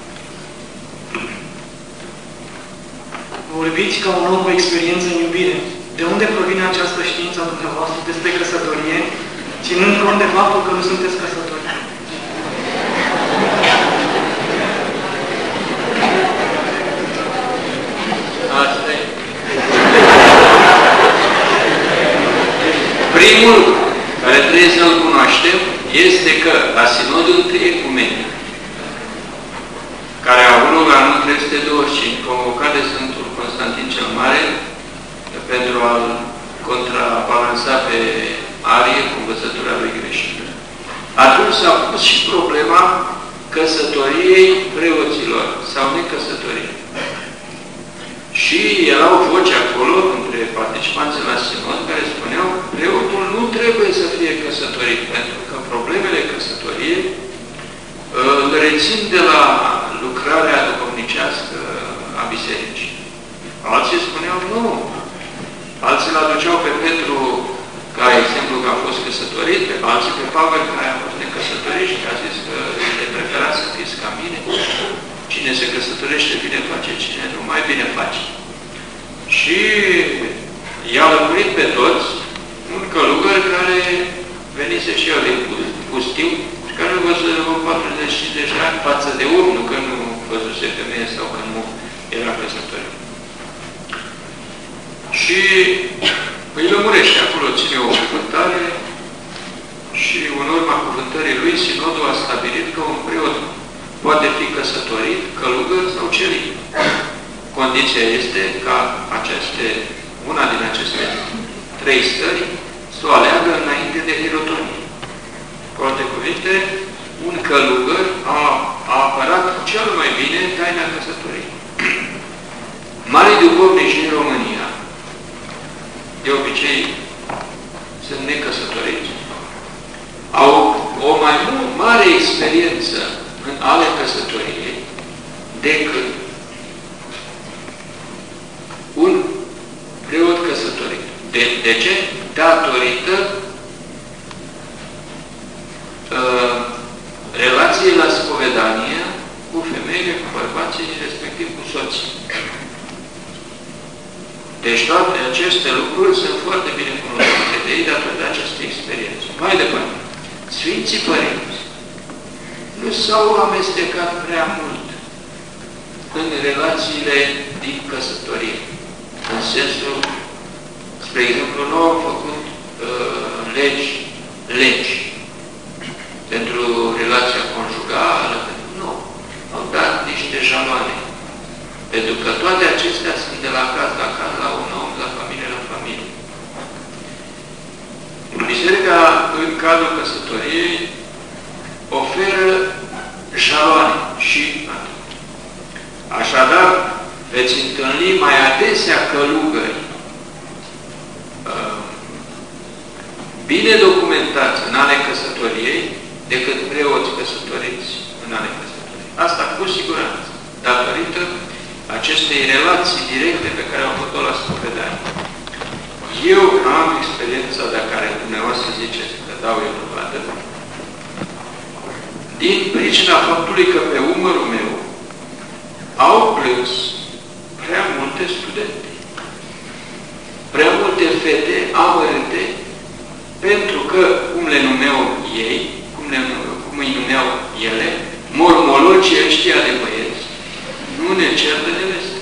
Vorbiți ca un om cu experiență în iubire. De unde provine această știință a dumneavoastră despre căsătorie, ținând cont de faptul că nu sunteți căsători? Asta e. Primul care trebuie să-l cunoaștem este că la Sinodul Ecumenic, care a avut loc la anul trei sute douăzeci și cinci, convocat de Sfântul Constantin cel Mare, pentru a-l contrabalansa pe Arie cu învățătura lui greșită. Atunci s-a pus și problema căsătoriei preoților sau necăsătoriei. Și erau voci acolo, între participanții la Sinod, care spuneau preotul nu trebuie să fie căsătorit, pentru că problemele căsătoriei îl rețin de la lucrarea duhovnicească a bisericii. Alții spuneau nu. Alții îl aduceau pe Petru ca exemplu că a fost căsătorit, pe alții pe Pavel care a fost necăsătorit și că a zis că este preferat să fiți ca mine. Cine se căsătorește bine face, cine nu mai bine face. Și i-a lămurit pe toți un călugăr care venise și el din pustiu și care a văzut vreo patruzeci și cinci de ani față de urmă, nu că nu văzuse femeie sau că nu era căsătorit. Și îi lămurește acolo, ține o cuvântare și în urma cuvântării lui, Sinodul a stabilit că un preot poate fi căsătorit, călugăr sau celit. Condiția este ca aceste, una din aceste trei stări să o aleagă înainte de hirotonie. Cu alte cuvinte, un călugăr a, a apărat cel mai bine taina căsătoriei. Mari duhovnici din România, de obicei, sunt necăsătoriți, au o mai mare experiență în ale căsătoriei decât tot căsătorit. De, de ce? Datorită uh, relației la spovedanie cu femeile, cu bărbații, respectiv cu soții. Deci toate aceste lucruri sunt foarte bine cunoscute de ei datorită acestei experiențe. Mai departe, Sfinții Părinți nu s-au amestecat prea mult în relațiile din căsătorie. În sensul, spre exemplu, nu au făcut uh, legi, legi pentru relația conjugală. Nu. Au dat niște jaloane. Pentru că toate acestea sunt de la caz la caz, la un om, la familie la familie. Biserica, în cadrul căsătoriei, oferă jaloane și atât. Așadar, veți întâlni mai adesea călugări uh, bine documentați în ale căsătoriei decât preoți căsătoriți în ale căsătoriei. Asta cu siguranță, datorită acestei relații directe pe care am făcut-o la spovedanie. Eu am experiența de care dumneavoastră ziceți că dau eu dovadă, din pricina faptului că pe umărul meu au plâns prea multe studente, prea multe fete amărâte, pentru că, cum le numeau ei, cum, le, cum îi numeau ele, mormologii ăștia de băieți, nu ne cer de neveste.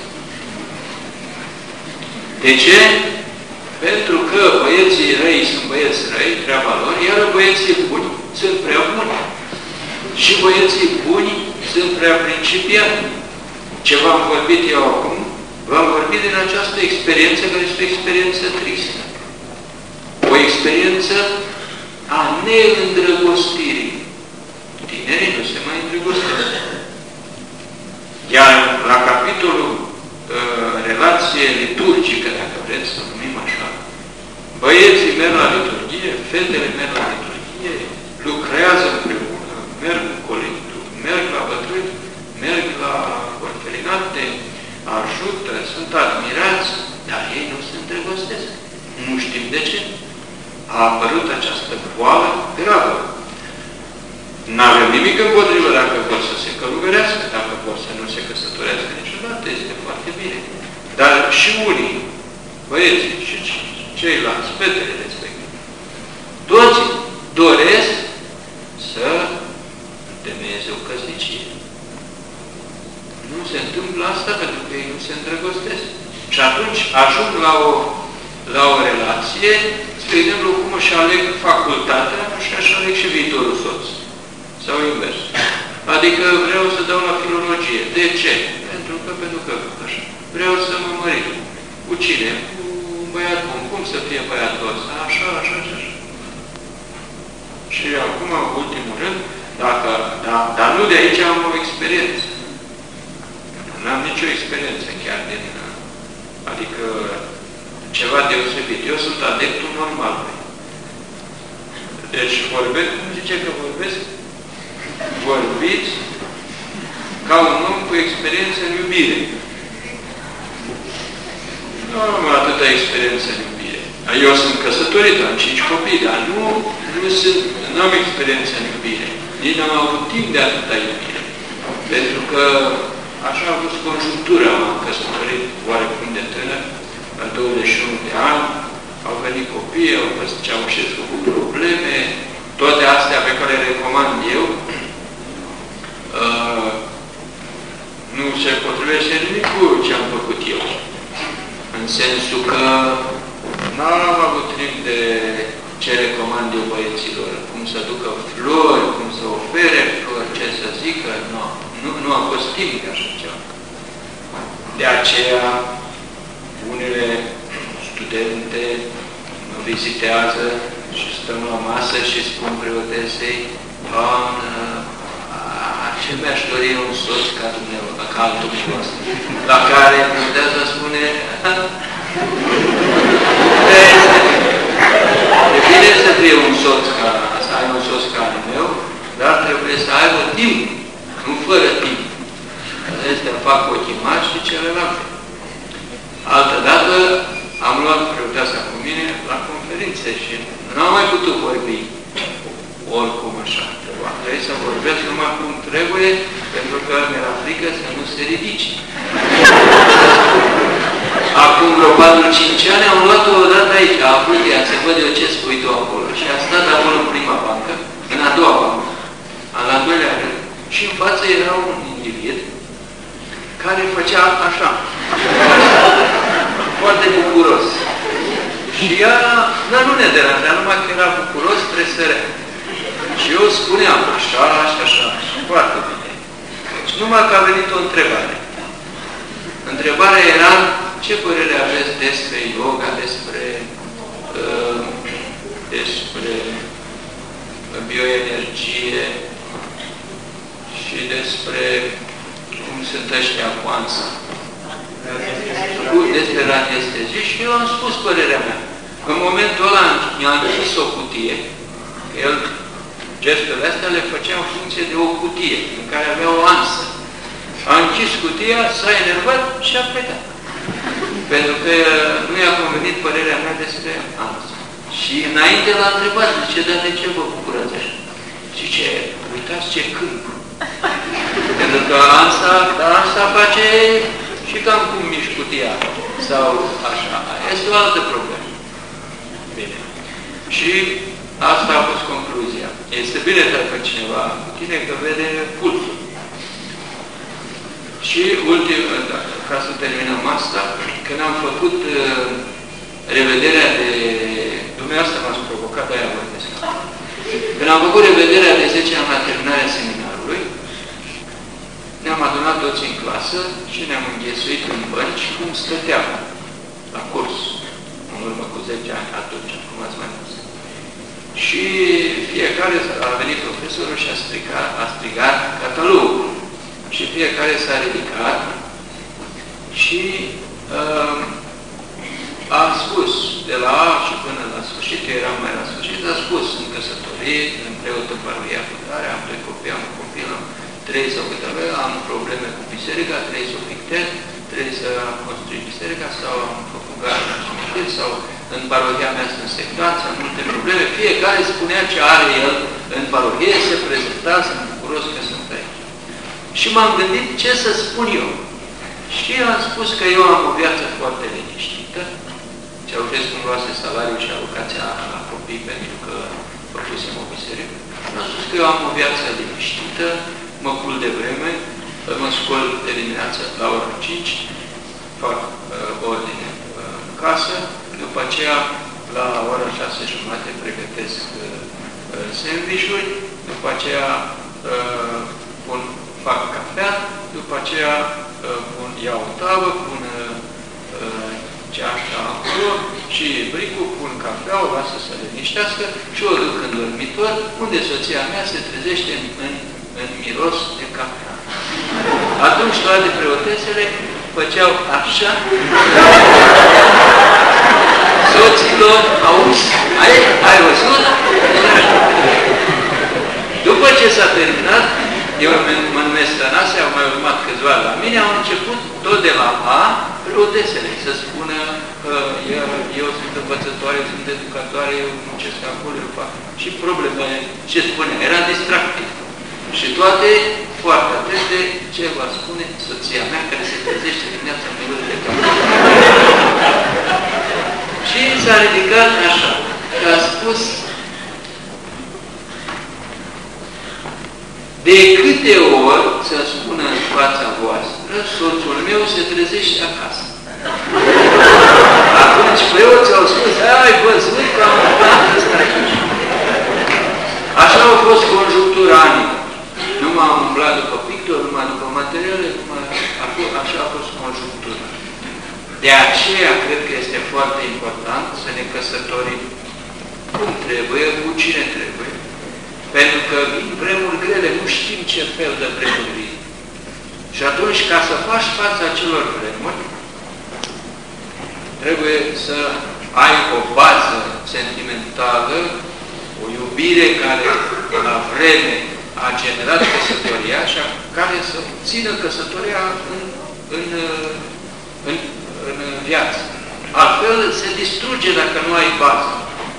De ce? Pentru că băieții răi sunt băieți răi, treaba lor, iar băieții buni sunt prea buni. Și băieții buni sunt prea principianti. Ce v-am vorbit eu acum, v-am vorbit din această experiență, care este o experiență tristă. O experiență a neîndrăgostirii. Tinerii nu se mai îndrăgostesc. Iar la capitolul uh, relație liturgică, dacă vreți să numim așa, băieții merg la liturghie, fetele merg la liturghie, lucrează împreună, merg cu colectul, merg la bătrâni, merg la orfelinate, ajută, sunt admirați, dar ei nu se îndrăgostesc. Nu știm de ce. A apărut această boală gravă. N-avem nimic împotrivă dacă vor să se călugărească, dacă vor să nu se căsătorească niciodată, este foarte bine. Dar și unii, băieții și ceilalți, fetele respectiv, toți doresc să întemeieze o căsnicie. Nu se întâmplă asta pentru că ei nu se îndrăgostesc. Și atunci ajung la o, la o relație, spre exemplu, cum își aleg facultatea, și așa aleg și viitorul soț. Sau invers. Adică vreau să dau la filologie. De ce? Pentru că, pentru că, așa. Vreau să mă mărit. Cu cine? Cu un băiat bun. Cum să fie băiatul ăsta? Așa, așa, așa. Și acum, în ultimul rând, dacă, da, dar nu de aici am o experiență. Nu am nicio experiență chiar din... Adică ceva deosebit. Eu sunt adeptul normal. Deci vorbesc, cum zice că vorbesc? Vorbiți ca un om cu experiență în iubire. Nu am atâta experiență în iubire. Eu sunt căsătorit, am cinci copii, dar nu, nu, sunt, nu am experiență în iubire. Nici n-am avut timp de atâta iubire. Pentru că așa a fost conjunctura, m-am căsătorit oarecum de tânăr, la douăzeci și unu de ani, au venit copii, au văzut ce au și făcut probleme, toate astea pe care le recomand eu, uh, nu se potrivește nimic cu ce am făcut eu. În sensul că n-am avut timp de ce recomand eu băieților, cum să ducă flori, cum să ofere flori, ce să zică, nu, nu, nu a fost timp de așa ceva. De aceea, unele studente mă vizitează și stăm la masă și spun preotesei, Doamnă, ce mi-aș dori un soț ca dumneavoastră, ca al dumneavoastră, la care preotesa spune, e bine să fie un soț ca, să ai un soț ca al meu, dar trebuie să aibă timp, nu fără timp. Astea fac ochii mari și celelalte. Altădată am luat conferințe și nu am mai putut vorbi oricum așa. Trebuie să vorbesc numai cum trebuie, pentru că mi-era frică să nu se ridice. Acum vreo patru-cinci ani am luat-o odată aici, a avut ea, să văd eu ce spui tu acolo. Și a stat acolo în prima bancă, în a doua bancă, în a doilea rând. Și în față era un individ care făcea așa. Foarte bucuros. Și ea, dar nu ne deranja, numai că era bucuros, tresărea. Și eu spuneam așa, așa, așa, foarte bine. Și numai că a venit o întrebare. Întrebarea era, ce părere aveți despre yoga, despre, uh, despre bioenergie și despre cum sunt ăștia cu ansa. Despre radiestezie și eu am spus părerea mea. În momentul ăla mi-a închis o cutie, el gesturile astea le făcea în funcție de o cutie în care avea o ansă. A închis cutia, s-a enervat și a plecat. Pentru că nu i-a convenit părerea mea despre ansă. Și înainte l-a întrebat, zice, dar de ce vă bucurați așa? Zice, uitați ce câmp. Pentru că ansa, dar ansa face și cam cum miști cutia. Sau așa. Este o altă problemă. Bine. Și asta a fost concluzia. Este bine dacă cineva cu tine că vede pulsul. Și ultim, da, ca să terminăm asta, când am făcut uh, revederea de... Dumneavoastră m-ați provocat, de-aia vorbesc. Când am făcut revederea de zece ani la terminarea seminarului, ne-am adunat toți în clasă și ne-am înghesuit în bănci cum stăteam la curs, în urmă cu zece ani, atunci, cum ați mai spus. Și fiecare a venit profesorul și a strigat, a strigat catalogul. Și fiecare s-a ridicat și uh, a spus, de la A și până la sfârșit, eu eram mai la sfârșit, a spus, în căsătorie, în preot în parohia Fătare, am doi copii, am un copil, am trei sau câte avea, am probleme cu biserica, trei să o pictez, trebuie să construi biserica, sau am făcut gara la cimitir, sau în parohia mea sunt sectanți, am multe probleme. Fiecare spunea ce are el în parohie, se prezenta, sunt bucuros că sunt aici. Și m-am gândit ce să spun eu. Și am spus că eu am o viață foarte liniștită. Ceaușescu îmi luase salariul și alocația la copii pentru că făcusem o biserică. Am spus că eu am o viață liniștită, mă culc de vreme, mă scol de dimineață la ora cinci, fac uh, ordine uh, în casă, după aceea la ora șase jumate pregătesc uh, sandwich-uri, după aceea uh, pun fac cafea, după aceea pun, iau o tavă, pun uh, ceașa acolo și bricul, pun cafea, o lasă să liniștească și o duc în dormitor, unde soția mea se trezește în, în, în miros de cafea. Atunci toate preotesele făceau așa. Soților, auzi, ai, ai văzut? După ce s-a terminat, eu mă numesc Tănase, au mai urmat câțiva la mine, au început tot de la A, preotesele, să spună că eu, eu sunt învățătoare, eu sunt educatoare, eu muncesc acolo, eu fac. Și problemele, ce spune, era distractiv. Și toate foarte atente ce va spune soția mea, care se trezește dimineața în milul de cap. Și s-a ridicat așa, și a spus: de câte ori să spună în fața voastră, soțul meu se trezește acasă. Atunci preoții au spus: ai văzut că am făcut ăsta aici. Așa au fost conjunctura anii. Nu m-am umblat după pictor, numai după materiale, numai... așa a fost conjunctura. De aceea cred că este foarte important să ne căsătorim cum trebuie, cu cine trebuie. Pentru că vin vremuri grele, nu știm ce fel de vremuri vin. Și atunci, ca să faci fața acelor vremuri, trebuie să ai o bază sentimentală, o iubire care la vreme a generat căsătoria și care să țină căsătoria în, în, în, în viață. Altfel se distruge dacă nu ai bază.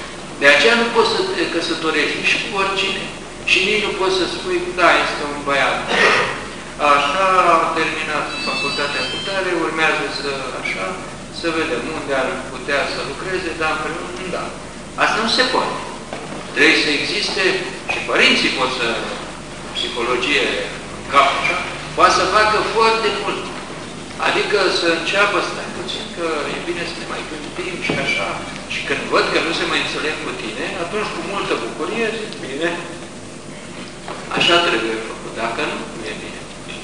aceea nu poți să te căsătorești nici cu oricine. Și nici nu poți să spui, da, este un băiat. Așa, a terminat facultatea cu tare, urmează să, așa, să vedem unde ar putea să lucreze, dar împreună, da. Asta nu se poate. Trebuie să existe, și părinții pot să, psihologie în cap, așa, poate să facă foarte mult. Adică să înceapă, stai puțin, că e bine să ne mai gândim și așa. Și când văd că nu se mai înțeleg cu tine, atunci cu multă bucurie zic, bine, așa trebuie făcut. Dacă nu, nu e bine.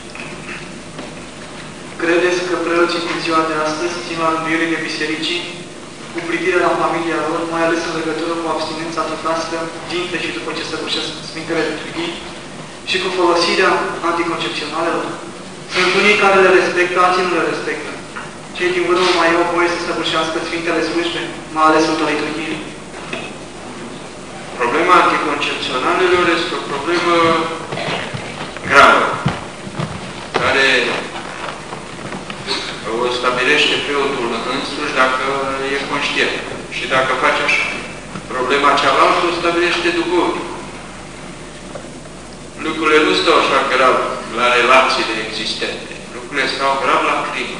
Credeți că preoții din ziua de astăzi țin la învierile bisericii cu privire la familia lor, mai ales în legătură cu abstinența tătască, dintre și după ce săvârșesc Sfintele Liturghii și cu folosirea anticoncepționalelor? Sunt unii care le respectă, alții nu le respectă. Cei din urmă mai au voie să săvârșească Sfintele Slujbe, mai ales Sfânta Liturghie. Problema anticoncepționalelor este o problemă gravă, care o stabilește preotul însuși dacă e conștient și dacă face așa. Problema cealaltă o stabilește duhovnic. Lucrurile nu stau așa grav la relațiile existente. Lucrurile stau grav la crimă.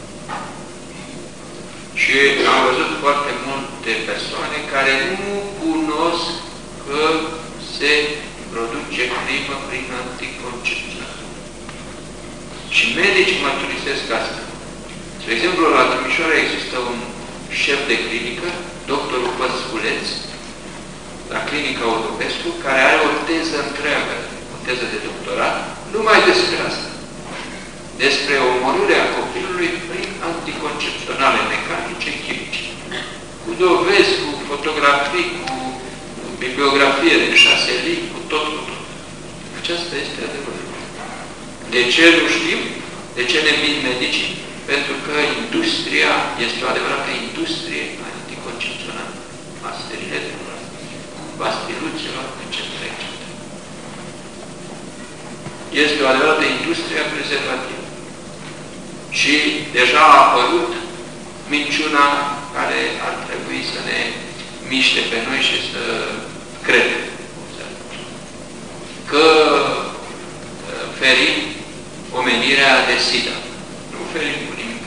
Și am văzut foarte multe persoane care nu cunosc că se produce crimă prin anticoncepție. Și medicii mărturisesc asta. De exemplu, la Timișoara există un șef de clinică, doctorul Păsculeț, la clinica Odopescu, care are o teză întreagă, o teză de doctorat, numai despre asta. Despre omorârea copilului prin anticoncepționale mecanice, chimice. Cu dovezi, cu fotografii, cu bibliografie de șase lini, cu tot, cu tot. Aceasta este adevărul. De ce nu știm? De ce ne mint medicii? Pentru că industria este o adevărată industrie anticoncepțională. A steriletelor, bastiluților, et cetera, et cetera. Este o adevărată industrie a prezervativă. Și deja a apărut minciuna care ar trebui să ne miște pe noi și să credem. Că ferim omenirea de sida. Nu ferim cu nimic.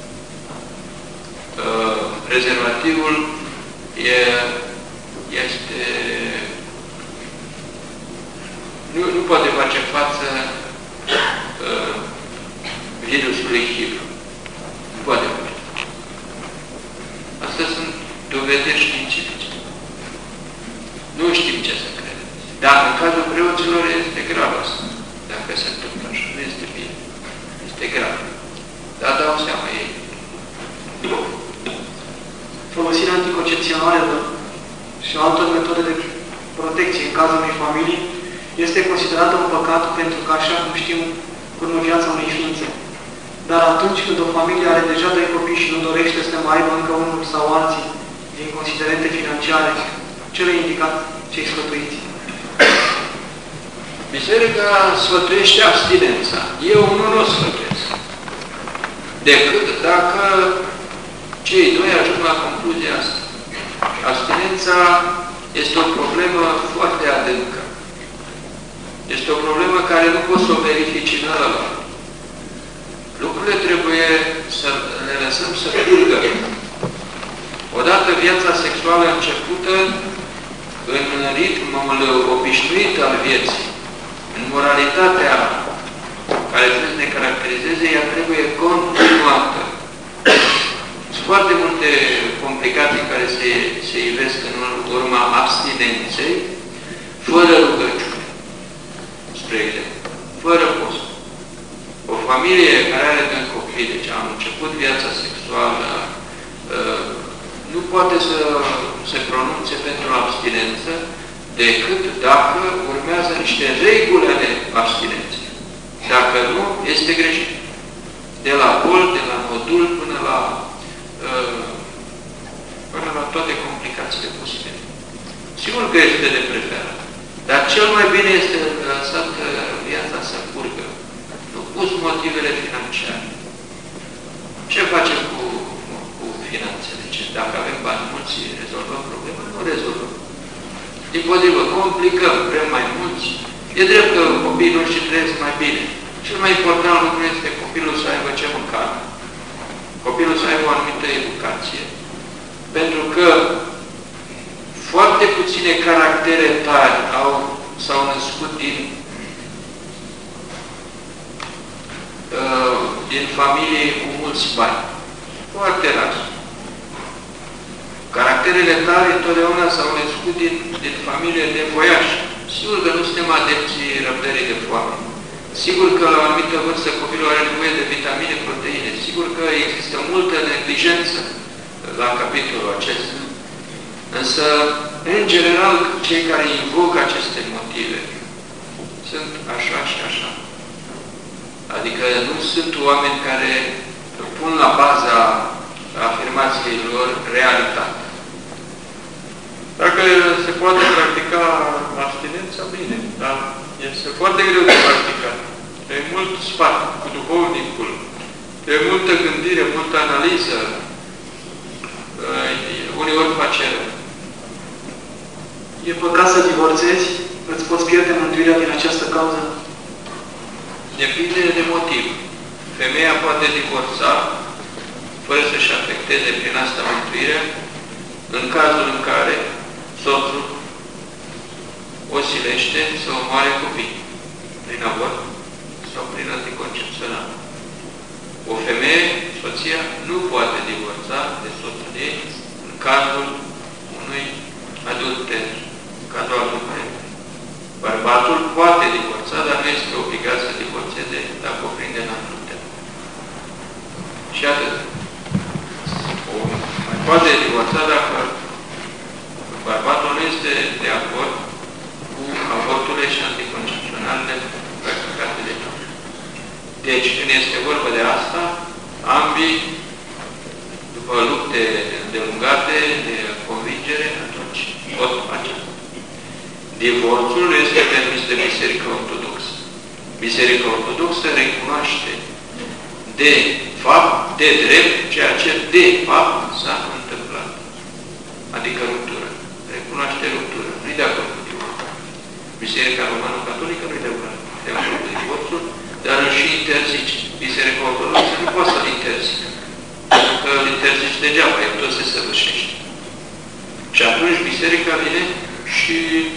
Prezervativul e, este... Nu, nu poate face față uh, virusului H I V. Nu poate face. Astea sunt dovediri științifice. Nu știm ce să credem. Dar în cazul preoților este grav asta. Dacă se întâmplă așa, nu este bine. Este grav. Dar dau seama ei. Folosirea anticoncepționalelor și altor metode de protecție în cazul unei familii este considerată un păcat pentru că, așa cum știm, urmă viața unei ființe. Dar atunci când o familie are deja doi copii și nu dorește să mai aibă încă unul sau alții din considerente financiare, ce le indicat cei sfătuiți? Biserica sfătuiește abstinența. Eu nu o sfătuiesc. Decât dacă cei doi ajung la concluzia asta. Abstinența este o problemă foarte adâncă. Este o problemă care nu poți să o verifici în ăla. Lucrurile trebuie să le lăsăm să curgă. Odată viața sexuală începută, în ritmul obișnuit al vieții, în moralitatea care trebuie să ne caracterizeze, ea trebuie continuată. Sunt foarte multe complicații care se, se ivesc în urma abstinenței, fără rugăciune. Spre exemplu, fără post. O familie care are doi copii, deci am început viața sexuală, nu poate să se pronunțe pentru abstinență decât dacă urmează niște reguli ale abstinenței. Dacă nu, este greșit. De la bol, de la nodul, până la, până la toate complicațiile posibile. Sigur că este de preferat. Dar cel mai bine este lăsat viața să curgă. Nu pus motivele financiare. Ce facem cu, cu finanțele? Ce? Dacă avem bani mulți, rezolvăm problema? Nu rezolvăm. Dimpotrivă, complicăm, vrem mai mulți. E drept că copiii noștri trăiesc mai bine. Cel mai important lucru este copilul să aibă ce mânca. Copilul să aibă o anumită educație. Pentru că foarte puține caractere tari au, s-au născut din, uh, din familie cu mulți bani. Foarte rar. Caracterele tare întotdeauna s-au născut din, din familie de voiași. Sigur că nu suntem adepții răbdării de foame. Sigur că la o anumită vârstă copilul are nevoie de vitamine, proteine. Sigur că există multă neglijență la capitolul acesta. Însă, în general, cei care invocă aceste motive sunt așa și așa. Adică nu sunt oameni care pun la baza afirmației lor realitate. Dacă se poate practica abstinența, bine, dar este foarte greu de practicat. E mult sfat cu duhovnicul, e multă gândire, multă analiză, uneori face rău. E păcat să divorțezi? Îți poți pierde mântuirea din această cauză? Depinde de motiv. Femeia poate divorța fără să-și afecteze prin asta mântuirea, în cazul în care soțul o silește să omoare copii prin avort sau prin anticoncepțional. O femeie, soția, nu poate divorța de soțul ei în cazul unui adulter, în cazul adulterului. Bărbatul poate divorța, dar nu este obligat să divorțeze dacă o prinde în adulter. Și atât. O mai poate divorța dacă bărbatul nu este de acord cu avorturile și anticoncepționalele practicate de noi. Deci, când este vorba de asta, ambii, după lupte îndelungate, de convingere, atunci pot face. Divorțul este permis de Biserica Ortodoxă. Biserica Ortodoxă recunoaște de fapt, de drept, ceea ce de fapt s-a întâmplat. Adică ruptură. Recunoaște ruptură. Nu-i de acord cu divorțul. Biserica Romano-Catolică nu-i de acord cu divorțul, dar îl și interzice. Biserica Ortodoxă nu poate să-l interzică. Pentru că îl interzice degeaba, el tot se săvârșește. Și atunci Biserica vine și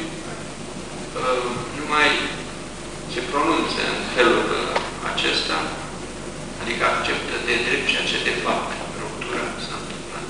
uh, nu mai se pronunță în felul acesta, adică acceptă de drept ceea ce de fapt ruptura s-a întâmplat.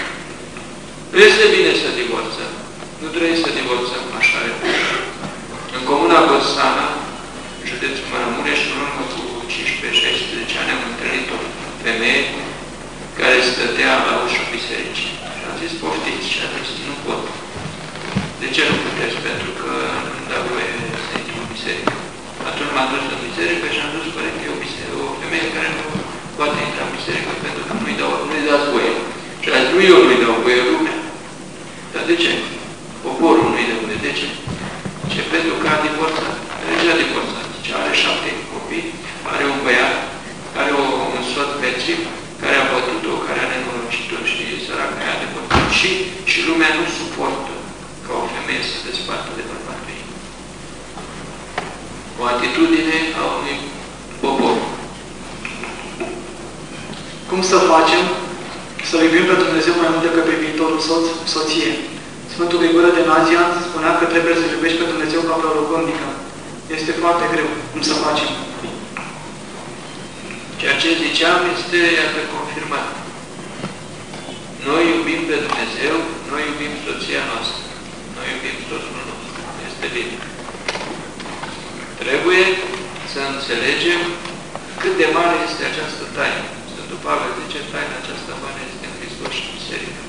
Nu este bine să divorțăm. Nu trebuie să divorțăm așa repede. În comuna Bărsana, județul Maramureș, în urmă cu cincisprezece șaisprezece ani, am întâlnit o femeie care stătea la ușa bisericii. Și am zis, poftiți, și a zis, nu pot. De ce nu puteți? Pentru că nu da voie să intru în biserică. Atunci m-am dus în biserică și am dus, părinte, o, biserică, o femeie care nu poate intra în biserică pentru că nu-i dau, nu-i dați voie. Și a zis, nu eu nu-i dau voie, lumea. Dar de ce? Poporul nu-i dă voie. De ce? Ce? Pentru că a divorțat. Legea a divorțat. Zice, are șapte copii, are un băiat, are o, un soț bețiv, care a bătut-o, care a nenorocit-o și săracă aia de bătut. Și, și lumea nu suportă ca o femeie să despartă de bărbatul ei. O atitudine a unui popor. Cum să facem să iubim pe Dumnezeu mai mult decât pe viitorul soț, soție? Sfântul Grigore de Nazia spunea că trebuie să iubești pe Dumnezeu ca pe o logodnică. Este foarte greu. Cum să facem? Ceea ce ziceam este, iată, confirmat. Noi iubim pe Dumnezeu, noi iubim soția noastră, noi iubim soțul nostru. Este bine. Trebuie să înțelegem cât de mare este această taină. Sfântul Pavel zice, taina aceasta mare este în Hristos și Biserică.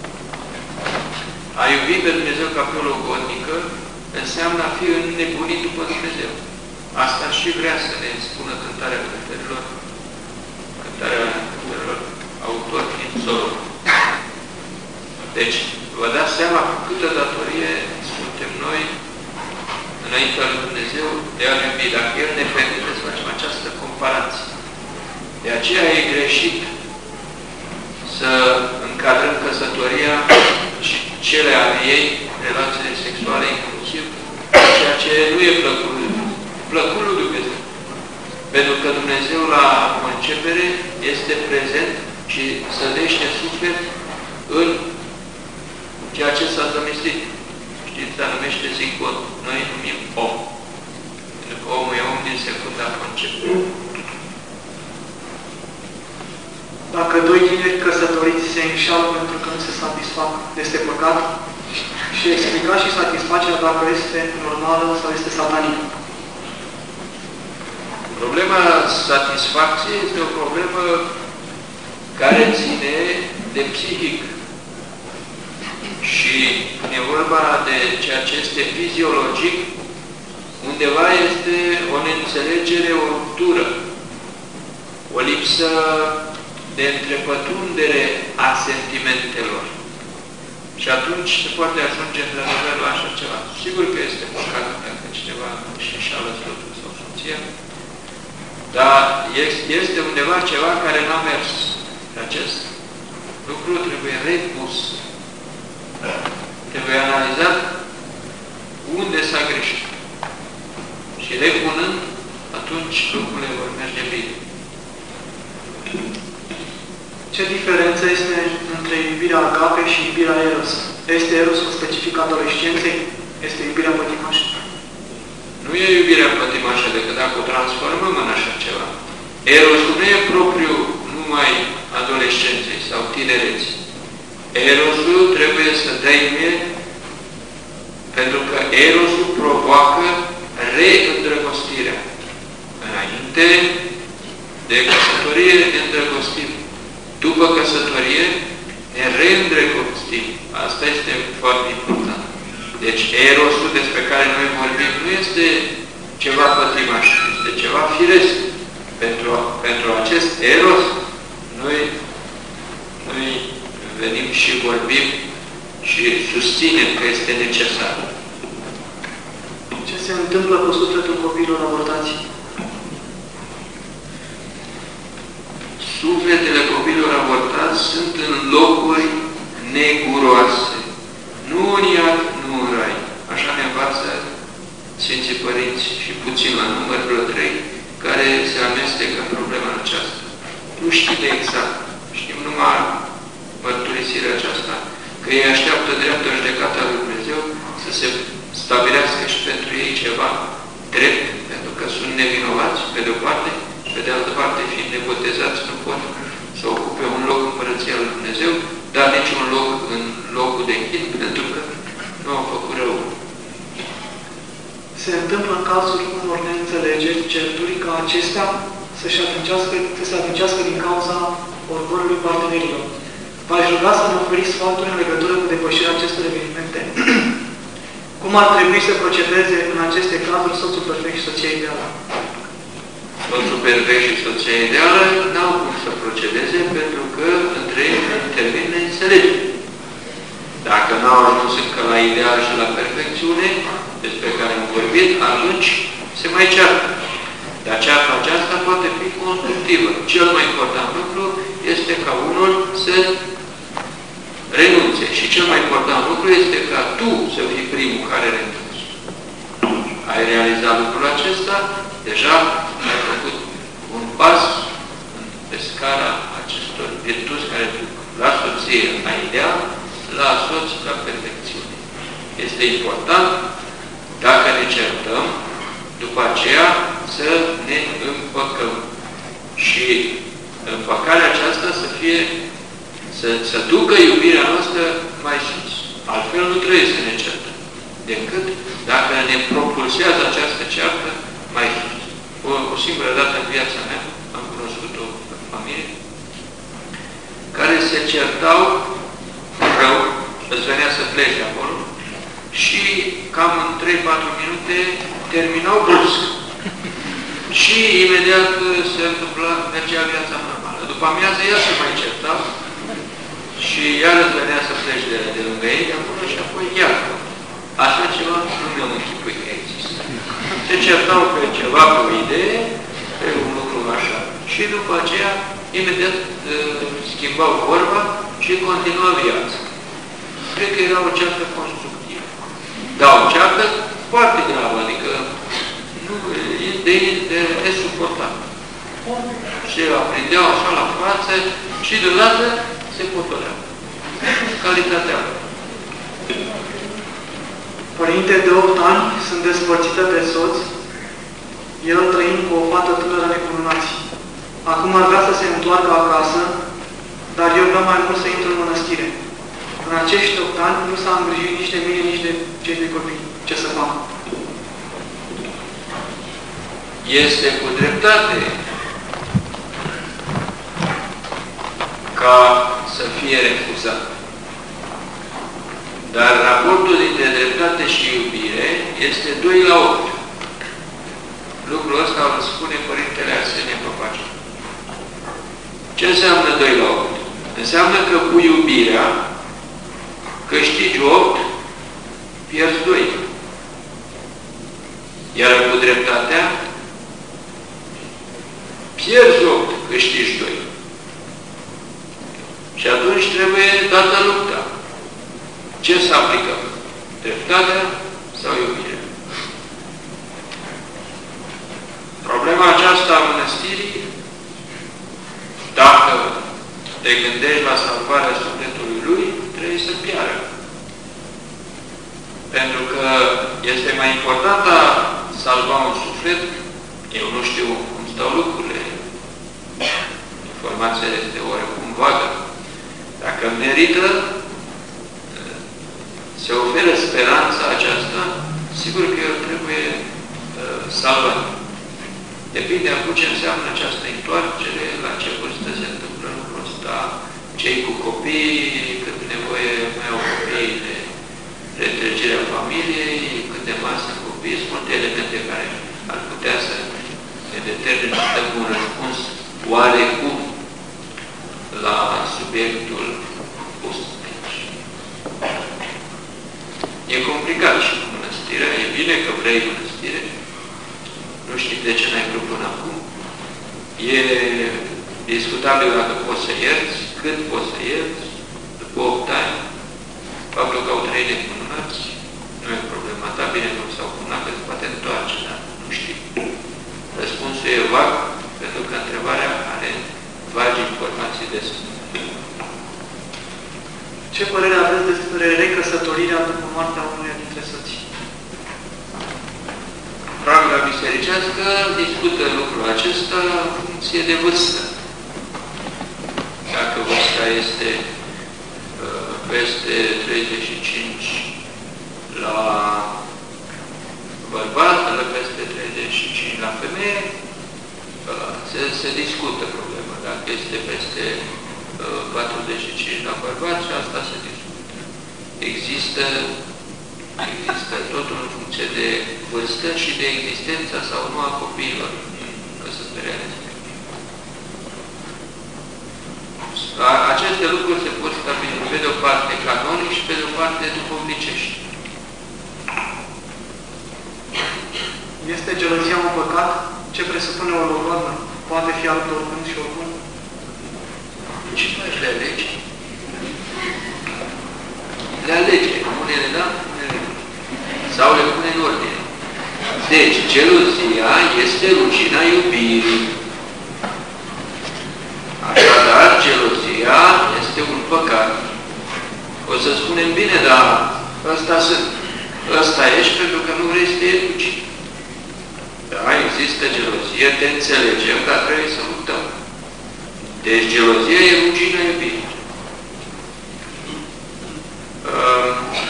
A iubi pe Dumnezeu ca pe o logodnică înseamnă a fi înnebunit după Dumnezeu. Asta și vrea să ne spună cântarea cântărilor, cântarea cântărilor, autor fiind Solomon. Deci, vă dați seama cu câtă datorie suntem noi înaintea lui Dumnezeu de a iubi. Dacă El ne permite să facem această comparație. De aceea e greșit să încadrăm căsătoria și cele ale ei relațiile sexuale inclusiv, ceea ce nu e plăcut, plăcut lui Dumnezeu. Pentru că Dumnezeu la concepere este prezent și sădește suflet în ceea ce s-a zămislit. Știți, dar numește zigot. Noi numim om. Pentru că omul e om din secunda concepere. Dacă doi tineri căsătoriți se înșală pentru că nu se satisfac, este păcat? Și explica și satisfacerea dacă este normală sau este satanică. Problema satisfacției este o problemă care ține de psihic. Și când e vorba de ceea ce este fiziologic, undeva este o neînțelegere, o ruptură, o lipsă de întrepătrundere a sentimentelor. Și atunci se poate ajunge într-adevăr la așa ceva. Sigur că este păcat dacă cineva își înșală soțul sau soția, dar este undeva ceva care n-a mers. Acest lucru trebuie repus. Trebuie analizat unde s-a greșit. Și repunând, atunci lucrurile vor merge bine. Ce diferență este între iubirea agape și iubirea eros? Este erosul specific adolescenței? Este iubirea pătimașă? Nu e iubirea pătimașă decât dacă o transformăm în așa ceva. Erosul nu e propriu numai adolescenței sau tinereții. Erosul trebuie să dăinuie pentru că erosul provoacă reîndrăgostirea. Înainte de căsătorie ne îndrăgostim. După căsătorie ne reîndrăgostim. Asta este foarte important. Deci erosul despre care noi vorbim nu este ceva pătimaș, este ceva firesc. Pentru, pentru acest eros noi, noi venim și vorbim și susținem că este necesar. Ce se întâmplă cu sufletul copiilor abortați? Sufletele copiilor abortați sunt în locuri neguroase. Nu în iad, nu în rai. Așa ne învață Sfinții Părinți și puțin la număr vreo trei, care se amestecă în problema aceasta. Nu știm de exact. Știm numai mărturisirea aceasta, că ei așteaptă dreaptă judecata lui Dumnezeu să se stabilească și pentru ei ceva drept, pentru că sunt nevinovați, pe de-o parte, și pe de altă parte, fiind nebotezați, nu pot să ocupe un loc în Împărăția lui Dumnezeu, dar nici un loc în locul de chin, pentru că nu au făcut rău. Se întâmplă în cazul unor neînțelegeri, certuri ca acestea să-și adâncească, să se adâncească din cauza orgolului partenerilor. V-aș ruga să ne oferiți sfaturi în legătură cu depășirea acestor evenimente. Cum ar trebui să procedeze în aceste cazuri soțul perfect și soția ideală? Soțul perfect și soția ideală n-au cum să procedeze pentru că între ei intervin neînțelegeri. Dacă n-au ajuns încă la ideal și la perfecțiune, despre care am vorbit, atunci se mai ceartă. Dar cearta aceasta poate fi constructivă. Cel mai important lucru este ca unul să renunțe. Și cel mai important lucru este ca tu să fii primul care renunți. Ai realizat lucrul acesta, deja ai făcut un pas pe scara acestor virtuți care duc la soție, la ideal, la soț, la perfecțiune. Este important, dacă ne certăm, după aceea să ne împăcăm. Și împăcarea aceasta să fie, să, să ducă iubirea noastră mai sus. Altfel nu trebuie să ne certăm. Decât dacă ne propulsează această ceartă mai sus. O, o singură dată în viața mea am cunoscut o familie care se certau rău, îți venea să pleci de acolo și cam în trei patru minute terminau brusc. Și imediat se întâmpla, mergea viața normală. După amiază ea se mai certa și iar îți venea să pleci de, de lângă ei de acolo și apoi iar. Așa ceva nu mi-am închipui că există. Se certau pe ceva, pe o idee, pe un lucru așa. Și după aceea, imediat schimbau vorba și continua viața. Cred că era o ceartă constructivă. dau ceacă foarte gravă, adică nu, e de, de nesuportat. Se aprindeau așa la față și deodată se potoleau. Calitatea. Părinte de opt ani sunt despărțită de soț, el trăind cu o fată tânără necununați. Acum ar vrea să se întoarcă acasă, dar eu vreau mai mult să intru în mănăstire. În acești opt ani nu s-a îngrijit nici de mine, nici de cei doi copii. Ce să fac? Este cu dreptate ca să fie refuzat. Dar raportul dintre dreptate și iubire este doi la opt. Lucrul ăsta îl spune Părintele Arsenie Papaciu. Ce înseamnă doi la opt? Înseamnă că cu iubirea câștigi opt, pierzi doi. Iar cu dreptatea pierzi opt, câștigi doi. Și atunci trebuie dată lupta. Ce să aplicăm? Dreptatea sau iubirea? Problema aceasta a mănăstirii, dacă te gândești la salvarea sufletului lui, trebuie să piară. Pentru că este mai important a salva un suflet, eu nu știu cum stau lucrurile, informația este oarecum vagă. Dacă merită, se oferă speranța aceasta, sigur că el trebuie uh, salvat. Depinde acum ce înseamnă această întoarcere, la ce vârstă se întâmplă lucrul ăsta, cei cu copii, cât nevoie mai au copii de retrăgerea familiei, cât de mari sunt copii, sunt multe elemente care ar putea să ne determine să dăm un răspuns oarecum la subiectul pus aici. E complicat și cu mănăstirea, e bine că vrei mănăstire, nu știi de ce n-ai vrut până acum. E discutabil dacă poți să ierți, cât poți să ierți, după opt ani, faptul că au trei necununați, nu e problema ta, bine nu s-au cunat, că se poate întoarce, dar nu știi. Răspunsul e vag, pentru că întrebarea are vagi informații despre. Ce părere aveți despre recăsătorirea după moartea unuia dintre soții? Pravila bisericească discută lucrul acesta în funcție de vârstă. Dacă vârsta este uh, peste treizeci și cinci la bărbat, peste treizeci și cinci la femeie, uh, se, se discută problema. Dacă este peste uh, patruzeci și cinci la bărbat, și asta se discută. Există Există totul în funcție de vârstă și de existența sau nu a copiilor în căsătoria respectivă. Aceste lucruri se pot stabili pe de o parte canonic și pe de o parte duhovnicești. Este gelozia un păcat? Ce presupune o logodnă? Poate fi altă oricând și oricum? Ce faci? Le alegi? Le alege. Unele da? Sau le pune în ordine. Deci, gelozia este rușina iubirii. Așadar, gelozia este un păcat. O să spunem bine, dar ăsta sunt. Ăsta ești pentru că nu vrei să te educi. Da, există gelozie, te înțelegem, dar trebuie să luptăm. Deci, gelozia e rușina iubirii. Uh,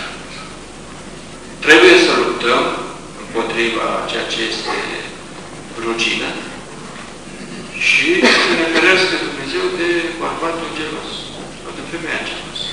Trebuie să luptăm împotriva ceea ce este rugină și să ne ferească Dumnezeu de bărbatul gelos sau de femeia gelos.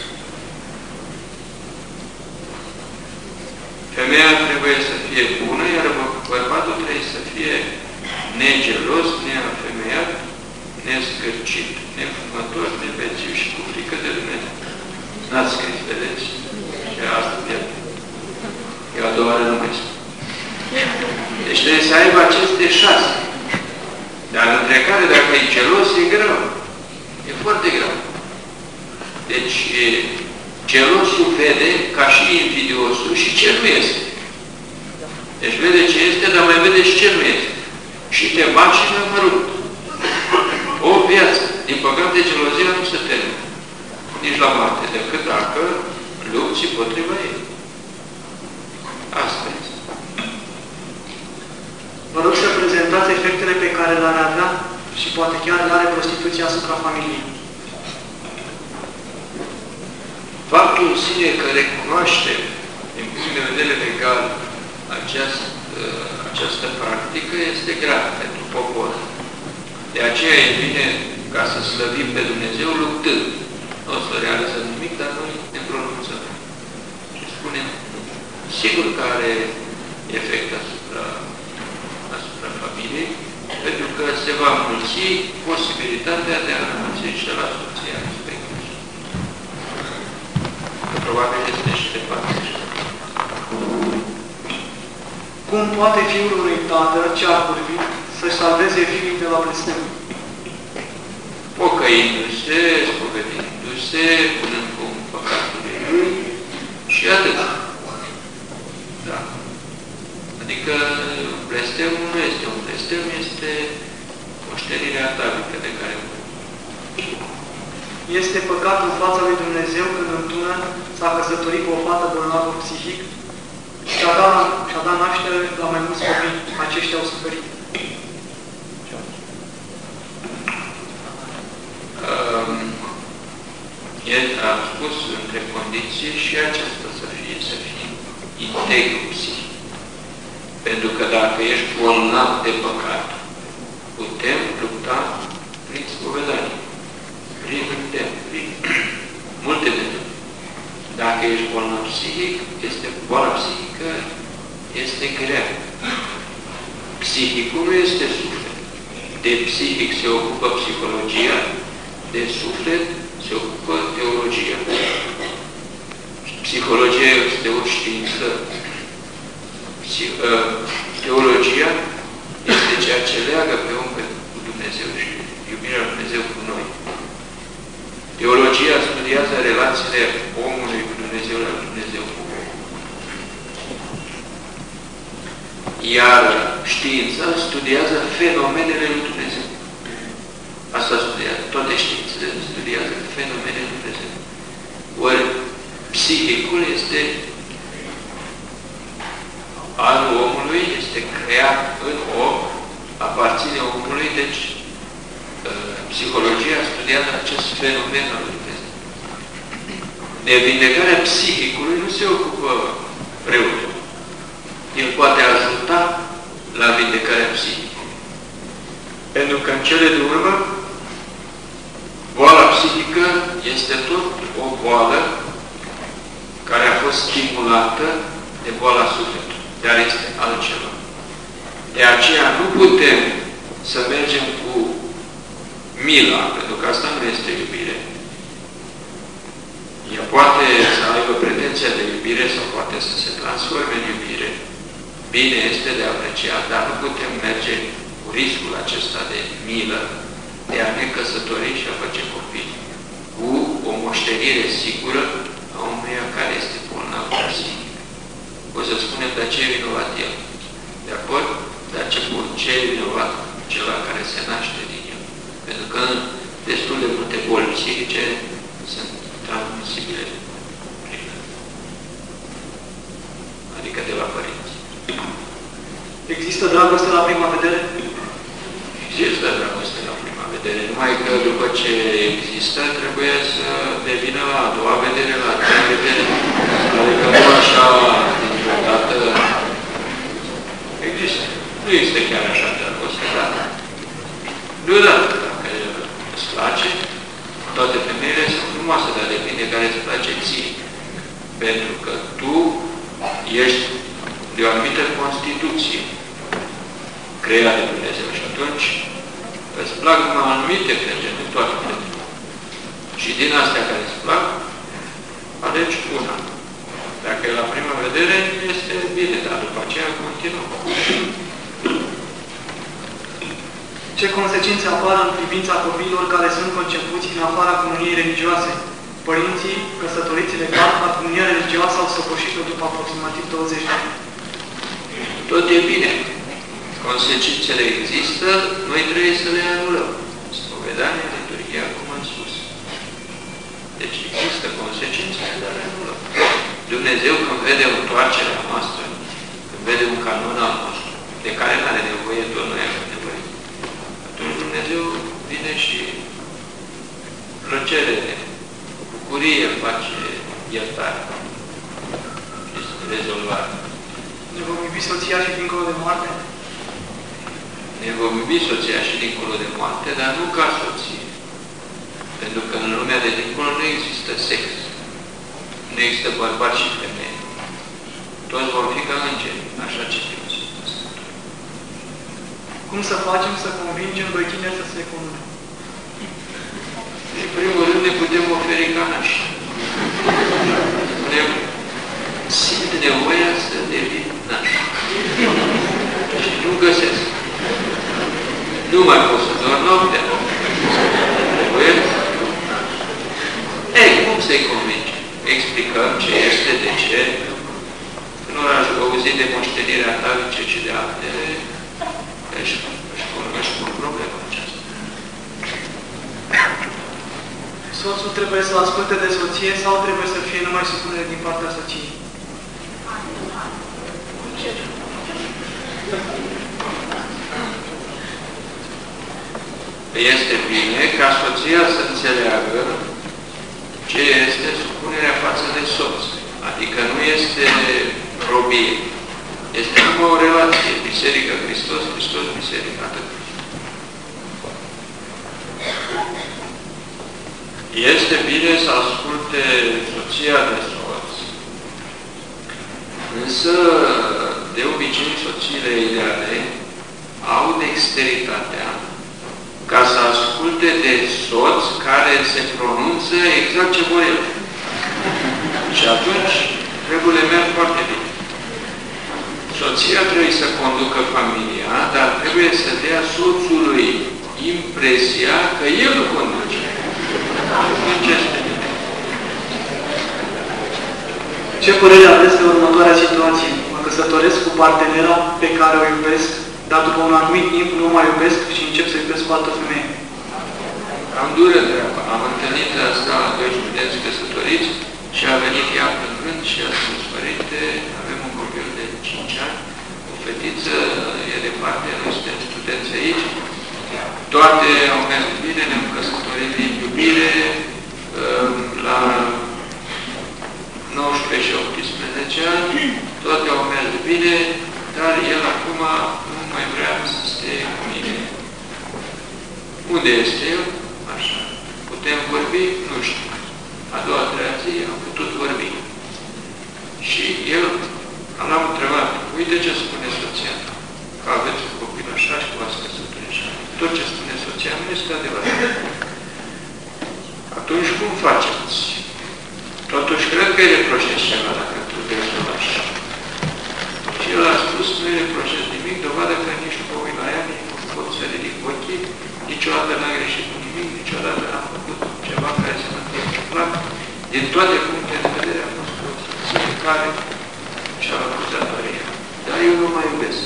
Femeia trebuie să fie bună, iar bărbatul trebuie să fie negelos, neafemeiat, nescârcit, nefumător, nebețiu și cu frică de Dumnezeu. N-ați scris, vedeți? Și asta pierde. Eu a doua oară nu mai spun. Deci trebuie să aibă aceste șase. Dar între care, dacă e gelos, e greu. E foarte greu. Deci, Gelosul vede ca și invidiosul și ce nu este. Deci vede ce este, dar mai vede și ce nu este. Și te bagi și mai mărunt. O viață. Din păcate, gelozia nu se termină nici la moarte, decât dacă lupți împotriva ei. Asta este. Vă rog să prezentați efectele pe care le-ar avea și poate chiar le are prostituția asupra familiei. Faptul în sine că recunoaște, din punct de vedere legal, această, această practică este grav pentru popor. De aceea e bine ca să slăvim pe Dumnezeu luptând. Nu o să realizăm nimic, dar noi ne pronunțăm. Și spunem, sigur că are efect asupra, asupra familiei, pentru că se va mulți posibilitatea de a înmulți și la soția respectivă. Probabil este și de parte. Cum poate fiul unui tată ce a curvit să-și salveze fiul de la blestem? Pocăindu-se, spovedindu-se, punând cu păcatului lui și atât. Da. Adică blestemul nu este un blestem, este moștenirea atavică de care este păcat în fața lui Dumnezeu când într-una s-a căsătorit cu o fată bolnavă psihic și a dat, și a dat naștere la mai mulți copii. Aceștia au suferit. Um, el a spus între condiții și aceasta să fie, să fie integru psihic. Pentru că dacă ești bolnav de păcat, putem lupta prin spovedanie, prin putem, prin multe metode. Dacă ești bolnav psihic, este boala psihică, este grea. Psihicul nu este suflet. De psihic se ocupă psihologia, de suflet se ocupă teologia. Psihologia este o știință. Teologia este ceea ce leagă pe om cu Dumnezeu și iubirea lui Dumnezeu cu noi. Teologia studiază relațiile omului cu Dumnezeu la Dumnezeu cu om. Iar știința studiază fenomenele lui Dumnezeu. Asta studiază. Toate științele studiază fenomenele lui Dumnezeu. Ori psihicul este al omului, este creat în om, aparține omului, deci psihologia studiază acest fenomen al lui Dumnezeu. De vindecarea psihicului nu se ocupă preotul. El poate ajuta la vindecarea psihică. Pentru că în cele din urmă, boala psihică este tot o boală care a fost stimulată de boala sufletului, dar este altceva. De aceea nu putem să mergem cu mila, pentru că asta nu este iubire. Ea poate să aibă pretenția de iubire sau poate să se transforme în iubire. Bine este de apreciat, dar nu putem merge cu riscul acesta de milă, de a ne căsători și a face copii, cu o moștenire sigură a unuia care este bolnav psihic. O să spunem, dar ce e vinovat el? De acord? Dar ce, ce e vinovat ceva care se naște din el? Pentru că destul de multe boli psihice sunt transmisibile prin, adică de la părinți. Există dragoste la prima vedere? Există dragoste la prima vedere, numai că după ce există, trebuie să devină la a doua vedere, la a treia vedere. Adică nu așa, dintr-o dată, există. Nu este chiar așa dragoste, dar deodată, dacă îți place, toate femeile sunt frumoase, dar depinde care îți place ție. Pentru că tu ești de o anumită constituție creat de Dumnezeu și atunci îți plac numai anumite fete, nu toate fetele. Și din astea care îți plac, alegi una. Dacă e la prima vedere, este bine, dar după aceea continuă. Ce consecințe apar în privința copiilor care sunt concepuți în afara comuniei religioase Părinții căsătoriți legal, la comunia religioasă au săpășit-o după aproximativ douăzeci de ani. Tot e bine. Consecințele există, noi trebuie să le anulăm. Spovedania, liturghia, cum am spus. Deci există consecințe, dar le anulăm. Dumnezeu, când vede întoarcerea noastră, când vede un canon al nostru, de care nu are nevoie, tot noi avem nevoie, atunci Dumnezeu vine și plăcere, bucurie face iertare și rezolvare. Ne vom iubi soția și dincolo de moarte? Ne vom iubi soția și dincolo de moarte, dar nu ca soție. Pentru că în lumea de dincolo nu există sex. Nu există bărbați și femei. Toți vom fi ca îngeri. Așa citim. Cum să facem să convingem doi tineri să se cunune? În primul rând ne putem oferi ca nași. Ne simt nevoia să devin nași. Și nu găsesc. Nu mai pot să doar noaptea. Trebuie. Ei, cum să-i convinge? Explicăm ce este, de ce. Când nu aș auzi de moștenirea tavice, ci de altele, își, își, pun, își pun problema aceasta. Soțul trebuie să asculte de soție sau trebuie să fie numai supunere din partea soției? Este bine ca soția să înțeleagă ce este supunerea față de soț. Adică nu este robie. Este numai o relație. Biserică, Hristos, Hristos, Biserică. Atât. Este bine să asculte soția de soț. Însă, de obicei, soțiile ideale au dexteritatea ca să asculte de soț care se pronunță exact ce vor ele. Și atunci, regulile merg foarte bine. Soția trebuie să conducă familia, dar trebuie să dea soțului impresia că el îl conduce. Ce părere aveți de următoarea situație? Mă căsătoresc cu partenera pe care o iubesc, dar după un anumit timp nu mai iubesc și încep să iubesc cu altă femeie. Am dură treaba. Am întâlnit asta la doi studenți căsătoriți și a venit ea plângând și a spus, părinte, avem un copil de cinci ani, o fetiță, e departe, noi suntem studenți aici, toate au mers bine, ne-am căsătorit din iubire, la nouăsprezece și optsprezece ani, toate au mers bine, dar el acum nu mai vrea să stea cu mine. Unde este el? Așa. Putem vorbi? Nu știu. A doua, treia zi am putut vorbi. Și el l-am întrebat, uite ce spune soția ta, că aveți un copil așa și v-ați căsătorit așa. Tot ce spune soția nu este adevărat. Atunci cum faceți? Totuși cred că îi reproșeți ceva dacă trebuie să o lași. Și el a spus, nu îi reproșez nimic, dovadă că nici nu mă uit la ea, nici nu pot să ridic ochii, niciodată n-a greșit cu nimic, niciodată n-a făcut ceva care să mă fie întâmplat. Din toate punctele de vedere a fost o soție care și-a făcut datoria. Dar eu nu mai iubesc.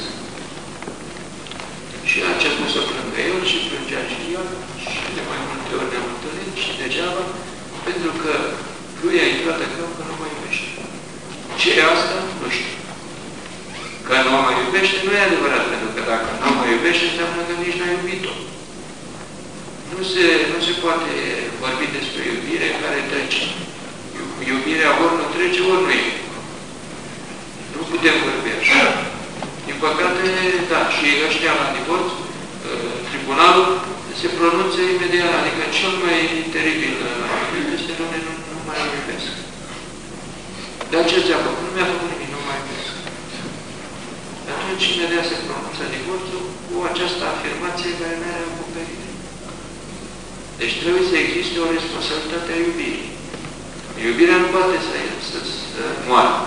Și a început să plângă el și plângea și el și de mai multe ori ne-am întâlnit și degeaba, pentru că lui a intrat în cap că nu mă iubește. Ce e asta? Nu știu. Că nu mă iubește nu e adevărat, pentru că dacă nu mă iubește înseamnă că nici n-a iubit-o. Nu se, nu se poate vorbi despre iubire care trece. Iubirea ori nu trece, ori nu e. Nu putem vorbi așa. Din păcate, da, și ăștia la divorț, tribunalul se pronunță imediat, adică cel mai teribil este că nu, nu mai iubesc. Dar ce ți-a făcut? Nu mi-a făcut nimic, nu mai iubesc. Atunci imediat se pronunță divorțul cu această afirmație care nu are acoperire. Deci trebuie să existe o responsabilitate a iubirii. Iubirea nu poate să, să, să moară.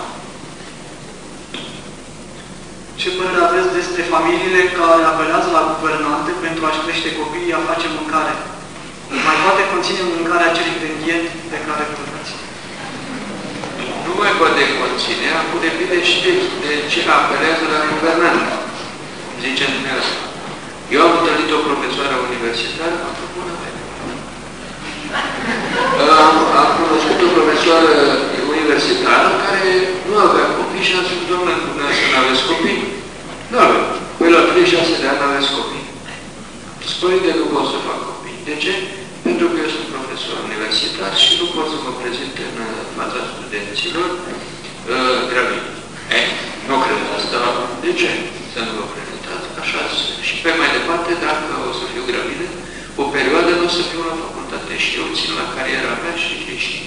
Ce părere aveți despre familiile care apelează la guvernante pentru a-și crește copiii, a face mâncare? Mai poate conține mâncarea acelui ingredient de care vorbeați? Nu mai poate conține, acum depinde și de, de ce apelează la guvernant. Cum zice dumneavoastră. Eu am întâlnit o profesoară universitară, am făcut una mai Am, am cunoscut o profesoară universitară care nu avea copii și a spus, domnule, dumneavoastră, nu aveți copii? Nu avem. Păi la treizeci și șase de ani aveți copii. Părinte, nu pot să fac copii. De ce? Pentru că eu sunt profesor universitar și nu pot să mă prezint în fața studenților uh, gravid. Eh, nu cred asta. De ce? Să nu vă prezentați. Așa. Și pe mai departe, dacă o să fiu gravidă, o perioadă nu o să fiu la facultate și eu țin la cariera mea și creștin.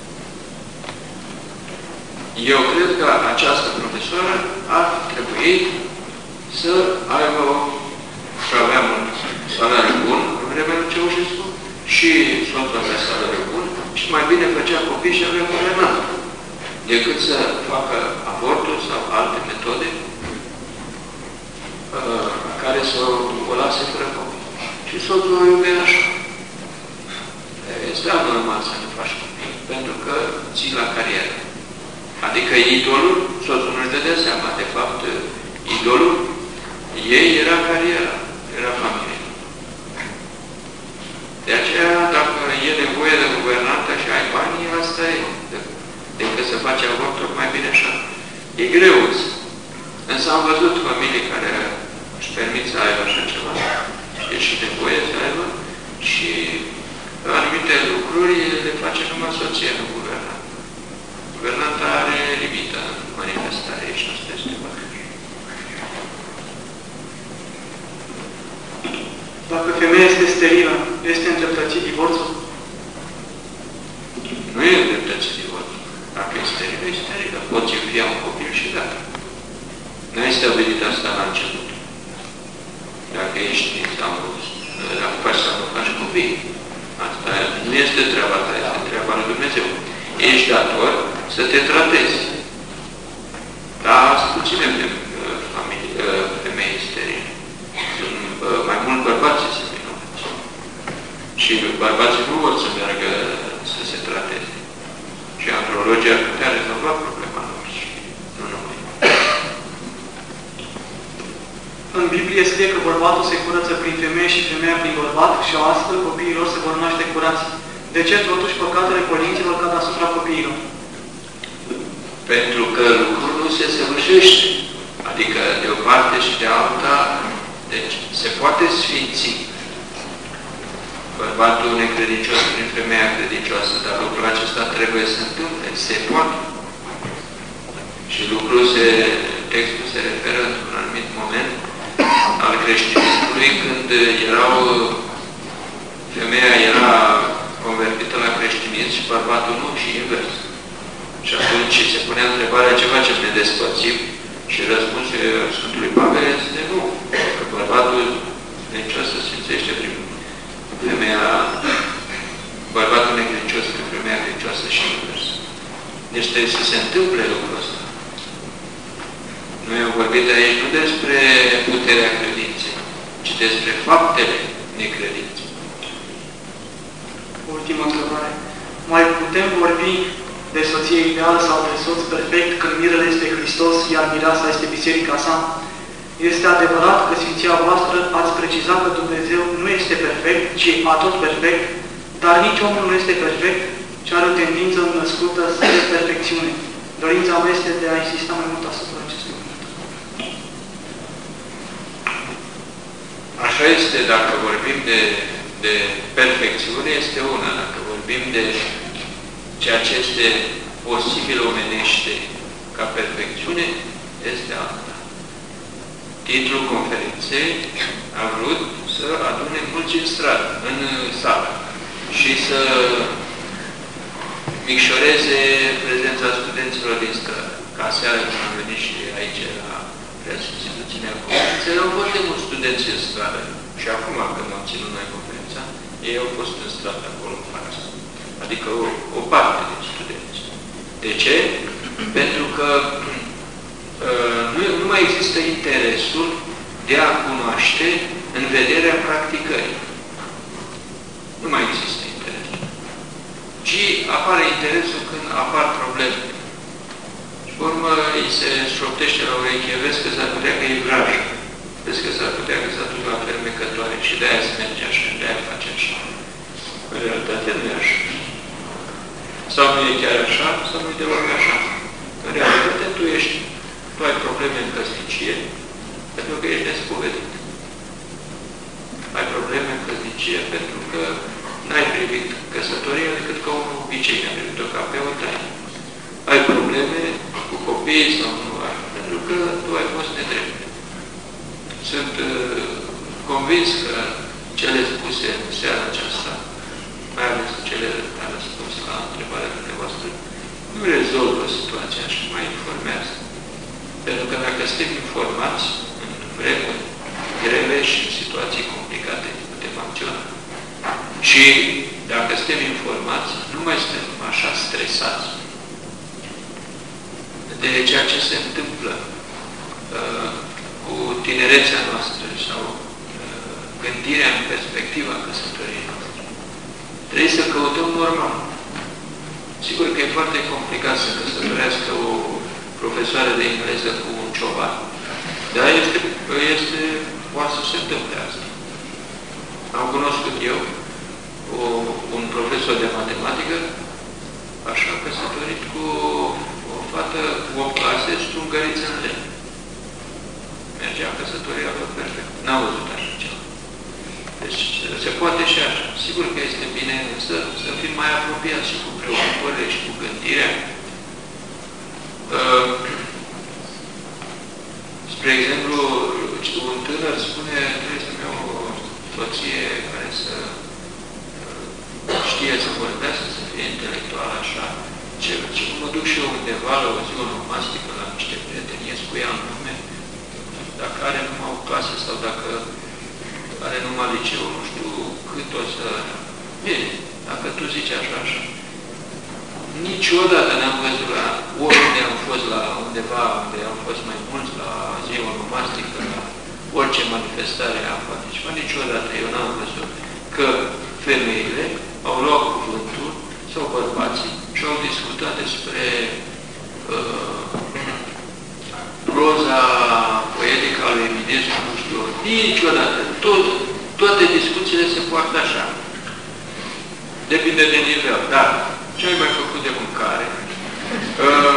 Eu cred că această profesoară ar trebui să aibă și aveam un salariu bun în vremea lui Ceaușescu și soțul avea salariu bun și mai bine făcea copii și avea guvernant decât să facă avortul sau alte metode uh, care să o lase fără copii. Și soțul o iubea așa. Este anormal să nu faci copii, pentru că ții la carieră. Adică idolul, soțul nu-și dădea seama, de fapt, idolul ei era cariera, era familie. De aceea, dacă e nevoie de guvernantă și ai banii, asta e. Decât să faci avorturi, mai bine așa. E greu. Însă am văzut familii care își permit să aibă așa ceva. E și nevoie să aibă. Și anumite lucruri le face numai soția, nu guvernantă. Guvernanta are limită în manifestare și nu se este bani. Dacă femeia este sterilă, este îndreptățit divorțul? Nu e îndreptățit divorțul. Dacă e sterilă, e sterilă. Poți învia un copil și gata. Nu ai stabilit asta la început. Dacă ești sau dacă faci sau nu faci copii. Asta nu este treaba ta, este treaba lui Dumnezeu. Ești dator să te tratezi. Dar sunt puține femei sterile. Sunt mai mult bărbații se vinovați. Și bărbații nu vor să meargă să se trateze. Și andrologii ar putea rezolva problema lor și nu numai. În Biblie scrie că bărbatul se curăță prin femeie și femeia prin bărbat și astfel copiilor se vor naște curați. De ce totuși păcatele părinților cad asupra copiilor? Pentru că lucrul nu se săvârșește. Adică de o parte și de alta, deci se poate sfinți bărbatul necredincios prin femeia credincioasă, dar lucrul acesta trebuie să întâmple. Se poate. Și lucrul se, textul se referă într-un anumit moment al creștinismului, când erau, femeia era convertită la creștinism și bărbatul nu, și invers. Și atunci se punea întrebarea ce facem, ne despărțim? Și răspunsul Sfântului Pavel este nu. Că bărbatul necredincios se sfințește prin femeia, bărbatul necredincios prin femeia credincioasă și invers. Deci trebuie să se întâmple lucrul ăsta. Noi am vorbit aici nu despre puterea credinței, ci despre faptele necredinței. Ultima întrebare. Mai putem vorbi de soție ideală sau de soț perfect când mirele este Hristos, iar mireasa este biserica sa? Este adevărat că Sfinția voastră ați precizat că Dumnezeu nu este perfect, ci atot perfect, dar nici omul nu este perfect, ci are o tendință născută spre perfecțiune. Dorința mea este de a insista mai mult asupra acestui punct. Așa este, dacă vorbim de, de perfecțiune, este una. Dacă vorbim de ceea ce este posibil omenește ca perfecțiune, este alta. Titlul conferinței a vrut să adune mulți în stradă, în sală, și să micșoreze prezența studenților din stradă. Ca seara când am venit și aici la instituțiunea conferinței, au fost de mulți studenți în stradă. Și acum, când am ținut noi conferința, ei au fost în stradă acolo în față. Adică o, o parte din studenți. De ce? Pentru că uh, nu, nu mai există interesul de a cunoaște în vederea practicării. Nu mai există ci apare interesul când apar probleme. Și pe urmă îi se șoptește la ureche, vezi că s-ar putea că e vraj, vezi că s-ar putea că s-a dus la fermecătoare și de-aia se merge așa, de-aia face așa. În realitate nu e așa. Sau nu e chiar așa, sau nu e deloc așa. În realitate tu ești, tu ai probleme în căsnicie, pentru că ești nespovedit. Ai probleme în căsnicie pentru că n-ai privit căsătoria decât ca un obicei, ai privit-o ca pe o taină. Ai probleme cu copiii sau nu ai, pentru că tu ai fost nedrept. Sunt uh, convins că cele spuse în seara aceasta, mai ales cele care răspuns la întrebarea dumneavoastră, nu rezolvă situația și mai informează. Pentru că dacă suntem informați în vremuri grele și în situații complicate, putem acționa. Și dacă suntem informați, nu mai suntem așa stresați de ceea ce se întâmplă uh, cu tinerețea noastră sau uh, gândirea în perspectiva căsătoriei noastre. Trebuie să căutăm normal. Sigur că e foarte complicat să căsătorească o profesoară de engleză cu un cioban, dar este, este, poate să se întâmple asta. Am cunoscut eu o, un profesor de matematică, așa căsătorit cu o fată cu opt clase și un găriță în lemn. Mergea căsătoria lor perfect. N-am văzut așa ceva. Deci se poate și așa. Sigur că este bine să, să fim mai apropiați și cu preocupările și cu gândirea. Uh, spre exemplu, un tânăr spune, trebuie să-mi iau o soție care să uh, știe să vorbească, să fie intelectuală, așa. Ce, ce mă duc și eu undeva la o zi onomastică, la niște prietenies cu ea în lume, dacă are numai o clasă sau dacă are numai liceu, nu știu cât o să... Bine, dacă tu zici așa, așa. Niciodată n-am văzut la oriunde am fost, la undeva unde am fost mai mulți, la zi onomastică, la orice manifestare am participat, niciodată eu n-am văzut că femeile au luat cuvântul sau bărbații și au discutat despre uh, proza poetică a lui Eminescu, nu știu, niciodată. Tot, toate discuțiile se poartă așa. Depinde de nivel, dar ce ai mai făcut de mâncare, uh,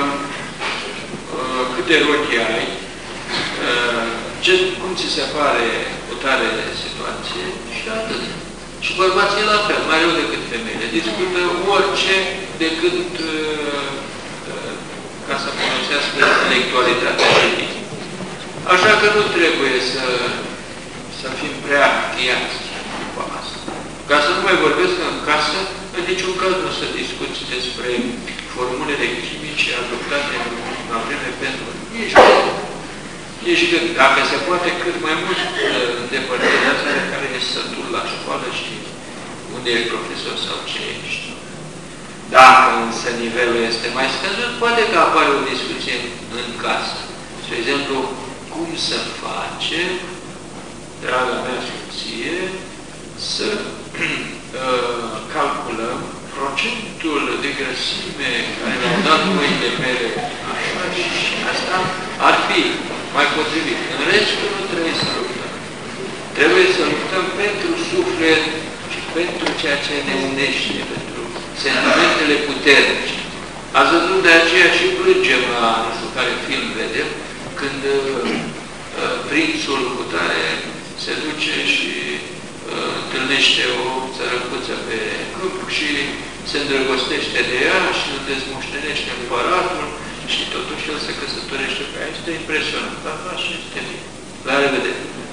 uh, câte rochii ai, uh, ce, cum ți se pare o tare situație și atât. Și bărbații la fel, mai rău decât femeile. Discută orice decât uh, uh, ca să folosească intelectualitatea juridică. Așa că nu trebuie să, să fim prea chiați după asta. Ca să nu mai vorbesc în casă, în niciun caz nu să discuți despre formulele chimice adoptate la vreme pentru nici Nici când, dacă se poate, cât mai mult îndepărtează de care ești sătul la școală și unde ești profesor sau ce ești. Dacă însă nivelul este mai scăzut, poate că apare o discuție în casă. Spre exemplu, cum să facem, draga mea soție, să uh, calculăm procentul de grăsime care le-au dat mâinile mele, așa și asta ar fi mai potrivit. În restul nu trebuie să luptăm. Trebuie să luptăm pentru suflet și pentru ceea ce ne unește, pentru sentimentele puternice. Ați văzut, de aceea și plângem la nu știu care film vedem, când uh, prințul cu tare se duce și uh, întâlnește o țărăcuță pe câmp și se îndrăgostește de ea și îl dezmoștenește împăratul și totuși el se căsătorește pe ea. Este impresionant, dar așa este bine. La revedere!